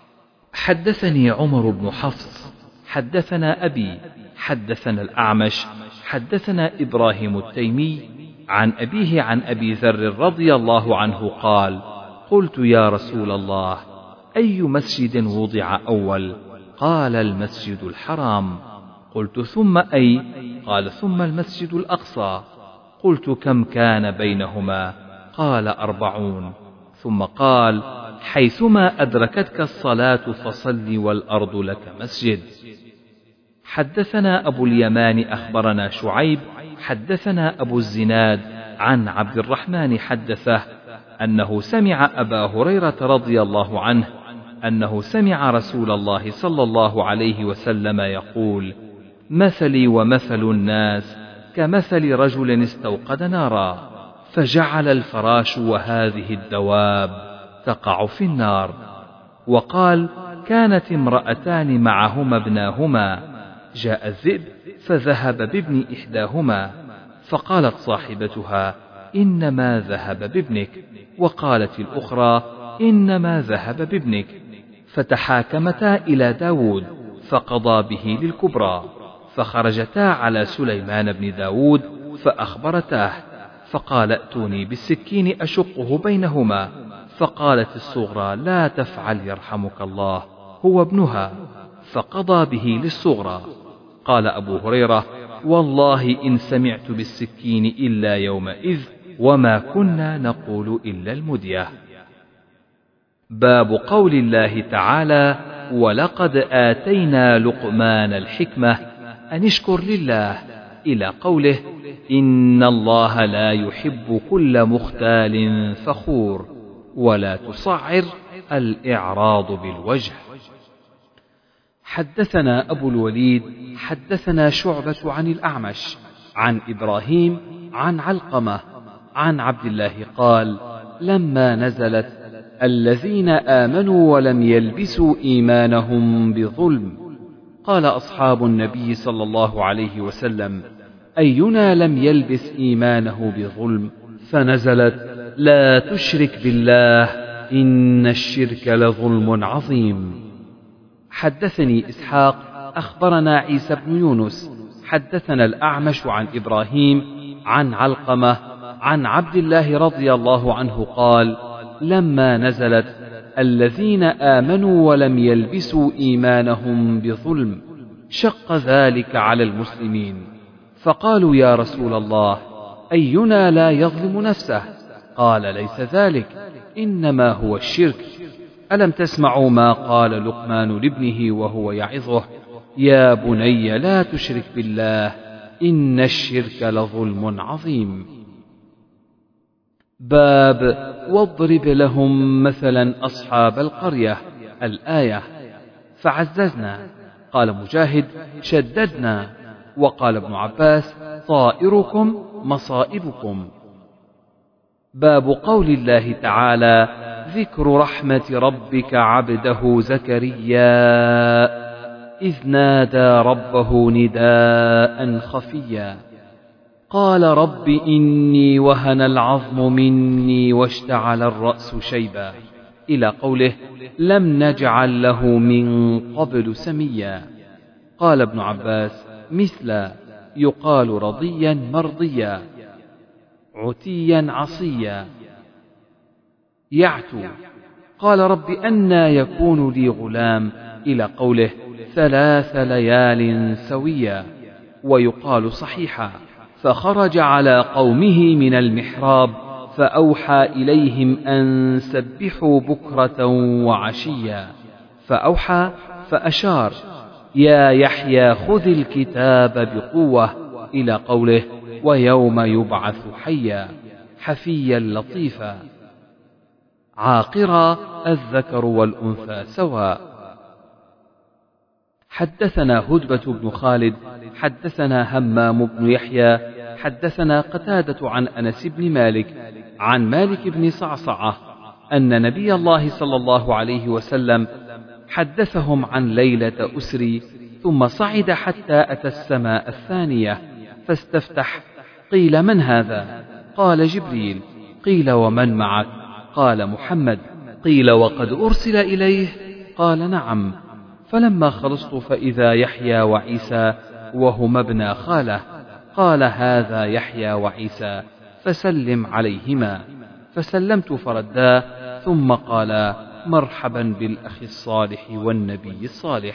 حدثني عمر بن حفص حدثنا أبي حدثنا الأعمش حدثنا إبراهيم التيمي عن أبيه عن أبي ذر رضي الله عنه قال: قلت يا رسول الله، أي مسجد وضع أول؟ قال: المسجد الحرام. قلت: ثم أي؟ قال: ثم المسجد الأقصى. قلت: كم كان بينهما؟ قال: أربعون. ثم قال: حيثما أدركتك الصلاة فصل والأرض لك مسجد. حدثنا أبو اليمان أخبرنا شعيب حدثنا أبو الزناد عن عبد الرحمن حدثه أنه سمع أبا هريرة رضي الله عنه أنه سمع رسول الله صلى الله عليه وسلم يقول: مثلي ومثل الناس كمثل رجل استوقد نارا، فجعل الفراش وهذه الدواب تقع في النار. وقال: كانت امرأتان معهما ابناهما، جاء الذئب فذهب بابن إحداهما، فقالت صاحبتها: إنما ذهب بابنك، وقالت الأخرى: إنما ذهب بابنك. فتحاكمتا إلى داود فقضى به للكبرى. فخرجتا على سليمان بن داود فأخبرتاه، فقال ائتوني بالسكين أشقه بينهما. فقالت الصغرى لا تفعل يرحمك الله، هو ابنها، فقضى به للصغرى. قال أبو هريرة والله إن سمعت بالسكين إلا يومئذ وما كنا نقول إلا المدية. باب قول الله تعالى ولقد آتينا لقمان الحكمة أن اشكر لله إلى قوله إن الله لا يحب كل مختال فخور ولا تصعر الإعراض بالوجه. حدثنا أبو الوليد حدثنا شعبة عن الأعمش عن إبراهيم عن علقمة عن عبد الله قال لما نزلت الذين آمنوا ولم يلبسوا إيمانهم بظلم قال أصحاب النبي صلى الله عليه وسلم أينا لم يلبس إيمانه بظلم؟ فنزلت لا تشرك بالله إن الشرك لظلم عظيم. حدثني إسحاق أخبرنا عيسى بن يونس حدثنا الأعمش عن إبراهيم عن علقمة عن عبد الله رضي الله عنه قال لما نزلت الذين آمنوا ولم يلبسوا إيمانهم بظلم شق ذلك على المسلمين، فقالوا يا رسول الله أينا لا يظلم نفسه؟ قال ليس ذلك، إنما هو الشرك. ألم تسمعوا ما قال لقمان لابنه وهو يعظه يا بني لا تشرك بالله إن الشرك لظلم عظيم. باب واضرب لهم مثلا أصحاب القرية الآية. فعززنا. قال مجاهد شددنا. وقال ابن عباس طائركم مصائبكم. باب قول الله تعالى ذكر رحمة ربك عبده زكريا إذ نادى ربه نداء خفيا قال رب إني وهن العظم مني واشتعل الرأس شيبا إلى قوله لم نجعل له من قبل سميا. قال ابن عباس مثل يقال رضيا مرضيا عتيا عصيا يعتو. قال رب أنى يكون لي غلام إلى قوله ثلاث ليال سويا. ويقال صحيحا فخرج على قومه من المحراب فأوحى إليهم أن سبحوا بكرة وعشيا. فأوحى فأشار يا يحيى خذ الكتاب بقوة إلى قوله ويوم يبعث حيا حفيا لطيفا عاقرا الذكر والأنثى سواء. حدثنا هدبة بن خالد حدثنا همام بن يحيى حدثنا قتادة عن أنس بن مالك عن مالك بن صعصعة أن نبي الله صلى الله عليه وسلم حدثهم عن ليلة أسري ثم صعد حتى أتى السماء الثانية فاستفتح. قيل من هذا؟ قال جبريل. قيل ومن معك؟ قال محمد. قيل وقد أرسل إليه؟ قال نعم. فلما خلصت فإذا يحيى وعيسى وهما ابنا خاله. قال هذا يحيى وعيسى فسلم عليهما. فسلمت فردا ثم قال مرحبا بالأخ الصالح والنبي الصالح.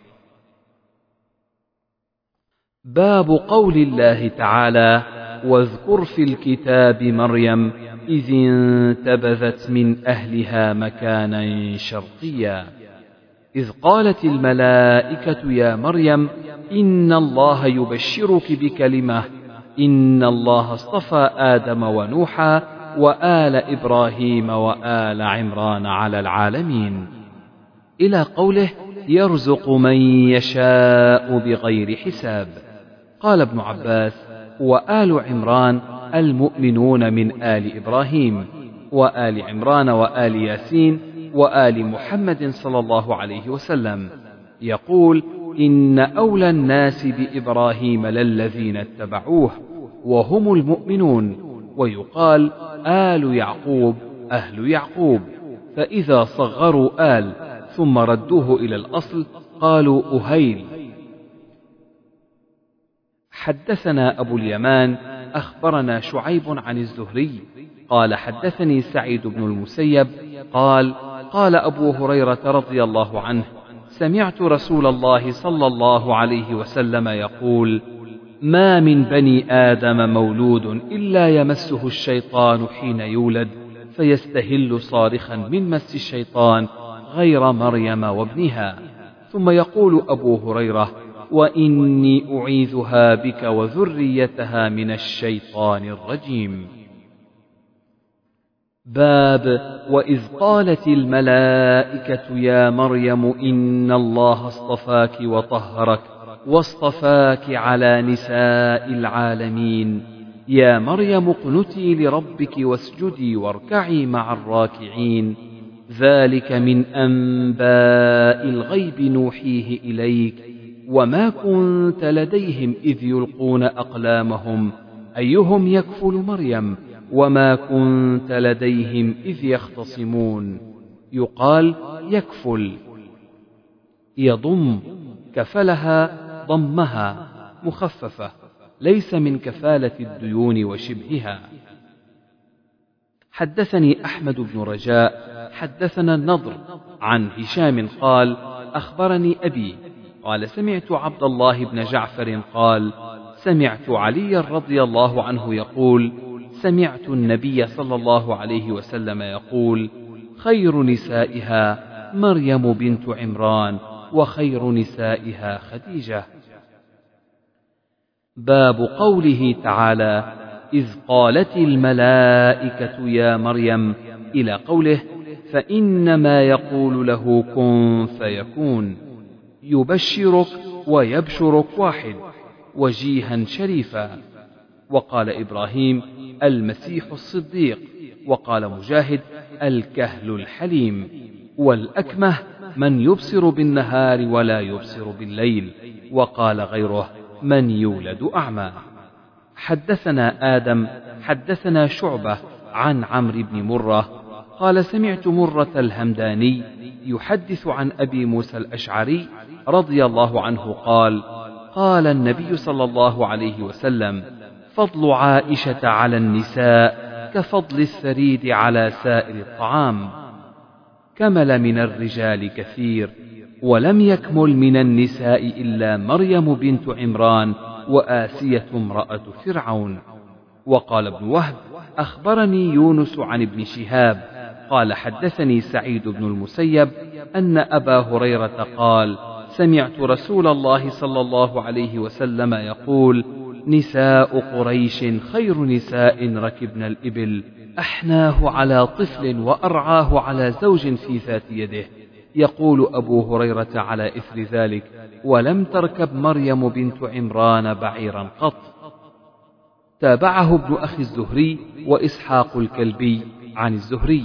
باب قول الله تعالى واذكر في الكتاب مريم إذ انتبذت من أهلها مكانا شرقيا إذ قالت الملائكة يا مريم إن الله يبشرك بكلمة إن الله اصطفى آدم ونوحا وآل إبراهيم وآل عمران على العالمين إلى قوله يرزق من يشاء بغير حساب. قال ابن عباس وآل عمران المؤمنون من آل إبراهيم وآل عمران وآل ياسين وآل محمد صلى الله عليه وسلم. يقول إن أولى الناس بإبراهيم للذين اتبعوه وهم المؤمنون. ويقال آل يعقوب أهل يعقوب، فإذا صغروا آل ثم ردوه إلى الأصل قالوا أهيل. حدثنا أبو اليمان أخبرنا شعيب عن الزهري قال حدثني سعيد بن المسيب قال قال أبو هريرة رضي الله عنه سمعت رسول الله صلى الله عليه وسلم يقول ما من بني آدم مولود إلا يمسه الشيطان حين يولد فيستهل صارخا من مس الشيطان غير مريم وابنها. ثم يقول أبو هريرة وإني أعيذها بك وذريتها من الشيطان الرجيم. باب وإذ قالت الملائكة يا مريم إن الله اصطفاك وطهرك واصطفاك على نساء العالمين يا مريم اقنتي لربك واسجدي واركعي مع الراكعين ذلك من أنباء الغيب نوحيه إليك وما كنت لديهم إذ يلقون أقلامهم أيهم يكفل مريم وما كنت لديهم إذ يختصمون. يقال يكفل يضم كفلها ضمها مخففة ليس من كفالة الديون وشبهها. حدثني أحمد بن رجاء حدثنا النضر عن هشام قال أخبرني أبي قال سمعت عبد الله بن جعفر قال سمعت علي رضي الله عنه يقول سمعت النبي صلى الله عليه وسلم يقول خير نسائها مريم بنت عمران وخير نسائها خديجة. باب قوله تعالى إذ قالت الملائكة يا مريم إلى قوله فإنما يقول له كن فيكون. يبشرك ويبشرك واحد وجيها شريفا. وقال إبراهيم المسيح الصديق وقال مجاهد الكهل الحليم. والأكمه من يبصر بالنهار ولا يبصر بالليل. وقال غيره من يولد أعمى. حدثنا آدم حدثنا شعبة عن عمرو بن مرة قال سمعت مرة الهمداني يحدث عن أبي موسى الأشعري رضي الله عنه قال قال النبي صلى الله عليه وسلم فضل عائشة على النساء كفضل الثريد على سائر الطعام كمل من الرجال كثير ولم يكمل من النساء إلا مريم بنت عمران وآسية امرأة فرعون. وقال ابن وهب أخبرني يونس عن ابن شهاب قال حدثني سعيد بن المسيب أن أبا هريرة قال سمعت رسول الله صلى الله عليه وسلم يقول نساء قريش خير نساء ركبن الإبل أحناه على طفل وأرعاه على زوج في ذات يده. يقول أبو هريرة على إثر ذلك ولم تركب مريم بنت عمران بعيرا قط. تابعه ابن أخي الزهري وإسحاق الكلبي عن الزهري.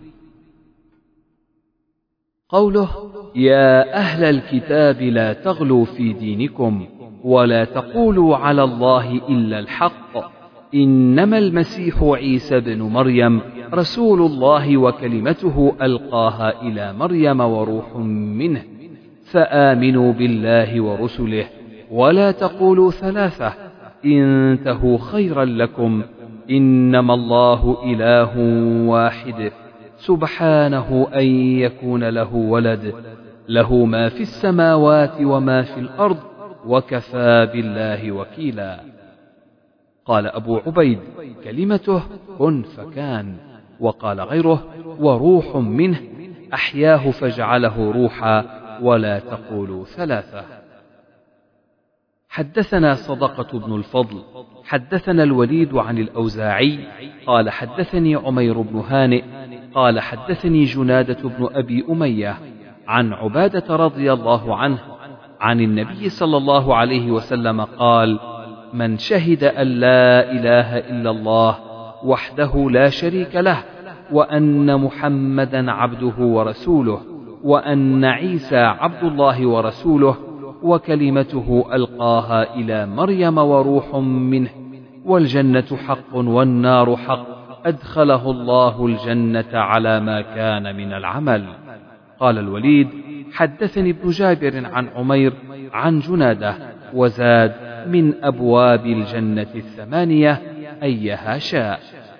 قوله يا أهل الكتاب لا تغلوا في دينكم ولا تقولوا على الله إلا الحق إنما المسيح عيسى بن مريم رسول الله وكلمته ألقاها إلى مريم وروح منه فآمنوا بالله ورسله ولا تقولوا ثلاثة انتهوا خيرا لكم إنما الله إله واحد سبحانه أن يكون له ولد له ما في السماوات وما في الأرض وكفى بالله وكيلا. قال أبو عبيد كلمته كن فكان. وقال غيره وروح منه أحياه فجعله روحا ولا تقولوا ثلاثة. حدثنا صدقة بن الفضل حدثنا الوليد عن الأوزاعي قال حدثني عمير بن هانئ قال حدثني جنادة بن أبي أمية عن عبادة رضي الله عنه عن النبي صلى الله عليه وسلم قال من شهد أن لا إله إلا الله وحده لا شريك له وأن محمدا عبده ورسوله وأن عيسى عبد الله ورسوله وكلمته ألقاها إلى مريم وروح منه والجنة حق والنار حق أدخله الله الجنة على ما كان من العمل. قال الوليد حدثني ابن جابر عن عمير عن جنادة وزاد من أبواب الجنة الثمانية أيها شاء.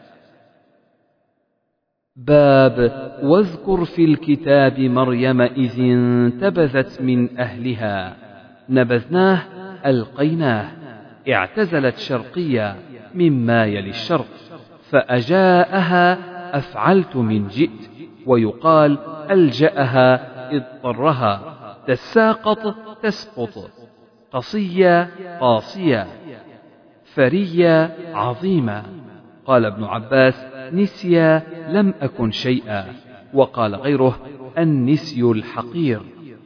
باب واذكر في الكتاب مريم إذ انتبذت من أهلها نبذناه ألقيناه اعتزلت شرقيا مما يلي الشرق فأجاءها أفعلت من جئت ويقال ألجأها اضطرها تساقط تسقط قصيا قاصيا فريا عظيما. قال ابن عباس نسيا لم أكن شيئا، وقال غيره النسي الحقير.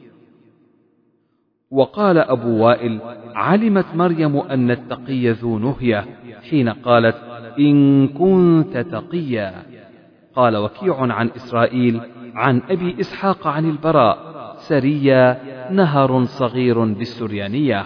وقال أبو وائل علمت مريم أن التقي ذو نهية حين قالت إن كنت تقيا. قال وكيع عن إسرائيل عن أبي إسحاق عن البراء سريا نهر صغير بالسريانية.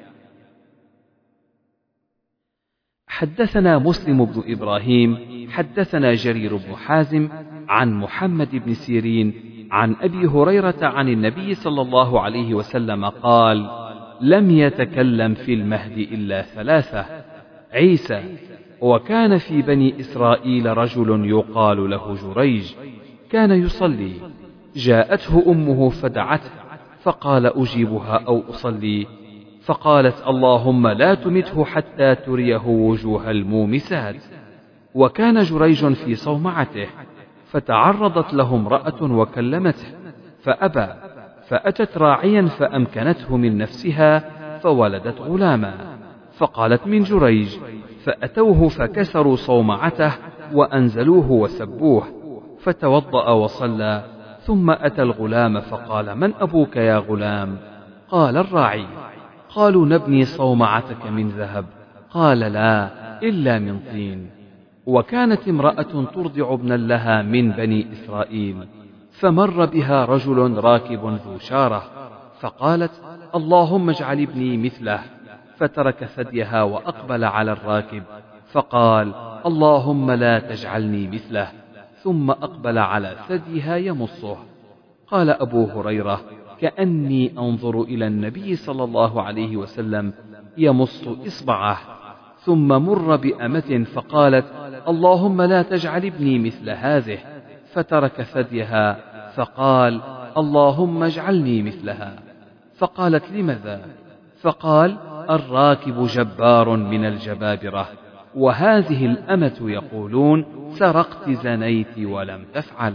حدثنا مسلم بن إبراهيم حدثنا جرير بن حازم عن محمد بن سيرين عن أبي هريرة عن النبي صلى الله عليه وسلم قال لم يتكلم في المهد إلا ثلاثة: عيسى، وكان في بني إسرائيل رجل يقال له جريج كان يصلي، جاءته أمه فدعته فقال أجيبها أو أصلي؟ فقالت اللهم لا تمته حتى تريه وجوه المومسات. وكان جريج في صومعته فتعرضت له امرأة وكلمته فأبى، فأتت راعيا فأمكنته من نفسها فولدت غلاما، فقالت من جريج، فأتوه فكسروا صومعته وأنزلوه وسبوه، فتوضأ وصلى، ثم أتى الغلام فقال من أبوك يا غلام؟ قال الراعي. قالوا نبني صومعتك من ذهب؟ قال لا إلا من طين. وكانت امرأة ترضع ابنا لها من بني إسرائيل، فمر بها رجل راكب ذو شارة فقالت اللهم اجعل ابني مثله، فترك ثديها وأقبل على الراكب فقال اللهم لا تجعلني مثله، ثم أقبل على ثديها يمصه. قال أبو هريرة كأني أنظر إلى النبي صلى الله عليه وسلم يمص إصبعه، ثم مر بأمة فقالت اللهم لا تجعل ابني مثل هذه، فترك ثديها فقال اللهم اجعلني مثلها. فقالت لماذا؟ فقال الراكب جبار من الجبابرة، وهذه الأمة يقولون سرقت زنيت ولم تفعل.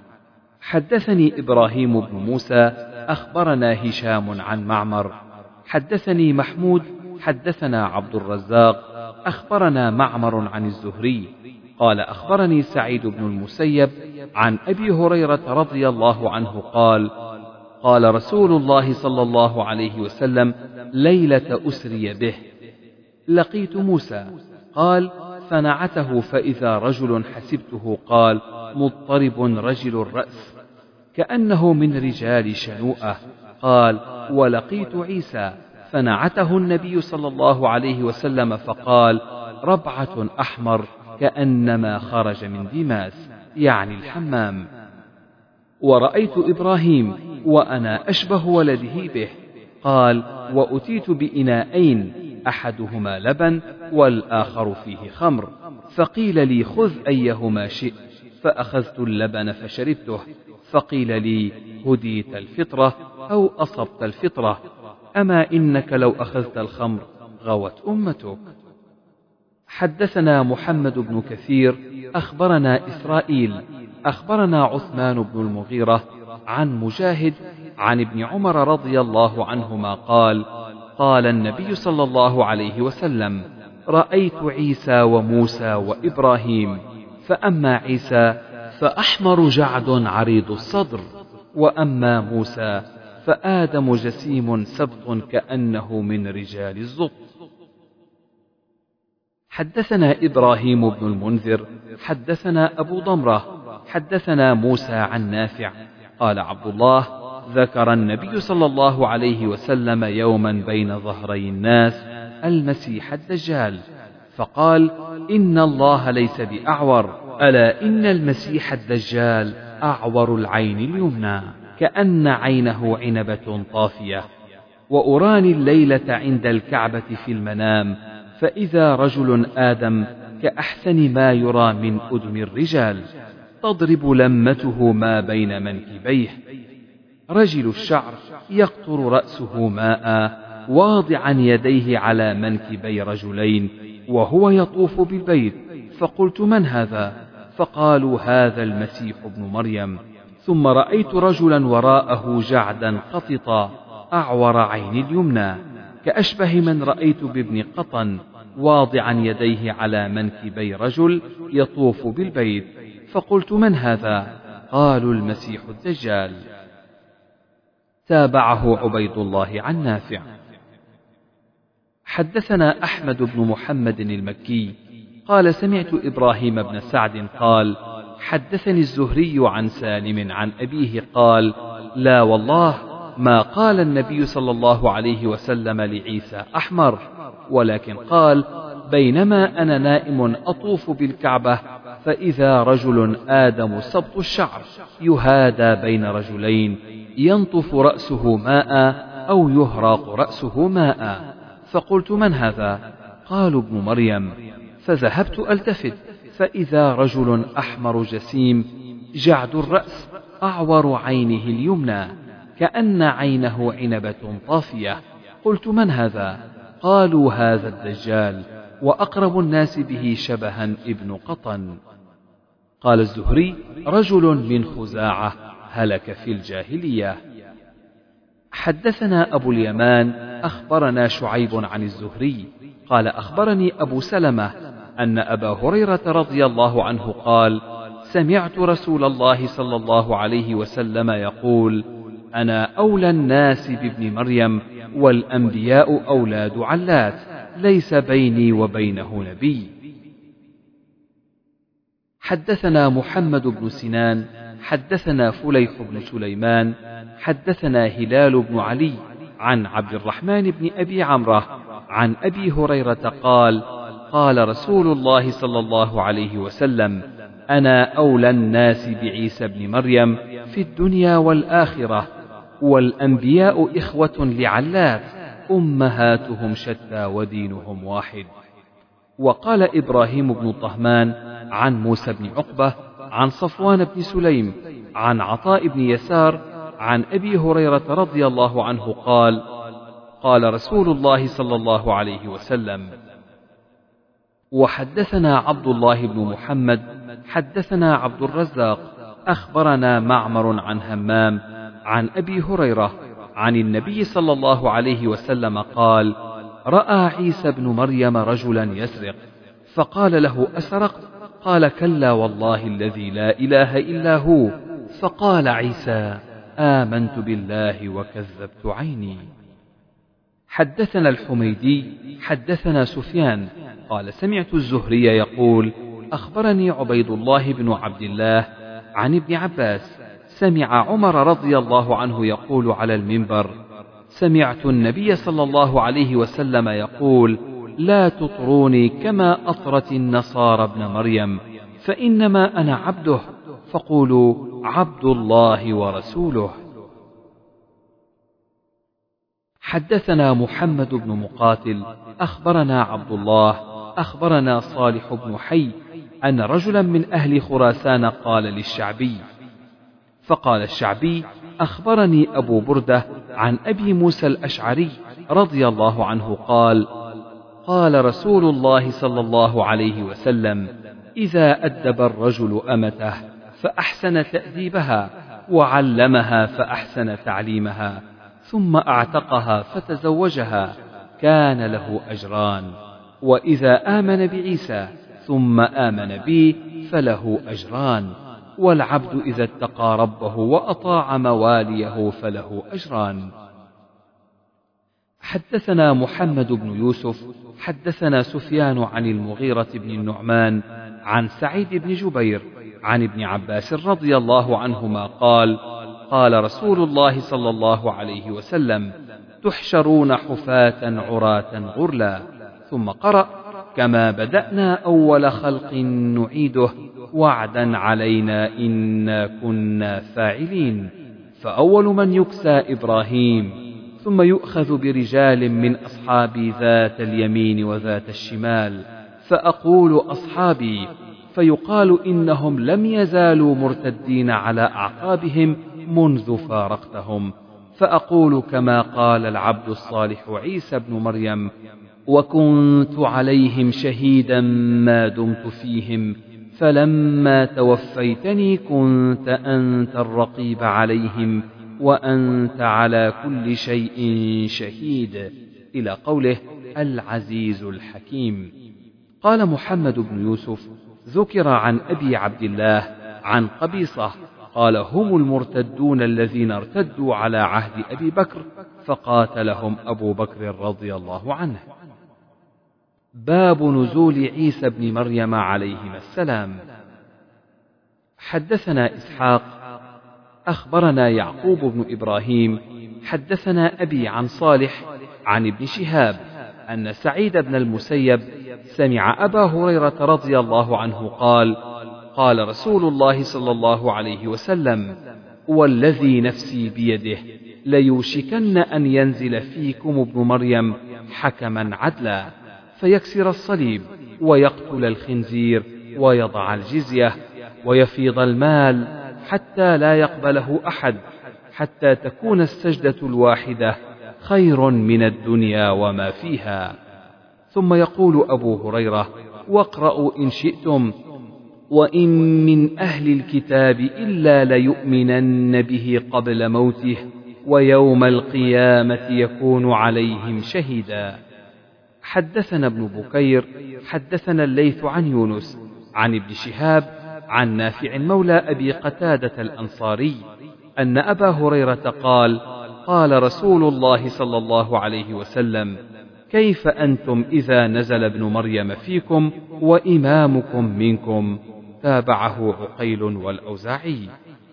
حدثني إبراهيم بن موسى أخبرنا هشام عن معمر حدثني محمود حدثنا عبد الرزاق أخبرنا معمر عن الزهري قال أخبرني سعيد بن المسيب عن أبي هريرة رضي الله عنه قال قال رسول الله صلى الله عليه وسلم ليلة أسري به لقيت موسى، قال فنعته فإذا رجل حسبته قال مضطرب رجل الرأس كأنه من رجال شنوءة، قال ولقيت عيسى فنعته النبي صلى الله عليه وسلم فقال ربعة أحمر كأنما خرج من دماس، يعني الحمام. ورأيت إبراهيم وأنا أشبه ولده به، قال وأتيت بإناءين أحدهما لبن والآخر فيه خمر، فقيل لي خذ أيهما شئت، فأخذت اللبن فشربته، فقيل لي هديت الفطرة أو أصبت الفطرة، أما إنك لو أخذت الخمر غوت أمتك. حدثنا محمد بن كثير أخبرنا إسرائيل أخبرنا عثمان بن المغيرة عن مجاهد عن ابن عمر رضي الله عنهما قال قال النبي صلى الله عليه وسلم رأيت عيسى وموسى وإبراهيم، فأما عيسى فأحمر جعد عريض الصدر، وأما موسى فآدم جسيم سبط كأنه من رجال الزبط. حدثنا إبراهيم بن المنذر حدثنا أبو ضمرة حدثنا موسى عن نافع قال عبد الله ذكر النبي صلى الله عليه وسلم يوما بين ظهري الناس المسيح الدجال، فقال إن الله ليس بأعور، ألا إن المسيح الدجال أعور العين اليمنى كأن عينه عنبة طافية. وأراني الليلة عند الكعبة في المنام فإذا رجل آدم كأحسن ما يرى من أدم الرجال تضرب لمته ما بين منكبيه، رجل الشعر يقطر رأسه ماء واضعا يديه على منكبي رجلين وهو يطوف بالبيت، فقلت من هذا؟ فقالوا هذا المسيح ابن مريم. ثم رأيت رجلا وراءه جعدا قططا أعور عين اليمنى كأشبه من رأيت بابن قطن واضعا يديه على منكبي رجل يطوف بالبيت، فقلت من هذا؟ قالوا المسيح الدجال. تابعه عبيد الله عن نافع. حدثنا أحمد بن محمد المكي قال سمعت إبراهيم بن سعد قال حدثني الزهري عن سالم عن أبيه قال لا والله ما قال النبي صلى الله عليه وسلم لعيسى أحمر، ولكن قال بينما أنا نائم أطوف بالكعبة فإذا رجل آدم سبط الشعر يهادى بين رجلين ينطف رأسه ماء أو يهراق رأسه ماء، فقلت من هذا؟ قالوا ابن مريم، فذهبت ألتفت فإذا رجل أحمر جسيم جعد الرأس أعور عينه اليمنى كأن عينه عنبة طافية، قلت من هذا؟ قالوا هذا الدجال وأقرب الناس به شبها ابن قطن. قال الزهري رجل من خزاعة هلك في الجاهلية. حدثنا أبو اليمان أخبرنا شعيب عن الزهري قال أخبرني أبو سلمة أن أبا هريرة رضي الله عنه قال سمعت رسول الله صلى الله عليه وسلم يقول أنا أولى الناس بابن مريم والأنبياء أولاد علات ليس بيني وبينه نبي. حدثنا محمد بن سنان حدثنا فليح بن سليمان حدثنا هلال بن علي عن عبد الرحمن بن أبي عمرة عن أبي هريرة قال قال رسول الله صلى الله عليه وسلم أنا أولى الناس بعيسى بن مريم في الدنيا والآخرة، والأنبياء إخوة لعلات أمهاتهم شتى ودينهم واحد. وقال إبراهيم بن طهمان عن موسى بن عقبة عن صفوان بن سليم عن عطاء بن يسار عن أبي هريرة رضي الله عنه قال قال رسول الله صلى الله عليه وسلم. وحدثنا عبد الله بن محمد حدثنا عبد الرزاق أخبرنا معمر عن همام عن أبي هريرة عن النبي صلى الله عليه وسلم قال رأى عيسى بن مريم رجلا يسرق فقال له أسرقت؟ قال كلا والله الذي لا إله إلا هو. فقال عيسى آمنت بالله وكذبت عيني. حدثنا الحميدي حدثنا سفيان قال سمعت الزهري يقول أخبرني عبيد الله بن عبد الله عن ابن عباس سمع عمر رضي الله عنه يقول على المنبر سمعت النبي صلى الله عليه وسلم يقول لا تطروني كما أطرت النصارى ابن مريم فإنما أنا عبده فقولوا عبد الله ورسوله. حدثنا محمد بن مقاتل أخبرنا عبد الله أخبرنا صالح بن حي أن رجلا من أهل خراسان قال للشعبي فقال الشعبي أخبرني أبو بردة عن أبي موسى الأشعري رضي الله عنه قال قال رسول الله صلى الله عليه وسلم إذا أدب الرجل أمته فأحسن تأديبها وعلمها فأحسن تعليمها ثم أعتقها فتزوجها كان له أجران، وإذا آمن بعيسى ثم آمن بي فله أجران، والعبد إذا اتقى ربه وأطاع مواليه فله أجران. حدثنا محمد بن يوسف حدثنا سفيان عن المغيرة بن النعمان عن سعيد بن جبير عن ابن عباس رضي الله عنهما قال قال رسول الله صلى الله عليه وسلم تحشرون حفاة عراة غرلا، ثم قرأ كما بدأنا أول خلق نعيده وعدا علينا إنا كنا فاعلين، فأول من يكسى إبراهيم ثم يؤخذ برجال من أصحابي ذات اليمين وذات الشمال، فأقول أصحابي، فيقال إنهم لم يزالوا مرتدين على أعقابهم منذ فارقتهم، فأقول كما قال العبد الصالح عيسى بن مريم: وكنت عليهم شهيدا ما دمت فيهم، فلما توفيتني كنت أنت الرقيب عليهم وأنت على كل شيء شهيد، إلى قوله العزيز الحكيم. قال محمد بن يوسف: ذكر عن أبي عبد الله عن قبيصة قال: هم المرتدون الذين ارتدوا على عهد أبي بكر فقاتلهم أبو بكر رضي الله عنه. باب نزول عيسى بن مريم عليهما السلام. حدثنا إسحاق أخبرنا يعقوب بن إبراهيم حدثنا أبي عن صالح عن ابن شهاب أن سعيد بن المسيب سمع أبا هريرة رضي الله عنه قال: قال رسول الله صلى الله عليه وسلم: والذي نفسي بيده ليوشكن أن ينزل فيكم ابن مريم حكما عدلا، فيكسر الصليب ويقتل الخنزير ويضع الجزية ويفيض المال حتى لا يقبله أحد، حتى تكون السجدة الواحدة خير من الدنيا وما فيها. ثم يقول أبو هريرة: واقرأوا إن شئتم: وإن من أهل الكتاب إلا ليؤمنن به قبل موته ويوم القيامة يكون عليهم شهيدا. حدثنا ابن بكير حدثنا الليث عن يونس عن ابن شهاب عن نافع مولى أبي قتادة الأنصاري أن أبا هريرة قال: قال رسول الله صلى الله عليه وسلم: كيف أنتم إذا نزل ابن مريم فيكم وإمامكم منكم؟ تابعه عقيل والأوزاعي.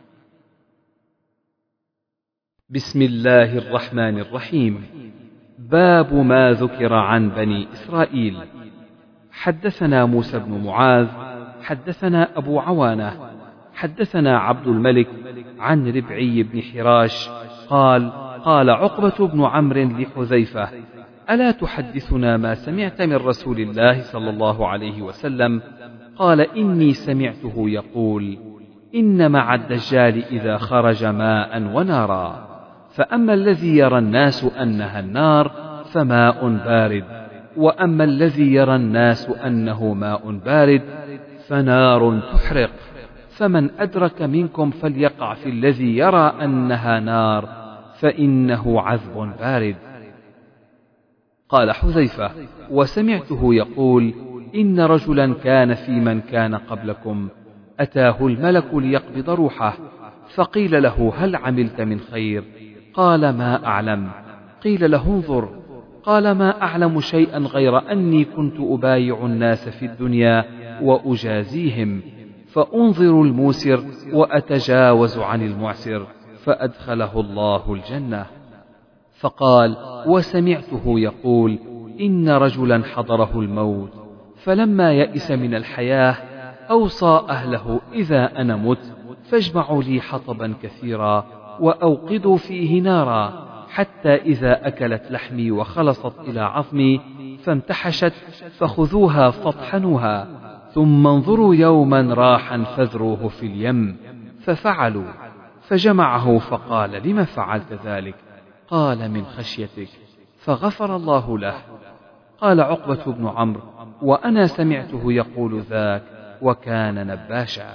بسم الله الرحمن الرحيم. باب ما ذكر عن بني إسرائيل. حدثنا موسى بن معاذ حدثنا أبو عوانة حدثنا عبد الملك عن ربعي بن حراش قال: قال عقبة بن عمرو لحذيفة: ألا تحدثنا ما سمعت من رسول الله صلى الله عليه وسلم؟ قال: إني سمعته يقول: إن مع الدجال إذا خرج ماء ونارا، فأما الذي يرى الناس أنها النار فماء بارد، وأما الذي يرى الناس أنه ماء بارد فنار تحرق، فمن أدرك منكم فليقع في الذي يرى أنها نار فإنه عذب بارد. قال حذيفة: وسمعته يقول: إن رجلا كان في من كان قبلكم أتاه الملك ليقبض روحه، فقيل له: هل عملت من خير؟ قال: ما أعلم. قيل له: انظر. قال: ما أعلم شيئا غير أني كنت أبايع الناس في الدنيا وأجازيهم، فأنظر الموسر وأتجاوز عن المعسر، فأدخله الله الجنة. فقال: وسمعته يقول: إن رجلا حضره الموت فلما يئس من الحياة أوصى أهله: إذا أنا مت فاجمعوا لي حطبا كثيرا وأوقدوا فيه نارا، حتى إذا أكلت لحمي وخلصت إلى عظمي فامتحشت فخذوها فاطحنوها، ثم انظروا يوما راحا فاذروه في اليم. ففعلوا، فجمعه فقال: لم فعلت ذلك؟ قال: من خشيتك، فغفر الله له. قال عقبة بن عمرو: وأنا سمعته يقول ذاك وكان نباشا.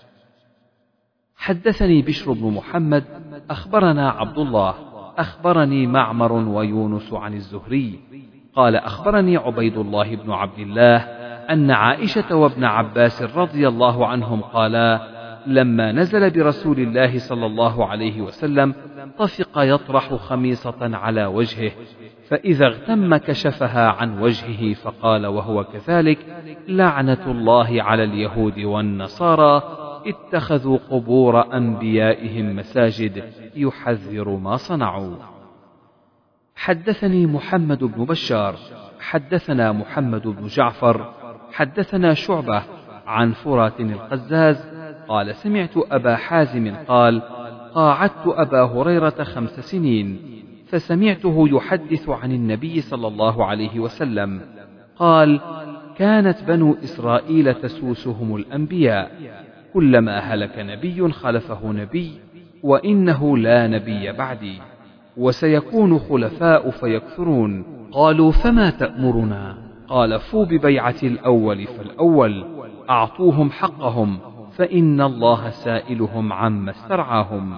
حدثني بشر بن محمد أخبرنا عبد الله أخبرني معمر ويونس عن الزهري قال: أخبرني عبيد الله بن عبد الله أن عائشة وابن عباس رضي الله عنهم قالا: لما نزل برسول الله صلى الله عليه وسلم طفق يطرح خميصة على وجهه، فإذا اغتم كشفها عن وجهه فقال وهو كذلك: لعنة الله على اليهود والنصارى اتخذوا قبور أنبيائهم مساجد، يحذر ما صنعوا. حدثني محمد بن بشار حدثنا محمد بن جعفر حدثنا شعبة عن فرات القزاز قال: سمعت أبا حازم قال: قاعدت أبا هريرة خمس سنين، فسمعته يحدث عن النبي صلى الله عليه وسلم قال: كانت بنو إسرائيل تسوسهم الأنبياء، كلما هلك نبي خلفه نبي، وإنه لا نبي بعدي، وسيكون خلفاء فيكثرون. قالوا: فما تأمرنا؟ قال: فوا ببيعة الأول فالأول، أعطوهم حقهم، فإن الله سائلهم عما استرعاهم.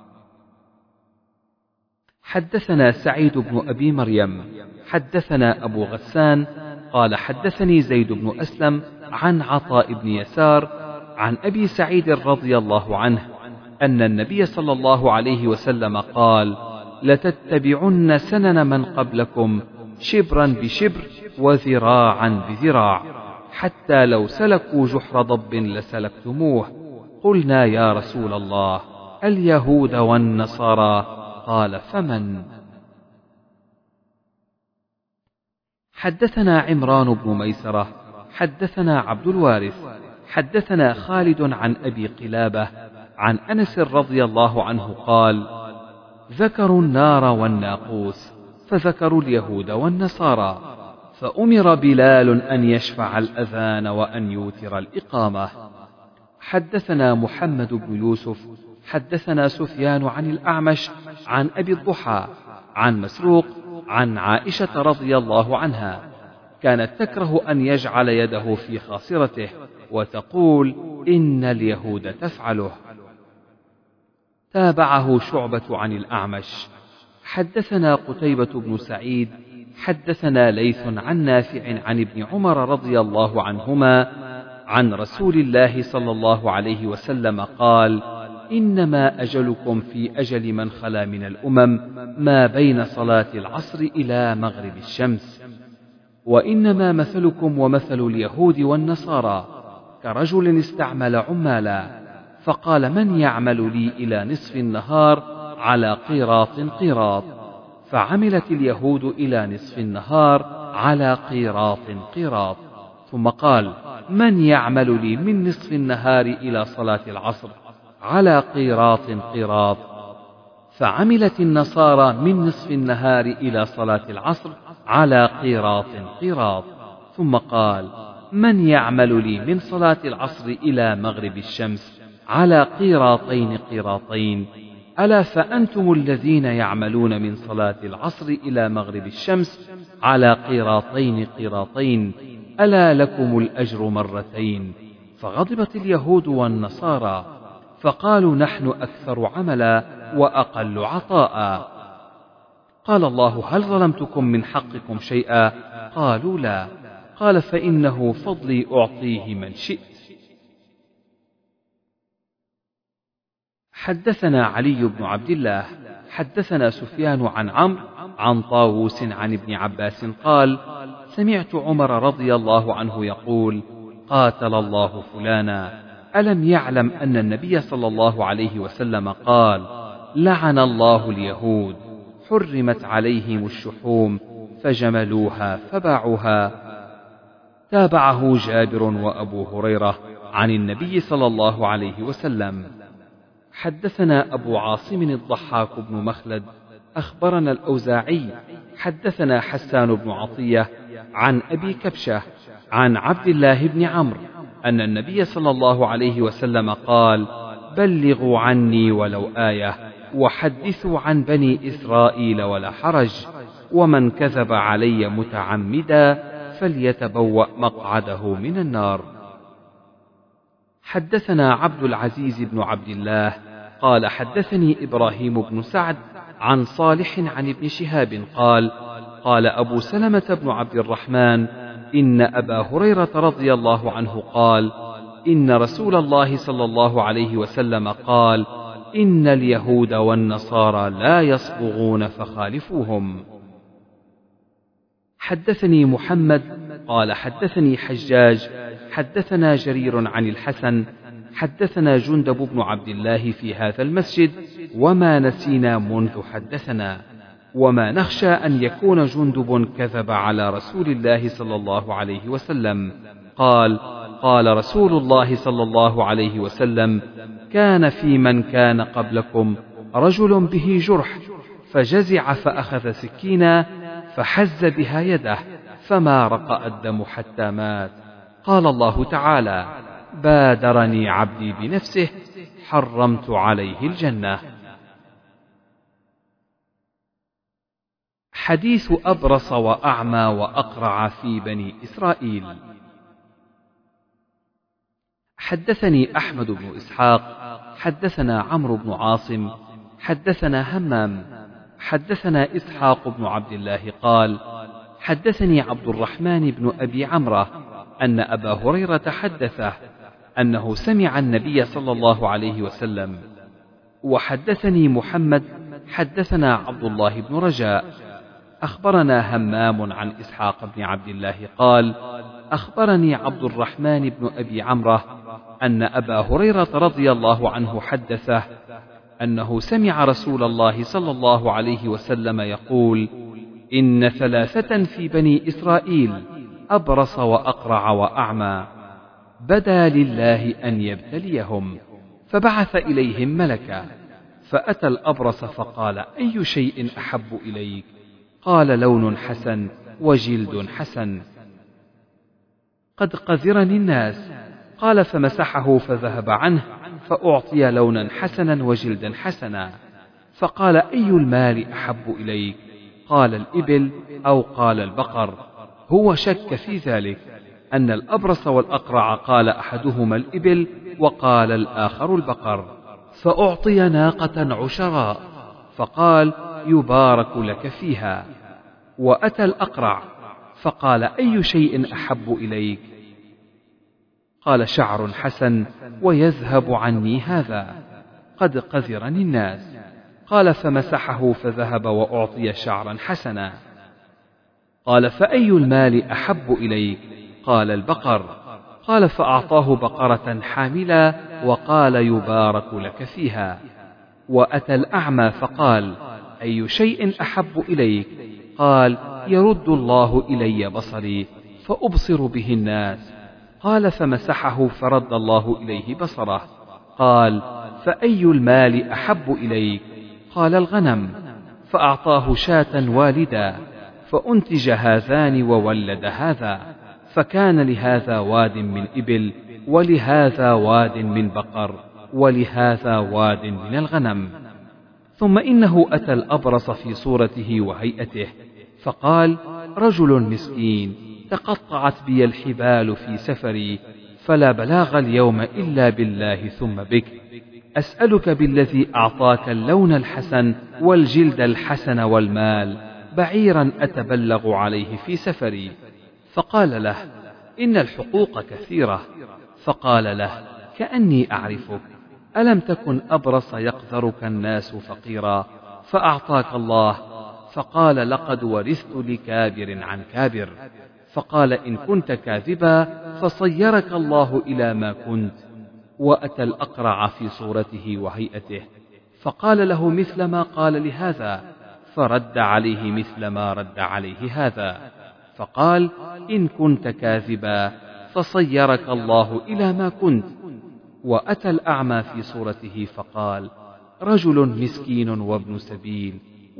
حدثنا سعيد بن أبي مريم حدثنا أبو غسان قال: حدثني زيد بن أسلم عن عطاء بن يسار عن أبي سعيد رضي الله عنه أن النبي صلى الله عليه وسلم قال: لتتبعن سنن من قبلكم شبرا بشبر وذراعا بذراع، حتى لو سلكوا جحر ضب لسلكتموه. قلنا: يا رسول الله، اليهود والنصارى؟ قال: فمن؟ حدثنا عمران بن ميسرة حدثنا عبد الوارث حدثنا خالد عن أبي قلابة عن أنس رضي الله عنه قال: ذكروا النار والناقوس، فذكروا اليهود والنصارى، فأمر بلال أن يشفع الأذان وأن يوتر الإقامة. حدثنا محمد بن يوسف حدثنا سفيان عن الأعمش عن أبي الضحى عن مسروق عن عائشة رضي الله عنها كانت تكره أن يجعل يده في خاصرته، وتقول: إن اليهود تفعله. تابعه شعبة عن الأعمش. حدثنا قتيبة بن سعيد حدثنا ليث عن نافع عن ابن عمر رضي الله عنهما عن رسول الله صلى الله عليه وسلم قال: إنما أجلكم في أجل من خلا من الأمم ما بين صلاة العصر إلى مغرب الشمس، وإنما مثلكم ومثل اليهود والنصارى كرجل استعمل عمالا، فقال: من يعمل لي إلى نصف النهار على قيراط قيراط، فعملت اليهود إلى نصف النهار على قيراط قيراط، ثم قال: من يعمل لي من نصف النهار إلى صلاة العصر على قيراط قيراط، فعملت النصارى من نصف النهار إلى صلاة العصر على قيراط قيراط، ثم قال: من يعمل لي من صلاة العصر إلى مغرب الشمس على قيراطين قيراطين، ألا فأنتم الذين يعملون من صلاة العصر إلى مغرب الشمس على قيراطين قيراطين، ألا لكم الأجر مرتين. فغضبت اليهود والنصارى، فقالوا: نحن أكثر عملا وأقل عطاء. قال الله: هل ظلمتكم من حقكم شيئا؟ قالوا: لا. قال: فإنه فضلي أعطيه من شئت. حدثنا علي بن عبد الله حدثنا سفيان عن عمرو عن طاووس عن ابن عباس قال: سمعت عمر رضي الله عنه يقول: قاتل الله فلانا، ألم يعلم أن النبي صلى الله عليه وسلم قال: لعن الله اليهود، حرمت عليهم الشحوم فجملوها فباعوها. تابعه جابر وأبو هريرة عن النبي صلى الله عليه وسلم. حدثنا أبو عاصم الضحاك بن مخلد أخبرنا الأوزاعي حدثنا حسان بن عطية عن أبي كبشة عن عبد الله بن عمرو أن النبي صلى الله عليه وسلم قال: بلغوا عني ولو آية، وحدثوا عن بني إسرائيل ولا حرج، ومن كذب علي متعمدا فليتبوأ مقعده من النار. حدثنا عبد العزيز بن عبد الله قال: حدثني إبراهيم بن سعد عن صالح عن ابن شهاب قال: قال أبو سلمة بن عبد الرحمن: إن أبا هريرة رضي الله عنه قال: إن رسول الله صلى الله عليه وسلم قال: إن اليهود والنصارى لا يصبغون فخالفوهم. حدثني محمد قال: حدثني حجاج حدثنا جرير عن الحسن حدثنا جندب بن عبد الله في هذا المسجد، وما نسينا منذ حدثنا، وما نخشى أن يكون جندب كذب على رسول الله صلى الله عليه وسلم. قال: قال رسول الله صلى الله عليه وسلم: كان في من كان قبلكم رجل به جرح، فجزع فأخذ سكينا فحز بها يده فما رقأ الدم حتى مات. قال الله تعالى: بادرني عبدي بنفسه حرمت عليه الجنة. حديث أبرص وأعمى وأقرع في بني إسرائيل. حدثني أحمد بن إسحاق حدثنا عمرو بن عاصم حدثنا همام حدثنا إسحاق بن عبد الله قال: حدثني عبد الرحمن بن أبي عمرة أن أبا هريرة حدثه أنه سمع النبي صلى الله عليه وسلم. وحدثني محمد حدثنا عبد الله بن رجاء أخبرنا همام عن إسحاق بن عبد الله قال: أخبرني عبد الرحمن بن أبي عمرة أن أبا هريرة رضي الله عنه حدثه أنه سمع رسول الله صلى الله عليه وسلم يقول: إن ثلاثة في بني إسرائيل أبرص وأقرع وأعمى بدا لله أن يبتليهم، فبعث إليهم ملكا، فأتى الأبرص فقال: أي شيء أحب إليك؟ قال: لون حسن وجلد حسن. قد قذرني الناس. قال: فمسحه فذهب عنه، فأعطي لونا حسنا وجلدا حسنا. فقال: أي المال أحب إليك؟ قال: الإبل أو قال البقر. هو شك في ذلك، أن الأبرص والأقرع قال أحدهما الإبل وقال الآخر البقر. فأعطي ناقة عشراء، فقال: يبارك لك فيها. وأتى الأقرع فقال: أي شيء أحب إليك؟ قال: شعر حسن ويذهب عني هذا، قد قذرني الناس. قال: فمسحه فذهب وأعطي شعرا حسنا. قال: فأي المال أحب إليك؟ قال: البقر. قال: فأعطاه بقرة حاملا وقال: يبارك لك فيها. وأتى الأعمى فقال: أي شيء أحب إليك؟ قال: يرد الله إلي بصري فأبصر به الناس. قال: فمسحه فرد الله إليه بصره. قال: فأي المال أحب إليك؟ قال: الغنم. فأعطاه شاة والدا، فأنتج هذان وولد هذا، فكان لهذا واد من إبل ولهذا واد من بقر ولهذا واد من الغنم. ثم إنه أتى الأبرص في صورته وهيئته فقال: رجل مسكين تقطعت بي الحبال في سفري، فلا بلاغ اليوم إلا بالله ثم بك، أسألك بالذي أعطاك اللون الحسن والجلد الحسن والمال بعيرا أتبلغ عليه في سفري. فقال له: إن الحقوق كثيرة. فقال له: كأني أعرفك، ألم تكن أبرص يقذرك الناس فقيرا فأعطاك الله؟ فقال: لقد ورثت لكابر عن كابر. فقال: إن كنت كاذبا فصيرك الله إلى ما كنت. وأتى الأقرع في صورته وهيئته فقال له مثل ما قال لهذا، فرد عليه مثل ما رد عليه هذا. فقال: إن كنت كاذبا فصيرك الله إلى ما كنت. وأتى الأعمى في صورته فقال: رجل مسكين وابن سبيل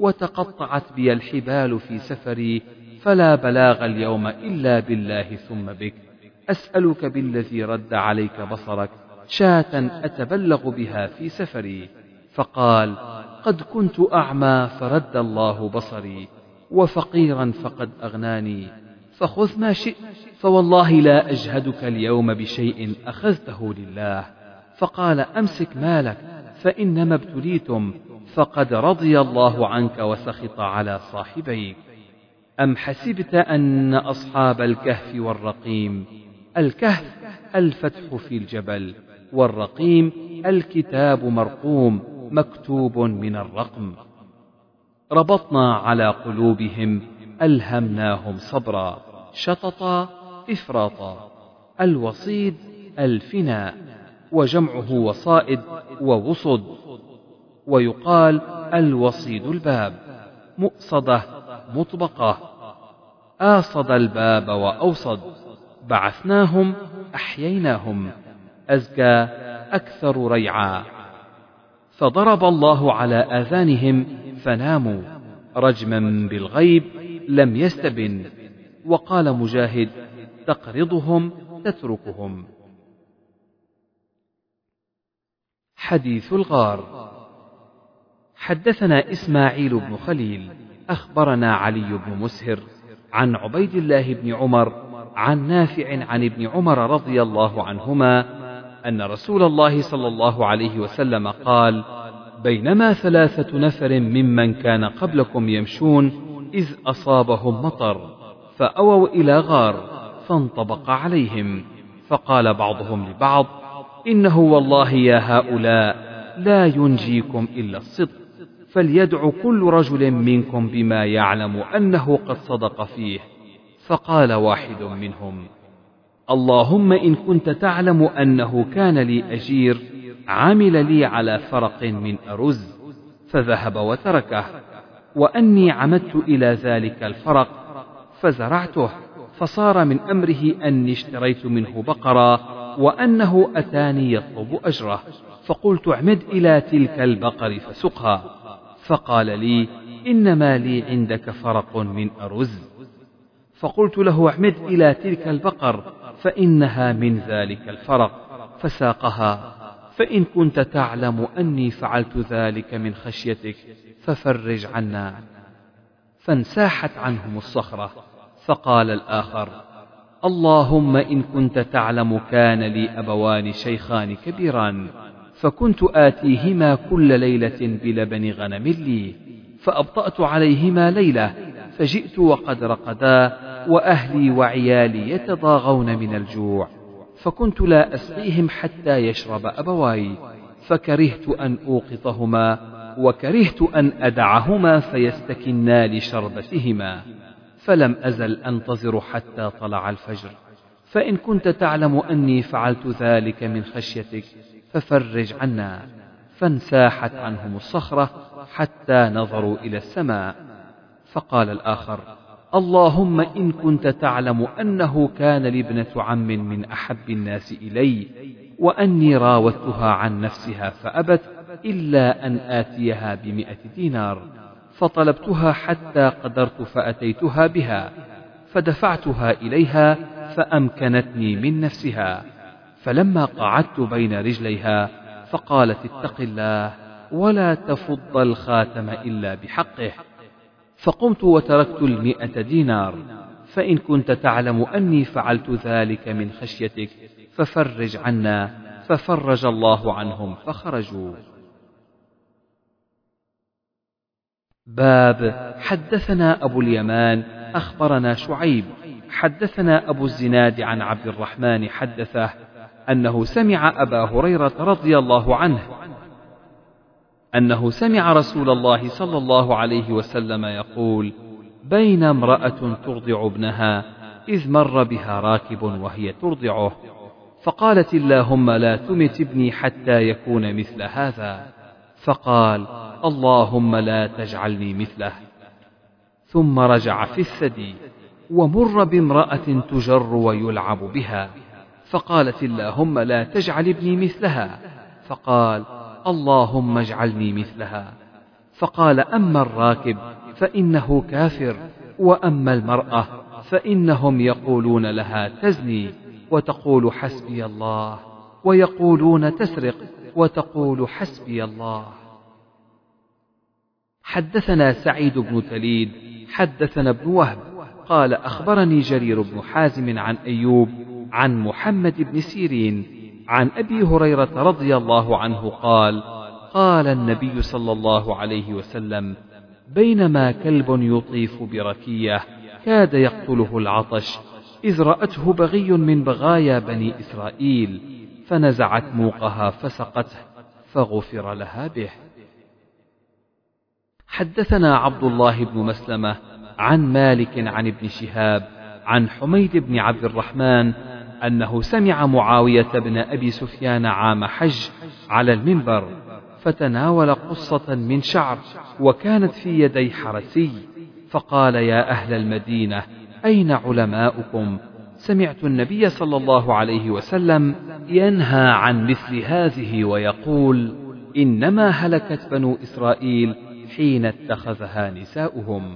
وتقطعت بي الحبال في سفري، فلا بلاغ اليوم إلا بالله ثم بك، أسألك بالذي رد عليك بصرك شاة أتبلغ بها في سفري. فقال: قد كنت أعمى فرد الله بصري، وفقيرا فقد أغناني، فخذ ما شئت، فوالله لا أجهدك اليوم بشيء أخذته لله. فقال: أمسك مالك فإنما ابتليتم، فقد رضي الله عنك وسخط على صاحبيك. أم حسبت أن أصحاب الكهف والرقيم، الكهف الفتح في الجبل، والرقيم الكتاب مرقوم مكتوب من الرقم، ربطنا على قلوبهم ألهمناهم صبرا، شططا إفراطا. الوصيد الفناء، وجمعه وصائد ووصد، ويقال الوصيد الباب. مؤصدة مطبقة، آصد الباب وأوصد. بعثناهم أحييناهم، أزكى أكثر ريعا. فضرب الله على آذانهم فناموا رجما بالغيب لم يستبن. وقال مجاهد تقرضهم تتركهم. حديث الغار. حدثنا إسماعيل بن خليل أخبرنا علي بن مسهر عن عبيد الله بن عمر عن نافع عن ابن عمر رضي الله عنهما أن رسول الله صلى الله عليه وسلم قال: بينما ثلاثة نفر ممن كان قبلكم يمشون إذ أصابهم مطر فأووا إلى غار فانطبق عليهم، فقال بعضهم لبعض: إنه والله يا هؤلاء لا ينجيكم إلا الصدق، فليدع كل رجل منكم بما يعلم أنه قد صدق فيه. فقال واحد منهم: اللهم إن كنت تعلم أنه كان لي أجير عمل لي على فرق من أرز فذهب وتركه، وأني عمدت إلى ذلك الفرق فزرعته، فصار من أمره أني اشتريت منه بقرة وأنه أتاني يطلب أجره، فقلت اعمد إلى تلك البقر فسقها، فقال لي: إنما لي عندك فرق من أرز. فقلت له اعمد إلى تلك البقر فإنها من ذلك الفرق، فساقها، فإن كنت تعلم أني فعلت ذلك من خشيتك ففرج عنا. فانساحت عنهم الصخرة. فقال الآخر: اللهم إن كنت تعلم كان لي أبوان شيخان كبيران، فكنت آتيهما كل ليلة بلبن غنم لي، فأبطأت عليهما ليلة، فجئت وقد رقدا وأهلي وعيالي يتضاغون من الجوع، فكنت لا أسقيهم حتى يشرب أبواي، فكرهت أن أوقظهما وكرهت أن أدعهما فيستكنا لشربتهما، فلم أزل أنتظر حتى طلع الفجر، فإن كنت تعلم أني فعلت ذلك من خشيتك ففرج عنا. فانساحت عنهم الصخرة حتى نظروا إلى السماء. فقال الآخر: اللهم إن كنت تعلم أنه كان لابنة عم من أحب الناس إلي، وأني راودتها عن نفسها فأبت إلا أن آتيها بمئة دينار، فطلبتها حتى قدرت فأتيتها بها، فدفعتها إليها فأمكنتني من نفسها، فلما قعدت بين رجليها فقالت: اتق الله ولا تفض الخاتم إلا بحقه، فقمت وتركت المئة دينار، فإن كنت تعلم أني فعلت ذلك من خشيتك ففرج عنا، ففرج الله عنهم فخرجوا. باب حدثنا أبو اليمان أخبرنا شعيب حدثنا أبو الزناد عن عبد الرحمن حدثه أنه سمع أبا هريرة رضي الله عنه أنه سمع رسول الله صلى الله عليه وسلم يقول: بين امرأة ترضع ابنها إذ مر بها راكب وهي ترضعه، فقالت: اللهم لا تمت ابني حتى يكون مثل هذا، فقال: اللهم لا تجعلني مثله. ثم رجع في الثدي، ومر بامرأة تجر ويلعب بها، فقالت: اللهم لا تجعل ابني مثلها، فقال: اللهم اجعلني مثلها. فقال: أما الراكب فإنه كافر، وأما المرأة فإنهم يقولون لها تزني وتقول حسبي الله، ويقولون تسرق وتقول حسبي الله. حدثنا سعيد بن تليد حدثنا ابن وهب قال أخبرني جرير بن حازم عن أيوب عن محمد بن سيرين عن أبي هريرة رضي الله عنه قال: قال النبي صلى الله عليه وسلم: بينما كلب يطيف بركية كاد يقتله العطش، إذ رأته بغي من بغايا بني إسرائيل، فنزعت موقها فسقته، فغفر لها به. حدثنا عبد الله بن مسلمة عن مالك عن ابن شهاب عن حميد بن عبد الرحمن أنه سمع معاوية بن أبي سفيان عام حج على المنبر، فتناول قصة من شعر وكانت في يدي حرسي، فقال: يا أهل المدينة، أين علماؤكم؟ سمعت النبي صلى الله عليه وسلم ينهى عن مثل هذه ويقول: إنما هلكت بنو إسرائيل حين اتخذها نساؤهم.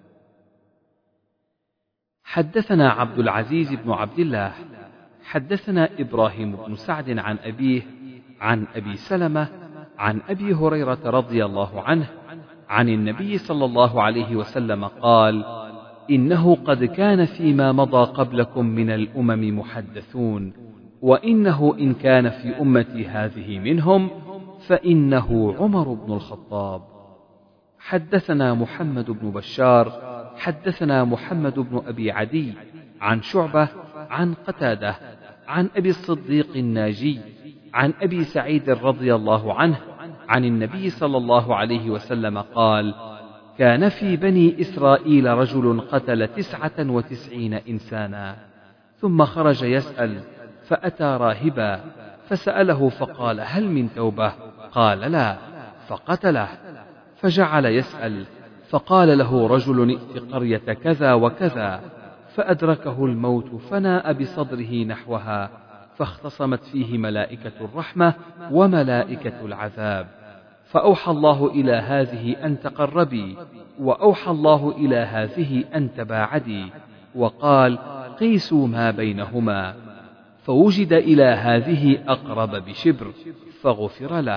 حدثنا عبد العزيز بن عبد الله حدثنا إبراهيم بن سعد عن أبيه عن أبي سلمة عن أبي هريرة رضي الله عنه عن النبي صلى الله عليه وسلم قال: إنه قد كان فيما مضى قبلكم من الأمم محدثون، وإنه إن كان في أمتي هذه منهم فإنه عمر بن الخطاب. حدثنا محمد بن بشار حدثنا محمد بن أبي عدي عن شعبة عن قتادة عن أبي الصديق الناجي عن أبي سعيد رضي الله عنه عن النبي صلى الله عليه وسلم قال: كان في بني إسرائيل رجل قتل تسعة وتسعين إنسانا، ثم خرج يسأل، فأتى راهبا فسأله فقال: هل من توبة؟ قال: لا، فقتله. فجعل يسأل، فقال له رجل: ائت قرية كذا وكذا، فأدركه الموت فناء بصدره نحوها، فاختصمت فيه ملائكة الرحمة وملائكة العذاب، فأوحى الله إلى هذه أن تقربي، وأوحى الله إلى هذه أن تباعدي، وقال: قيسوا ما بينهما، فوجد إلى هذه أقرب بشبر، فغفر له.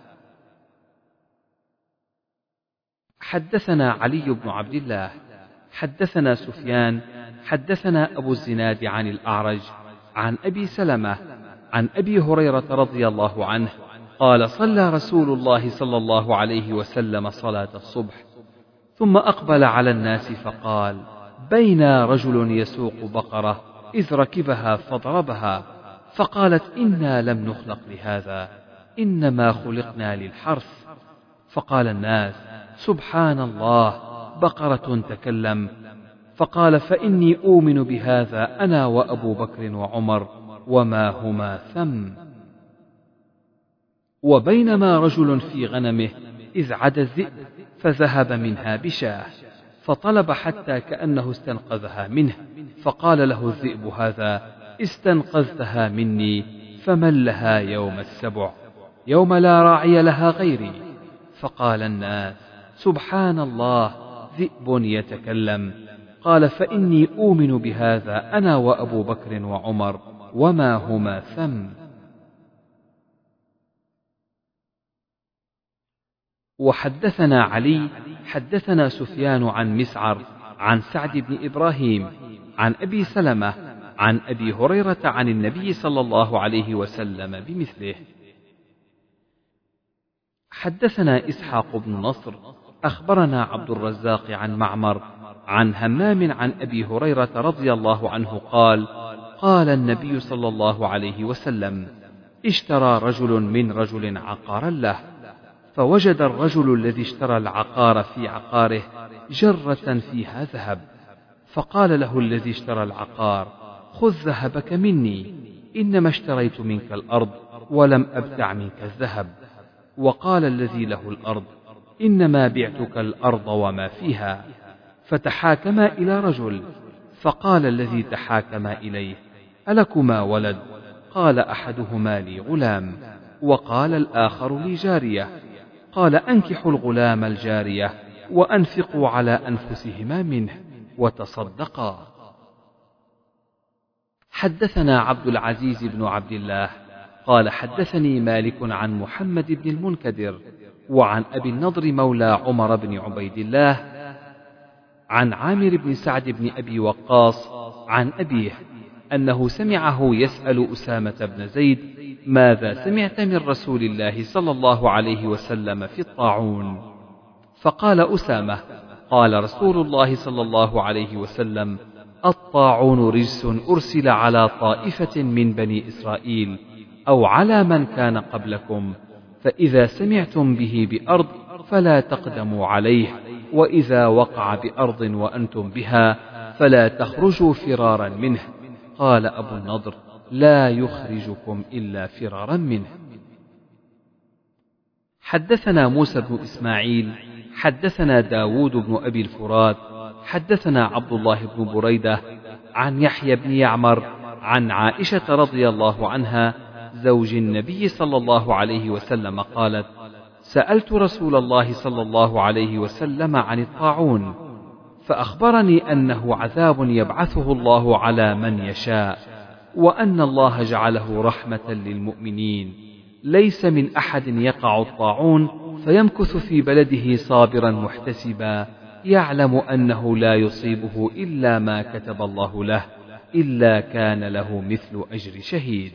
حدثنا علي بن عبد الله حدثنا سفيان حدثنا أبو الزناد عن الأعرج عن أبي سلمة عن أبي هريرة رضي الله عنه قال: صلى رسول الله صلى الله عليه وسلم صلاة الصبح، ثم أقبل على الناس فقال: بينا رجل يسوق بقرة إذ ركبها فضربها، فقالت: إنا لم نخلق لهذا، إنما خلقنا للحرث. فقال الناس: سبحان الله، بقرة تكلم. فقال: فإني أؤمن بهذا أنا وأبو بكر وعمر وما هما ثم. وبينما رجل في غنمه إذ عدا الذئب فذهب منها بشاه، فطلب حتى كأنه استنقذها منه، فقال له الذئب: هذا استنقذتها مني، فمن لها يوم السبع، يوم لا راعي لها غيري. فقال الناس: سبحان الله، ذئب يتكلم. قال: فإني أؤمن بهذا أنا وأبو بكر وعمر وما هما ثم. وحدثنا علي حدثنا سفيان عن مسعر عن سعد بن إبراهيم عن أبي سلمة عن أبي هريرة عن النبي صلى الله عليه وسلم بمثله. حدثنا إسحاق بن نصر أخبرنا عبد الرزاق عن معمر عن همام عن أبي هريرة رضي الله عنه قال: قال النبي صلى الله عليه وسلم: اشترى رجل من رجل عقارا له، فوجد الرجل الذي اشترى العقار في عقاره جرة فيها ذهب، فقال له الذي اشترى العقار: خذ ذهبك مني، إنما اشتريت منك الأرض ولم أبتع منك الذهب. وقال الذي له الأرض: إنما بعتك الأرض وما فيها. فتحاكما إلى رجل، فقال الذي تحاكما إليه: ألكما ولد؟ قال: أحدهما لي غلام، وقال الآخر لي جارية. قال: أنكحوا الغلام الجارية وأنفقوا على أنفسهما منه وتصدقا. حدثنا عبد العزيز بن عبد الله قال: حدثني مالك عن محمد بن المنكدر وعن أبي النضر مولى عمر بن عبيد الله عن عامر بن سعد بن أبي وقاص عن أبيه أنه سمعه يسأل أسامة بن زيد: ماذا سمعت من رسول الله صلى الله عليه وسلم في الطاعون؟ فقال أسامة: قال رسول الله صلى الله عليه وسلم: الطاعون رجس أرسل على طائفة من بني إسرائيل أو على من كان قبلكم، فإذا سمعتم به بأرض فلا تقدموا عليه، وإذا وقع بأرض وأنتم بها فلا تخرجوا فرارا منه. قال أبو النضر: لا يخرجكم إلا فرارا منه. حدثنا موسى بن إسماعيل حدثنا داود بن أبي الفرات حدثنا عبد الله بن بريدة عن يحيى بن يعمر عن عائشة رضي الله عنها زوج النبي صلى الله عليه وسلم قالت: سألت رسول الله صلى الله عليه وسلم عن الطاعون، فأخبرني أنه عذاب يبعثه الله على من يشاء، وأن الله جعله رحمة للمؤمنين. ليس من أحد يقع الطاعون فيمكث في بلده صابرا محتسبا، يعلم أنه لا يصيبه إلا ما كتب الله له، إلا كان له مثل أجر شهيد.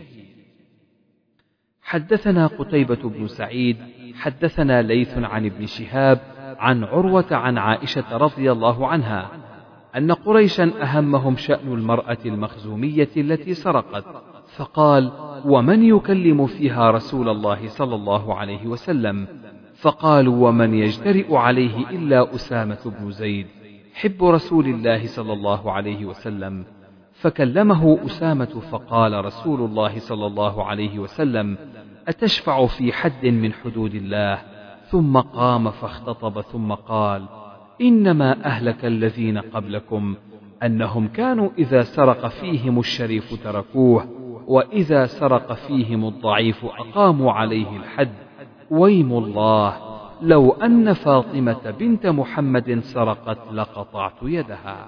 حدثنا قتيبة بن سعيد حدثنا ليث عن ابن شهاب عن عروة عن عائشة رضي الله عنها أن قريشا أهمهم شأن المرأة المخزومية التي سرقت، فقال: ومن يكلم فيها رسول الله صلى الله عليه وسلم؟ فقالوا: ومن يجترئ عليه إلا أسامة بن زيد حب رسول الله صلى الله عليه وسلم. فكلمه أسامة فقال رسول الله صلى الله عليه وسلم: أتشفع في حد من حدود الله؟ ثم قام فاختطب ثم قال: إنما أهلك الذين قبلكم أنهم كانوا إذا سرق فيهم الشريف تركوه، وإذا سرق فيهم الضعيف أقاموا عليه الحد. ويم الله، لو أن فاطمة بنت محمد سرقت لقطعت يدها.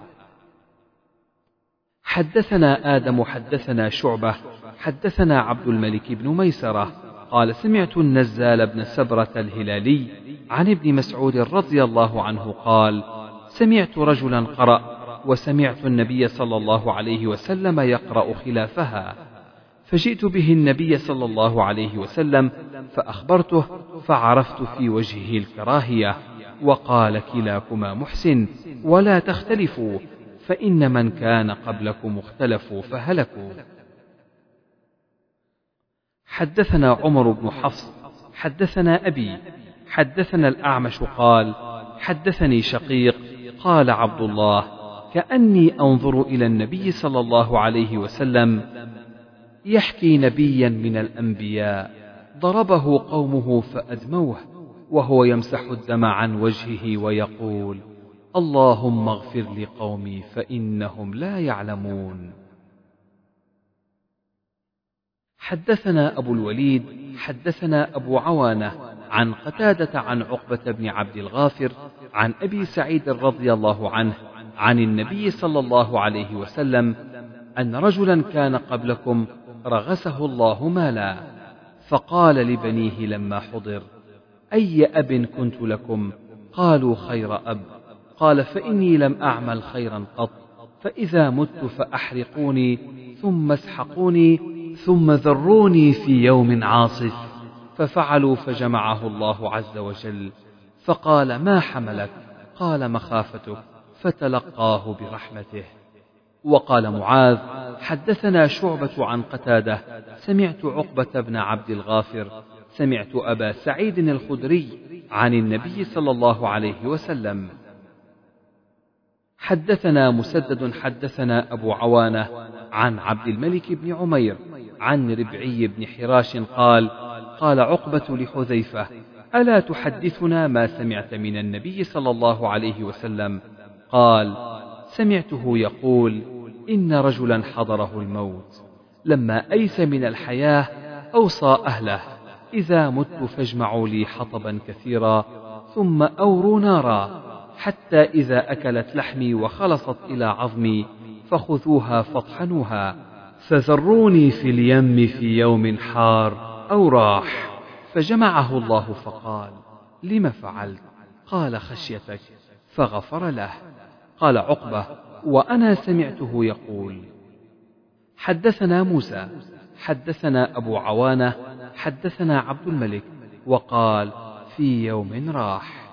حدثنا آدم حدثنا شعبة حدثنا عبد الملك بن ميسرة قال: سمعت النزال بن سبرة الهلالي عن ابن مسعود رضي الله عنه قال: سمعت رجلا قرأ، وسمعت النبي صلى الله عليه وسلم يقرأ خلافها، فجئت به النبي صلى الله عليه وسلم فأخبرته، فعرفت في وجهه الكراهية، وقال: كلاكما محسن، ولا تختلفوا، فإن من كان قبلكم اختلفوا فهلكوا. حدثنا عمر بن حفص حدثنا أبي حدثنا الأعمش قال: حدثني شقيق قال عبد الله: كأني أنظر إلى النبي صلى الله عليه وسلم يحكي نبيا من الأنبياء ضربه قومه فأدموه، وهو يمسح الدم عن وجهه ويقول: اللهم اغفر لقومي فإنهم لا يعلمون. حدثنا أبو الوليد حدثنا أبو عوانة عن قتادة عن عقبة بن عبد الغافر عن أبي سعيد رضي الله عنه عن النبي صلى الله عليه وسلم أن رجلا كان قبلكم رغسه الله مالا، فقال لبنيه لما حضر: أي أب كنت لكم؟ قالوا: خير أب. قال: فإني لم أعمل خيرا قط، فإذا مت فأحرقوني ثم اسحقوني ثم ذروني في يوم عاصف. ففعلوا، فجمعه الله عز وجل فقال: ما حملك؟ قال: مخافتك، فتلقاه برحمته. وقال معاذ: حدثنا شعبة عن قتادة سمعت عقبة بن عبد الغافر سمعت أبا سعيد الخدري عن النبي صلى الله عليه وسلم. حدثنا مسدد حدثنا أبو عوانة عن عبد الملك بن عمير عن ربعي بن حراش قال: قال عقبة لحذيفة: ألا تحدثنا ما سمعت من النبي صلى الله عليه وسلم؟ قال: سمعته يقول: إن رجلا حضره الموت، لما أيس من الحياة أوصى أهله: إذا مت فاجمعوا لي حطبا كثيرا ثم أوروا نارا، حتى إذا أكلت لحمي وخلصت إلى عظمي فخذوها فاطحنوها، فذروني في اليم في يوم حار أو راح. فجمعه الله فقال: لم فعلت؟ قال: خشيتك، فغفر له. قال عقبة: وأنا سمعته يقول. حدثنا موسى حدثنا أبو عوانة حدثنا عبد الملك وقال: في يوم راح.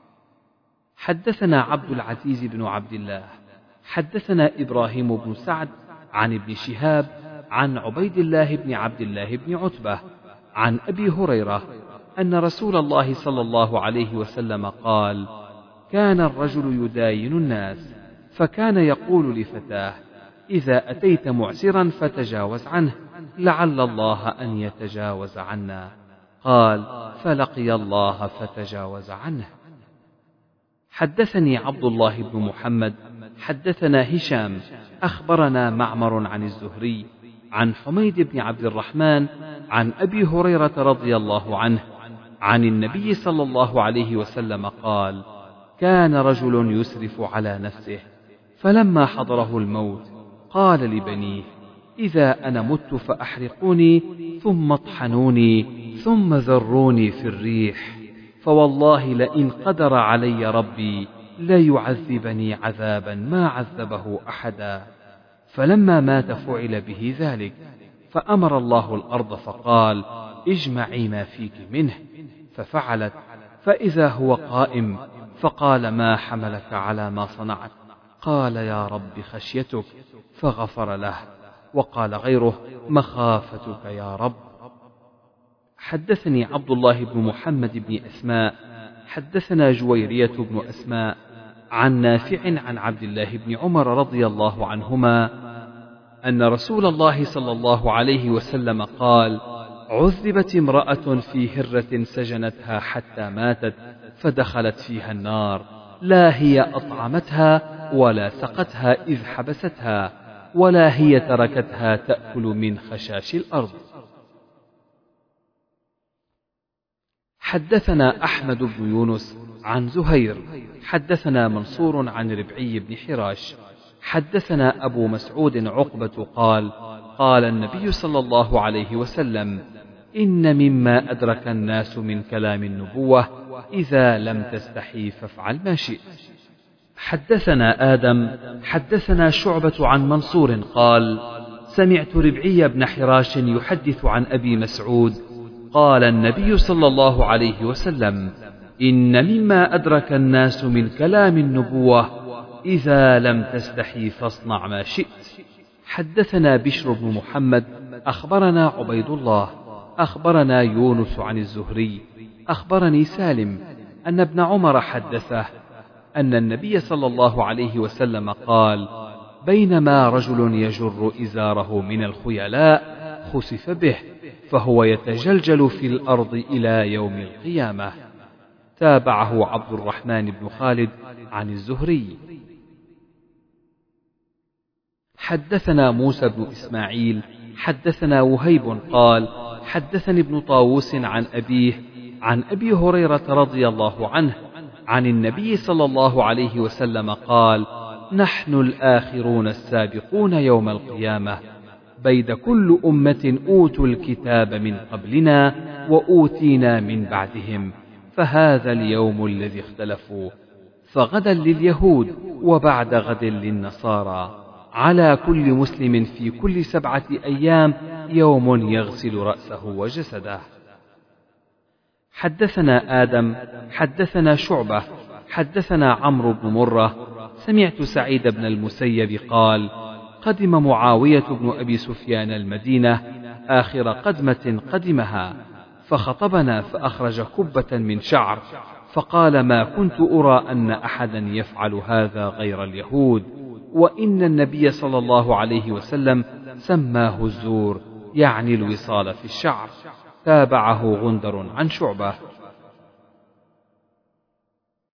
حدثنا عبد العزيز بن عبد الله حدثنا إبراهيم بن سعد عن ابن شهاب عن عبيد الله بن عبد الله بن عتبة عن أبي هريرة أن رسول الله صلى الله عليه وسلم قال: كان الرجل يداين الناس، فكان يقول لفتاه: إذا أتيت معسرا فتجاوز عنه، لعل الله أن يتجاوز عنا. قال: فلقي الله فتجاوز عنه. حدثني عبد الله بن محمد حدثنا هشام أخبرنا معمر عن الزهري عن حميد بن عبد الرحمن عن أبي هريرة رضي الله عنه عن النبي صلى الله عليه وسلم قال: كان رجل يسرف على نفسه، فلما حضره الموت قال لبنيه: إذا أنا مت فأحرقوني ثم اطحنوني ثم ذروني في الريح، فوالله لئن قدر علي ربي ليعذبني عذابا ما عذبه أحدا. فلما مات فعل به ذلك، فأمر الله الأرض فقال: اجمعي ما فيك منه، ففعلت، فإذا هو قائم، فقال: ما حملك على ما صنعت؟ قال: يا رب خشيتك، فغفر له. وقال غيره: مخافتك يا رب. حدثني عبد الله بن محمد بن أسماء حدثنا جويرية بن أسماء عن نافع عن عبد الله بن عمر رضي الله عنهما أن رسول الله صلى الله عليه وسلم قال: عذبت امرأة في هرة سجنتها حتى ماتت فدخلت فيها النار، لا هي أطعمتها ولا سقتها إذ حبستها، ولا هي تركتها تأكل من خشاش الأرض. حدثنا أحمد بن يونس عن زهير حدثنا منصور عن ربعي بن حراش حدثنا أبو مسعود عقبة قال: قال النبي صلى الله عليه وسلم: إن مما أدرك الناس من كلام النبوة إذا لم تستحي فافعل ما شئت. حدثنا آدم حدثنا شعبة عن منصور قال: سمعت ربعي بن حراش يحدث عن أبي مسعود قال النبي صلى الله عليه وسلم: إن مما أدرك الناس من كلام النبوة إذا لم تستحي فاصنع ما شئت. حدثنا بشر بن محمد أخبرنا عبيد الله أخبرنا يونس عن الزهري أخبرني سالم أن ابن عمر حدثه أن النبي صلى الله عليه وسلم قال: بينما رجل يجر إزاره من الخيلاء خسف به، فهو يتجلجل في الأرض إلى يوم القيامة. تابعه عبد الرحمن بن خالد عن الزهري. حدثنا موسى بن إسماعيل حدثنا وهيب قال: حدثني ابن طاووس عن أبيه عن أبي هريرة رضي الله عنه عن النبي صلى الله عليه وسلم قال: نحن الآخرون السابقون يوم القيامة، بيد كل أمة أوتوا الكتاب من قبلنا وأوتينا من بعدهم، فهذا اليوم الذي اختلفوا، فغدا لليهود وبعد غد للنصارى، على كل مسلم في كل سبعة أيام يوم يغسل رأسه وجسده. حدثنا آدم حدثنا شعبة حدثنا عمرو بن مرة سمعت سعيد بن المسيب قال: قدم معاوية بن أبي سفيان المدينة آخر قدمة قدمها، فخطبنا فأخرج كبة من شعر، فقال: ما كنت أرى أن أحدا يفعل هذا غير اليهود، وإن النبي صلى الله عليه وسلم سماه الزور، يعني الوصال في الشعر. تابعه غندر عن شعبة.